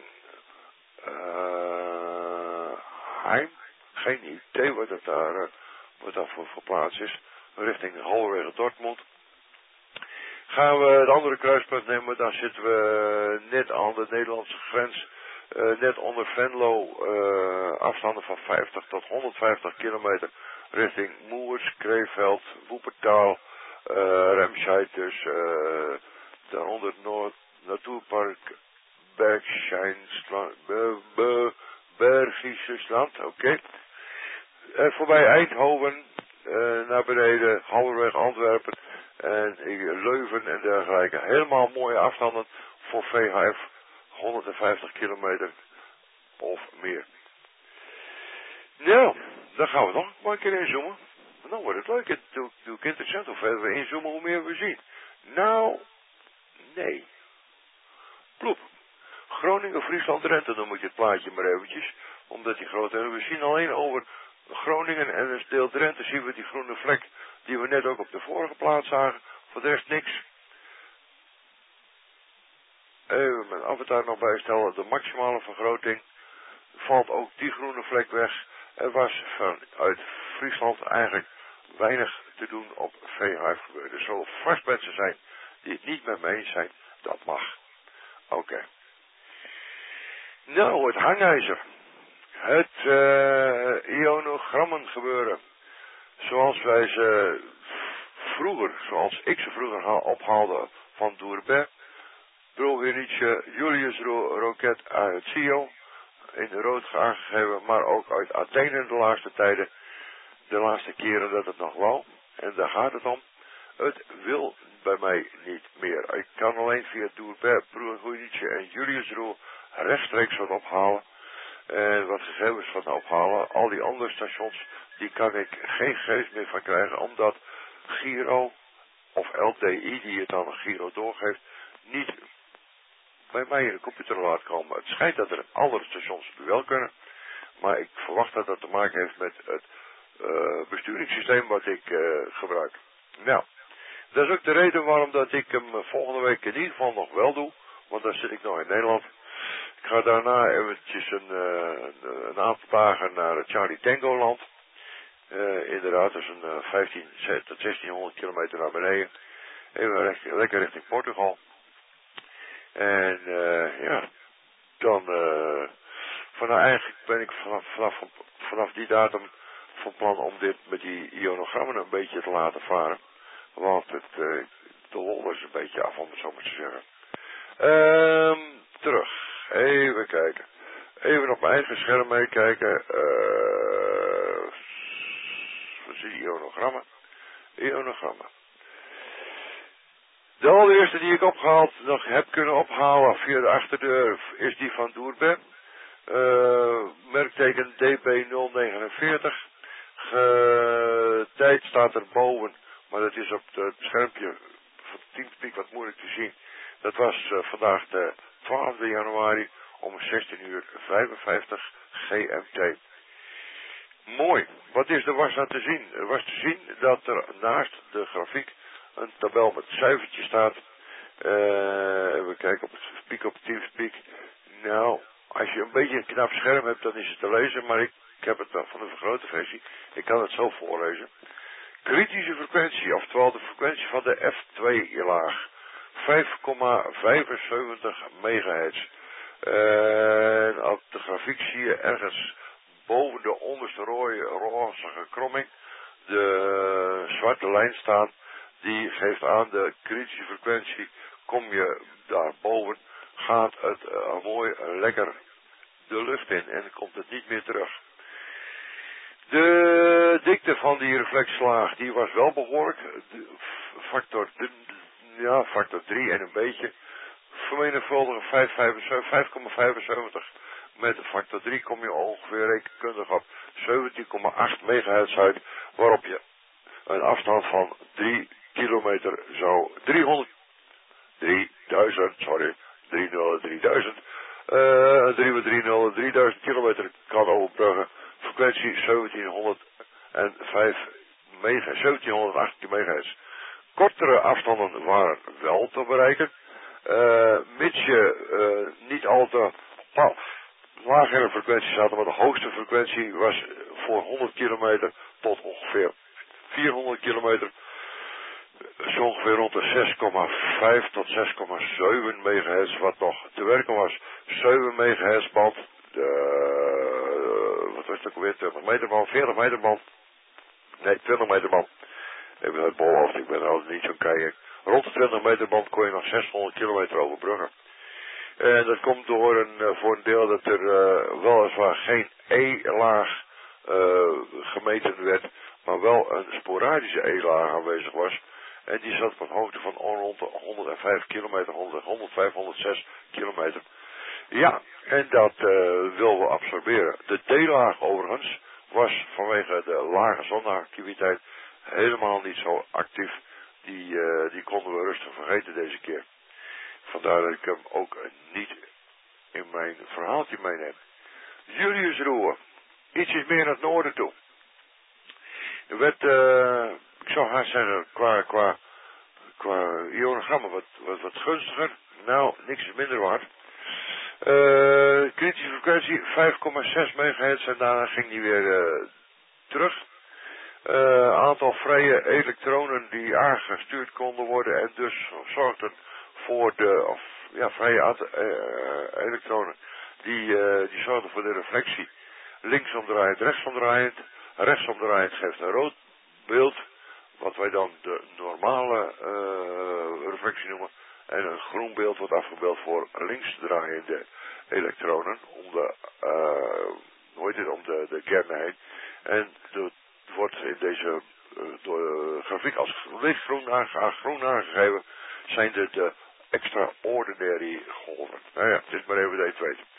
uh, Heim. Geen idee wat dat daar, uh, wat dat voor, voor plaats is. Richting halverwege Dortmund. Gaan we het andere kruispunt nemen, dan zitten we net aan de Nederlandse grens. Uh, net onder Venlo, uh, afstanden van vijftig tot honderdvijftig kilometer richting Moers, Krefeld, Woepertaal, uh, Remscheid, dus uh, daaronder Noord Natuurpark Bergschijnsland, Be, Bergische Land, oké. Okay. Uh, voorbij Eindhoven, uh, naar beneden, halverwege Antwerpen en uh, Leuven en dergelijke. Helemaal mooie afstanden voor V H F. honderdvijftig kilometer of meer. Nou, dan gaan we nog maar een keer inzoomen. Dan wordt het leuk. Het is natuurlijk interessant. Hoe verder we inzoomen, hoe meer we zien. Nou, nee. Ploep. Groningen, Friesland, Drenthe, dan moet je het plaatje maar eventjes. Omdat die grote, en we zien alleen over Groningen en een deel Drenthe zien we die groene vlek die we net ook op de vorige plaats zagen. Voor de rest niks. Even mijn avatar nog bijstellen. De maximale vergroting valt ook die groene vlek weg. Er was vanuit Friesland eigenlijk weinig te doen op V H F gebeuren. Er zullen vast mensen zijn die het niet met me eens zijn. Dat mag. Oké. Okay. Nou, het hangijzer. Het uh, ionogrammen gebeuren. Zoals wij ze vroeger, zoals ik ze vroeger ophaalde van Doerbert. Brohinice Julius Roket uit Sio, in de rood aangegeven, maar ook uit Athene de laatste tijden, de laatste keren dat het nog wou, en daar gaat het om. Het wil bij mij niet meer. Ik kan alleen via Doerbert, Brohinice en Julius Roe rechtstreeks wat ophalen, en wat gegevens van ophalen. Al die andere stations, die kan ik geen gegevens meer van krijgen, omdat Giro, of L T I, die het dan een Giro doorgeeft, niet bij mij in de computer laat komen. Het schijnt dat er andere stations wel kunnen, maar ik verwacht dat dat te maken heeft met het uh, besturingssysteem wat ik uh, gebruik. Nou, dat is ook de reden waarom dat ik hem volgende week in ieder geval nog wel doe. Want dan zit ik nog in Nederland. Ik ga daarna eventjes een, uh, een, een aantal dagen naar het Charlie Tango land. Uh, inderdaad, dat is een uh, vijftien tot zestienhonderd kilometer naar beneden. Even recht, lekker richting Portugal. En uh, ja, dan uh, van eigenlijk ben ik vanaf, vanaf, vanaf die datum van plan om dit met die ionogrammen een beetje te laten varen. Want het, uh, de lol is een beetje af, om het zo maar te zeggen. Um, terug. Even kijken. Even op mijn eigen scherm meekijken. Uh, wat zie je? Ionogrammen. Ionogrammen. De allereerste die ik opgehaald, nog heb kunnen ophalen via de achterdeur, is die van Doerben. Uh, merkteken D B nul negenenveertig. Ge, tijd staat erboven, maar dat is op het schermpje van Teamspeak wat moeilijk te zien. Dat was uh, vandaag de twaalfde januari om zestien uur vijfenvijftig G M T. Mooi. Wat is er was aan te zien? Er was te zien dat er naast de grafiek een tabel met cijfertjes staat. Uh, even kijken op het speak op Teamspeak. Nou, als je een beetje een knap scherm hebt, dan is het te lezen, maar ik, ik heb het dan van de vergrote versie. Ik kan het zo voorlezen. Kritische frequentie, oftewel de frequentie van de F twee laag. vijf komma vijfenzeventig megahertz. En op de grafiek zie je ergens boven de onderste rode rozige kromming de zwarte lijn staan. Die geeft aan de kritische frequentie. Kom je daarboven, gaat het uh, mooi uh, lekker de lucht in en komt het niet meer terug. De dikte van die reflexlaag, die was wel behoorlijk. De factor, de, ja, factor drie en een beetje. Vermenigvuldigen vijf komma vijfenzeventig. Met factor drie kom je ongeveer rekenkundig op zeventien komma acht megahertz uit. Waarop je een afstand van drie kilometer zou, driehonderd, drieduizend, sorry, driehonderd, drieduizend, uh, driehonderd, drieduizend kilometer kan overbruggen. Frequentie zeventienhonderdvijf mega, zeventienhonderdachttien megahertz. Kortere afstanden waren wel te bereiken, uh, mits je uh, niet al te nou, lagere frequenties hadden, maar de hoogste frequentie was voor honderd kilometer tot ongeveer vierhonderd kilometer. Zo ongeveer rond de zes komma vijf tot zes komma zeven megahertz, wat nog te werken was. zeven megahertz band, de, uh, wat was het ook alweer, twintig meter band, veertig meter band, nee, twintig meter band. Ik ben uit Bolhoofd, ik ben altijd niet zo'n keier. Rond de twintig meter band kon je nog zeshonderd kilometer overbruggen. En dat komt door een, uh, voor een deel dat er uh, weliswaar geen E-laag uh, gemeten werd, maar wel een sporadische E-laag aanwezig was. En die zat op een hoogte van rond de honderdvijf kilometer, honderdvijf, honderdzes kilometer. Ja, en dat uh, wilden we absorberen. De D-laag overigens was vanwege de lage zonneactiviteit helemaal niet zo actief. Die, uh, die konden we rustig vergeten deze keer. Vandaar dat ik hem ook niet in mijn verhaaltje meeneem. Julius Roer, ietsjes meer naar het noorden toe. Er werd, uh, ik zou haast zeggen, qua, qua, qua ionogrammen wat, wat, wat gunstiger. Nou, niks is minder waard. Uh, kritische frequentie vijf komma zes megahertz en daarna ging die weer uh, terug. Uh, aantal vrije elektronen die aangestuurd konden worden en dus zorgden voor de, of ja, vrije aantal, uh, elektronen, die, uh, die zorgden voor de reflectie. Linksomdraaiend, rechtsomdraaiend. Rechtsomdraaiend geeft een rood beeld, wat wij dan de normale uh, reflectie noemen. En een groen beeld wordt afgebeeld voor linksdraaiende elektronen, om de, uh, hoe heet het, om de, de kern heen. En het wordt in deze uh, door, uh, grafiek als lichtgroen aange, groen aangegeven, zijn de, de extraordinary golven. Nou ja, het is maar even dat je het weet.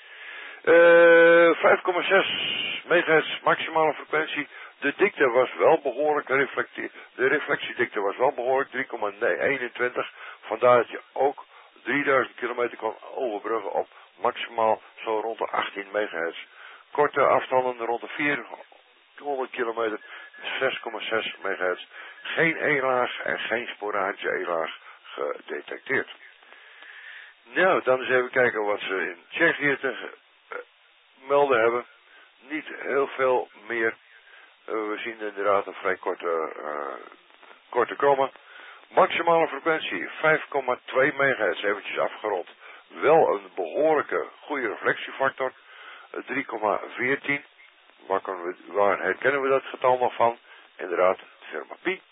Uh, vijf komma zes megahertz maximale frequentie. De dikte was wel behoorlijk, de, reflectie, de reflectiedikte was wel behoorlijk, drie komma eenentwintig. Vandaar dat je ook drieduizend kilometer kon overbruggen op maximaal zo rond de achttien megahertz. Korte afstanden rond de vierhonderd kilometer zes komma zes megahertz. Geen E-laag en geen sporadische E-laag gedetecteerd. Nou, dan eens even kijken wat ze in Tsjechië te uh, melden hebben. Niet heel veel meer. Uh, we zien inderdaad een vrij korte, uh, korte komma. Maximale frequentie vijf komma twee megahertz, eventjes afgerond. Wel een behoorlijke goede reflectiefactor, drie komma veertien. Waar, we, waar herkennen we dat getal nog van? Inderdaad, firma Pi.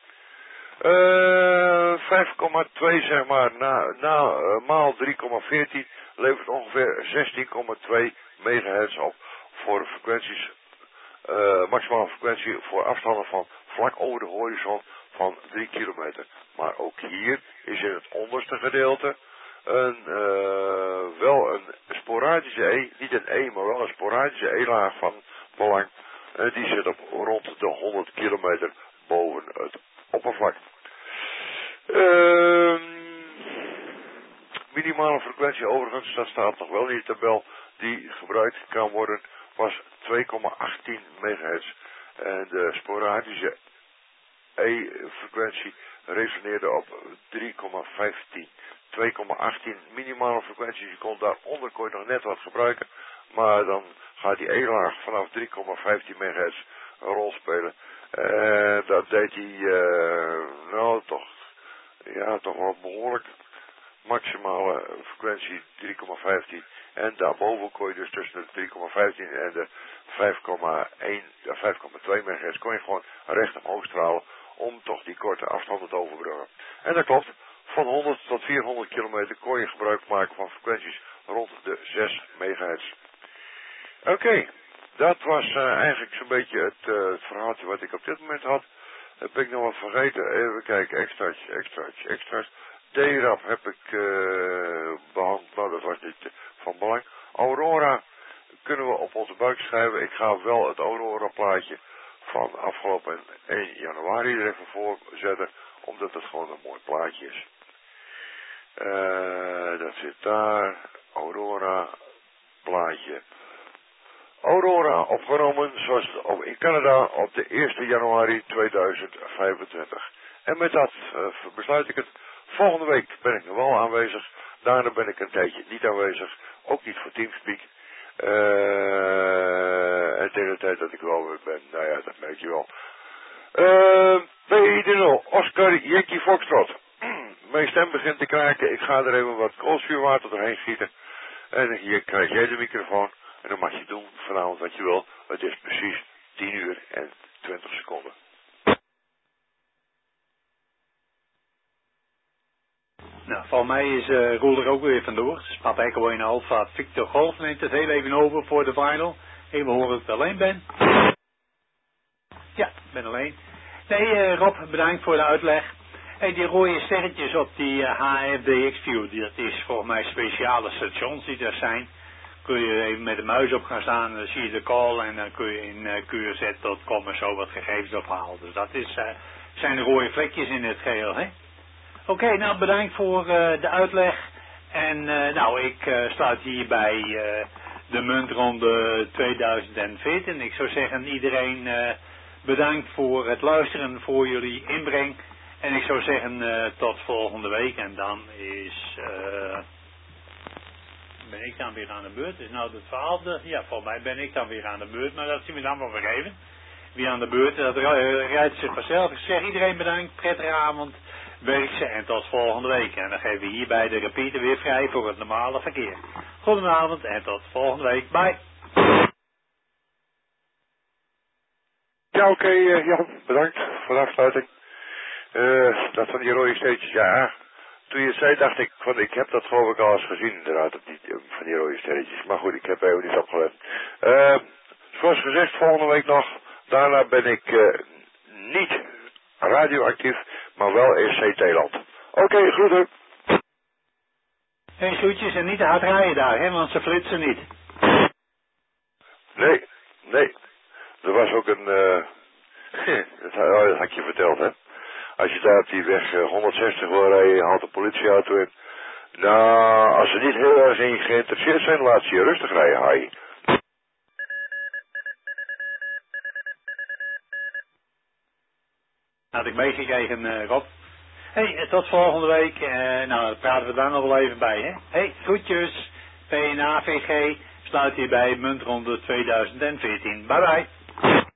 Uh, vijf komma twee zeg maar, na, na, uh, maal drie komma veertien levert ongeveer zestien komma twee megahertz op voor frequenties, uh, maximale frequentie voor afstanden van vlak over de horizon van drie kilometer. Maar ook hier is in het onderste gedeelte een, uh, wel een sporadische E, niet een E, maar wel een sporadische E-laag van belang. Uh, die zit op rond de honderd kilometer boven het oppervlak. Uh, minimale frequentie overigens, dat staat nog wel in de tabel, die gebruikt kan worden, was twee komma achttien megahertz. En de sporadische E-frequentie resoneerde op drie komma vijftien. twee komma achttien minimale frequentie, je kon daaronder kon je nog net wat gebruiken, maar dan gaat die E-laag vanaf drie komma vijftien megahertz een rol spelen. En dat deed hij, uh, nou toch, ja toch wel behoorlijk. Maximale frequentie drie komma vijftien. En daarboven kon je dus tussen de drie komma vijftien en de vijf komma één, vijf komma twee megahertz kon je gewoon recht omhoog stralen om toch die korte afstanden te overbruggen. En dat klopt, van honderd tot vierhonderd kilometer kon je gebruik maken van frequenties rond de zes megahertz. Oké, okay, dat was uh, eigenlijk zo'n beetje het, uh, het verhaaltje wat ik op dit moment had. Heb ik nog wat vergeten? Even kijken, extraatjes, extraatjes, extra's. D RAP heb ik uh, behandeld, nou dat was niet uh, van belang. Aurora kunnen we op onze buik schrijven. Ik ga wel het Aurora plaatje van afgelopen één januari er even voor zetten, omdat het gewoon een mooi plaatje is. Uh, dat zit daar, Aurora plaatje. Aurora opgenomen zoals op, in Canada op de eerste januari tweeduizend vijfentwintig. En met dat uh, besluit ik het. Volgende week ben ik nog wel aanwezig. Daarna ben ik een tijdje niet aanwezig. Ook niet voor Teamspeak. Uh, en tegen de tijd dat ik wel weer ben, nou ja, dat merk je wel. Uh, P I D nul, Oscar Yankee Foxtrot. Mijn stem begint te kraken. Ik ga er even wat koolzuurwater doorheen gieten. En hier krijg jij de microfoon. En dan mag je doen vanavond wat je wil. Het is precies tien uur en twintig seconden. Nou, voor mij is uh, Roel er ook weer vandoor. Dus Papa Echo één Alpha Victor Golf neemt het heel even over voor de final. Even horen dat ik alleen ben. Ja, ik ben alleen. Nee, uh, Rob, bedankt voor de uitleg. Hey, die rode sterretjes op die uh, H F D X-view, dat is volgens mij speciale stations die er zijn. Kun je even met de muis op gaan staan, dan zie je de call en dan kun je in uh, Q R Z punt com en zo wat gegevens ophalen. Dus dat is, uh, zijn de rode vlekjes in het geheel, hè? Oké, okay, nou bedankt voor uh, de uitleg. En uh, nou, ik uh, sluit hierbij uh, de muntronde tweeduizend veertien. Ik zou zeggen, iedereen uh, bedankt voor het luisteren, voor jullie inbreng. En ik zou zeggen, uh, tot volgende week. En dan is... Uh, ben ik dan weer aan de beurt? Is nou het twaalfde? Ja, volgens mij ben ik dan weer aan de beurt. Maar dat zien we dan wel weer even. Wie aan de beurt, dat rijdt zich vanzelf. Ik zeg iedereen bedankt, prettige avond. Werk ze en tot volgende week. En dan geven we hierbij de repeater weer vrij voor het normale verkeer. Goedenavond en tot volgende week. Bye. Ja, oké, okay, uh, Jan. Bedankt voor de afsluiting. Uh, dat van die rode steetjes, ja. Toen je het zei, dacht ik, van, ik heb dat geloof ik al eens gezien, inderdaad, op die, van die rode sterretjes. Maar goed, ik heb even niet opgelet. Uh, zoals gezegd, volgende week nog. Daarna ben ik uh, niet radioactief, maar wel in C T-land. Oké, okay, groeten. Geen groetjes en niet te hard rijden daar, hè, want ze flitsen niet. Nee, nee. Er was ook een, uh, dat, dat had je verteld, hè. Als je daar op die weg uh, honderdzestig wil rijden, haalt de politieauto in. Nou, als ze niet heel erg in geïnteresseerd zijn, laat ze je rustig rijden, haai. Had ik meegekregen, uh, Rob. Hé, hey, tot volgende week. Uh, nou, daar praten we daar nog wel even bij, hè. Hé, hey, groetjes. P N A V G sluit hierbij muntronde tweeduizend veertien. Bye bye.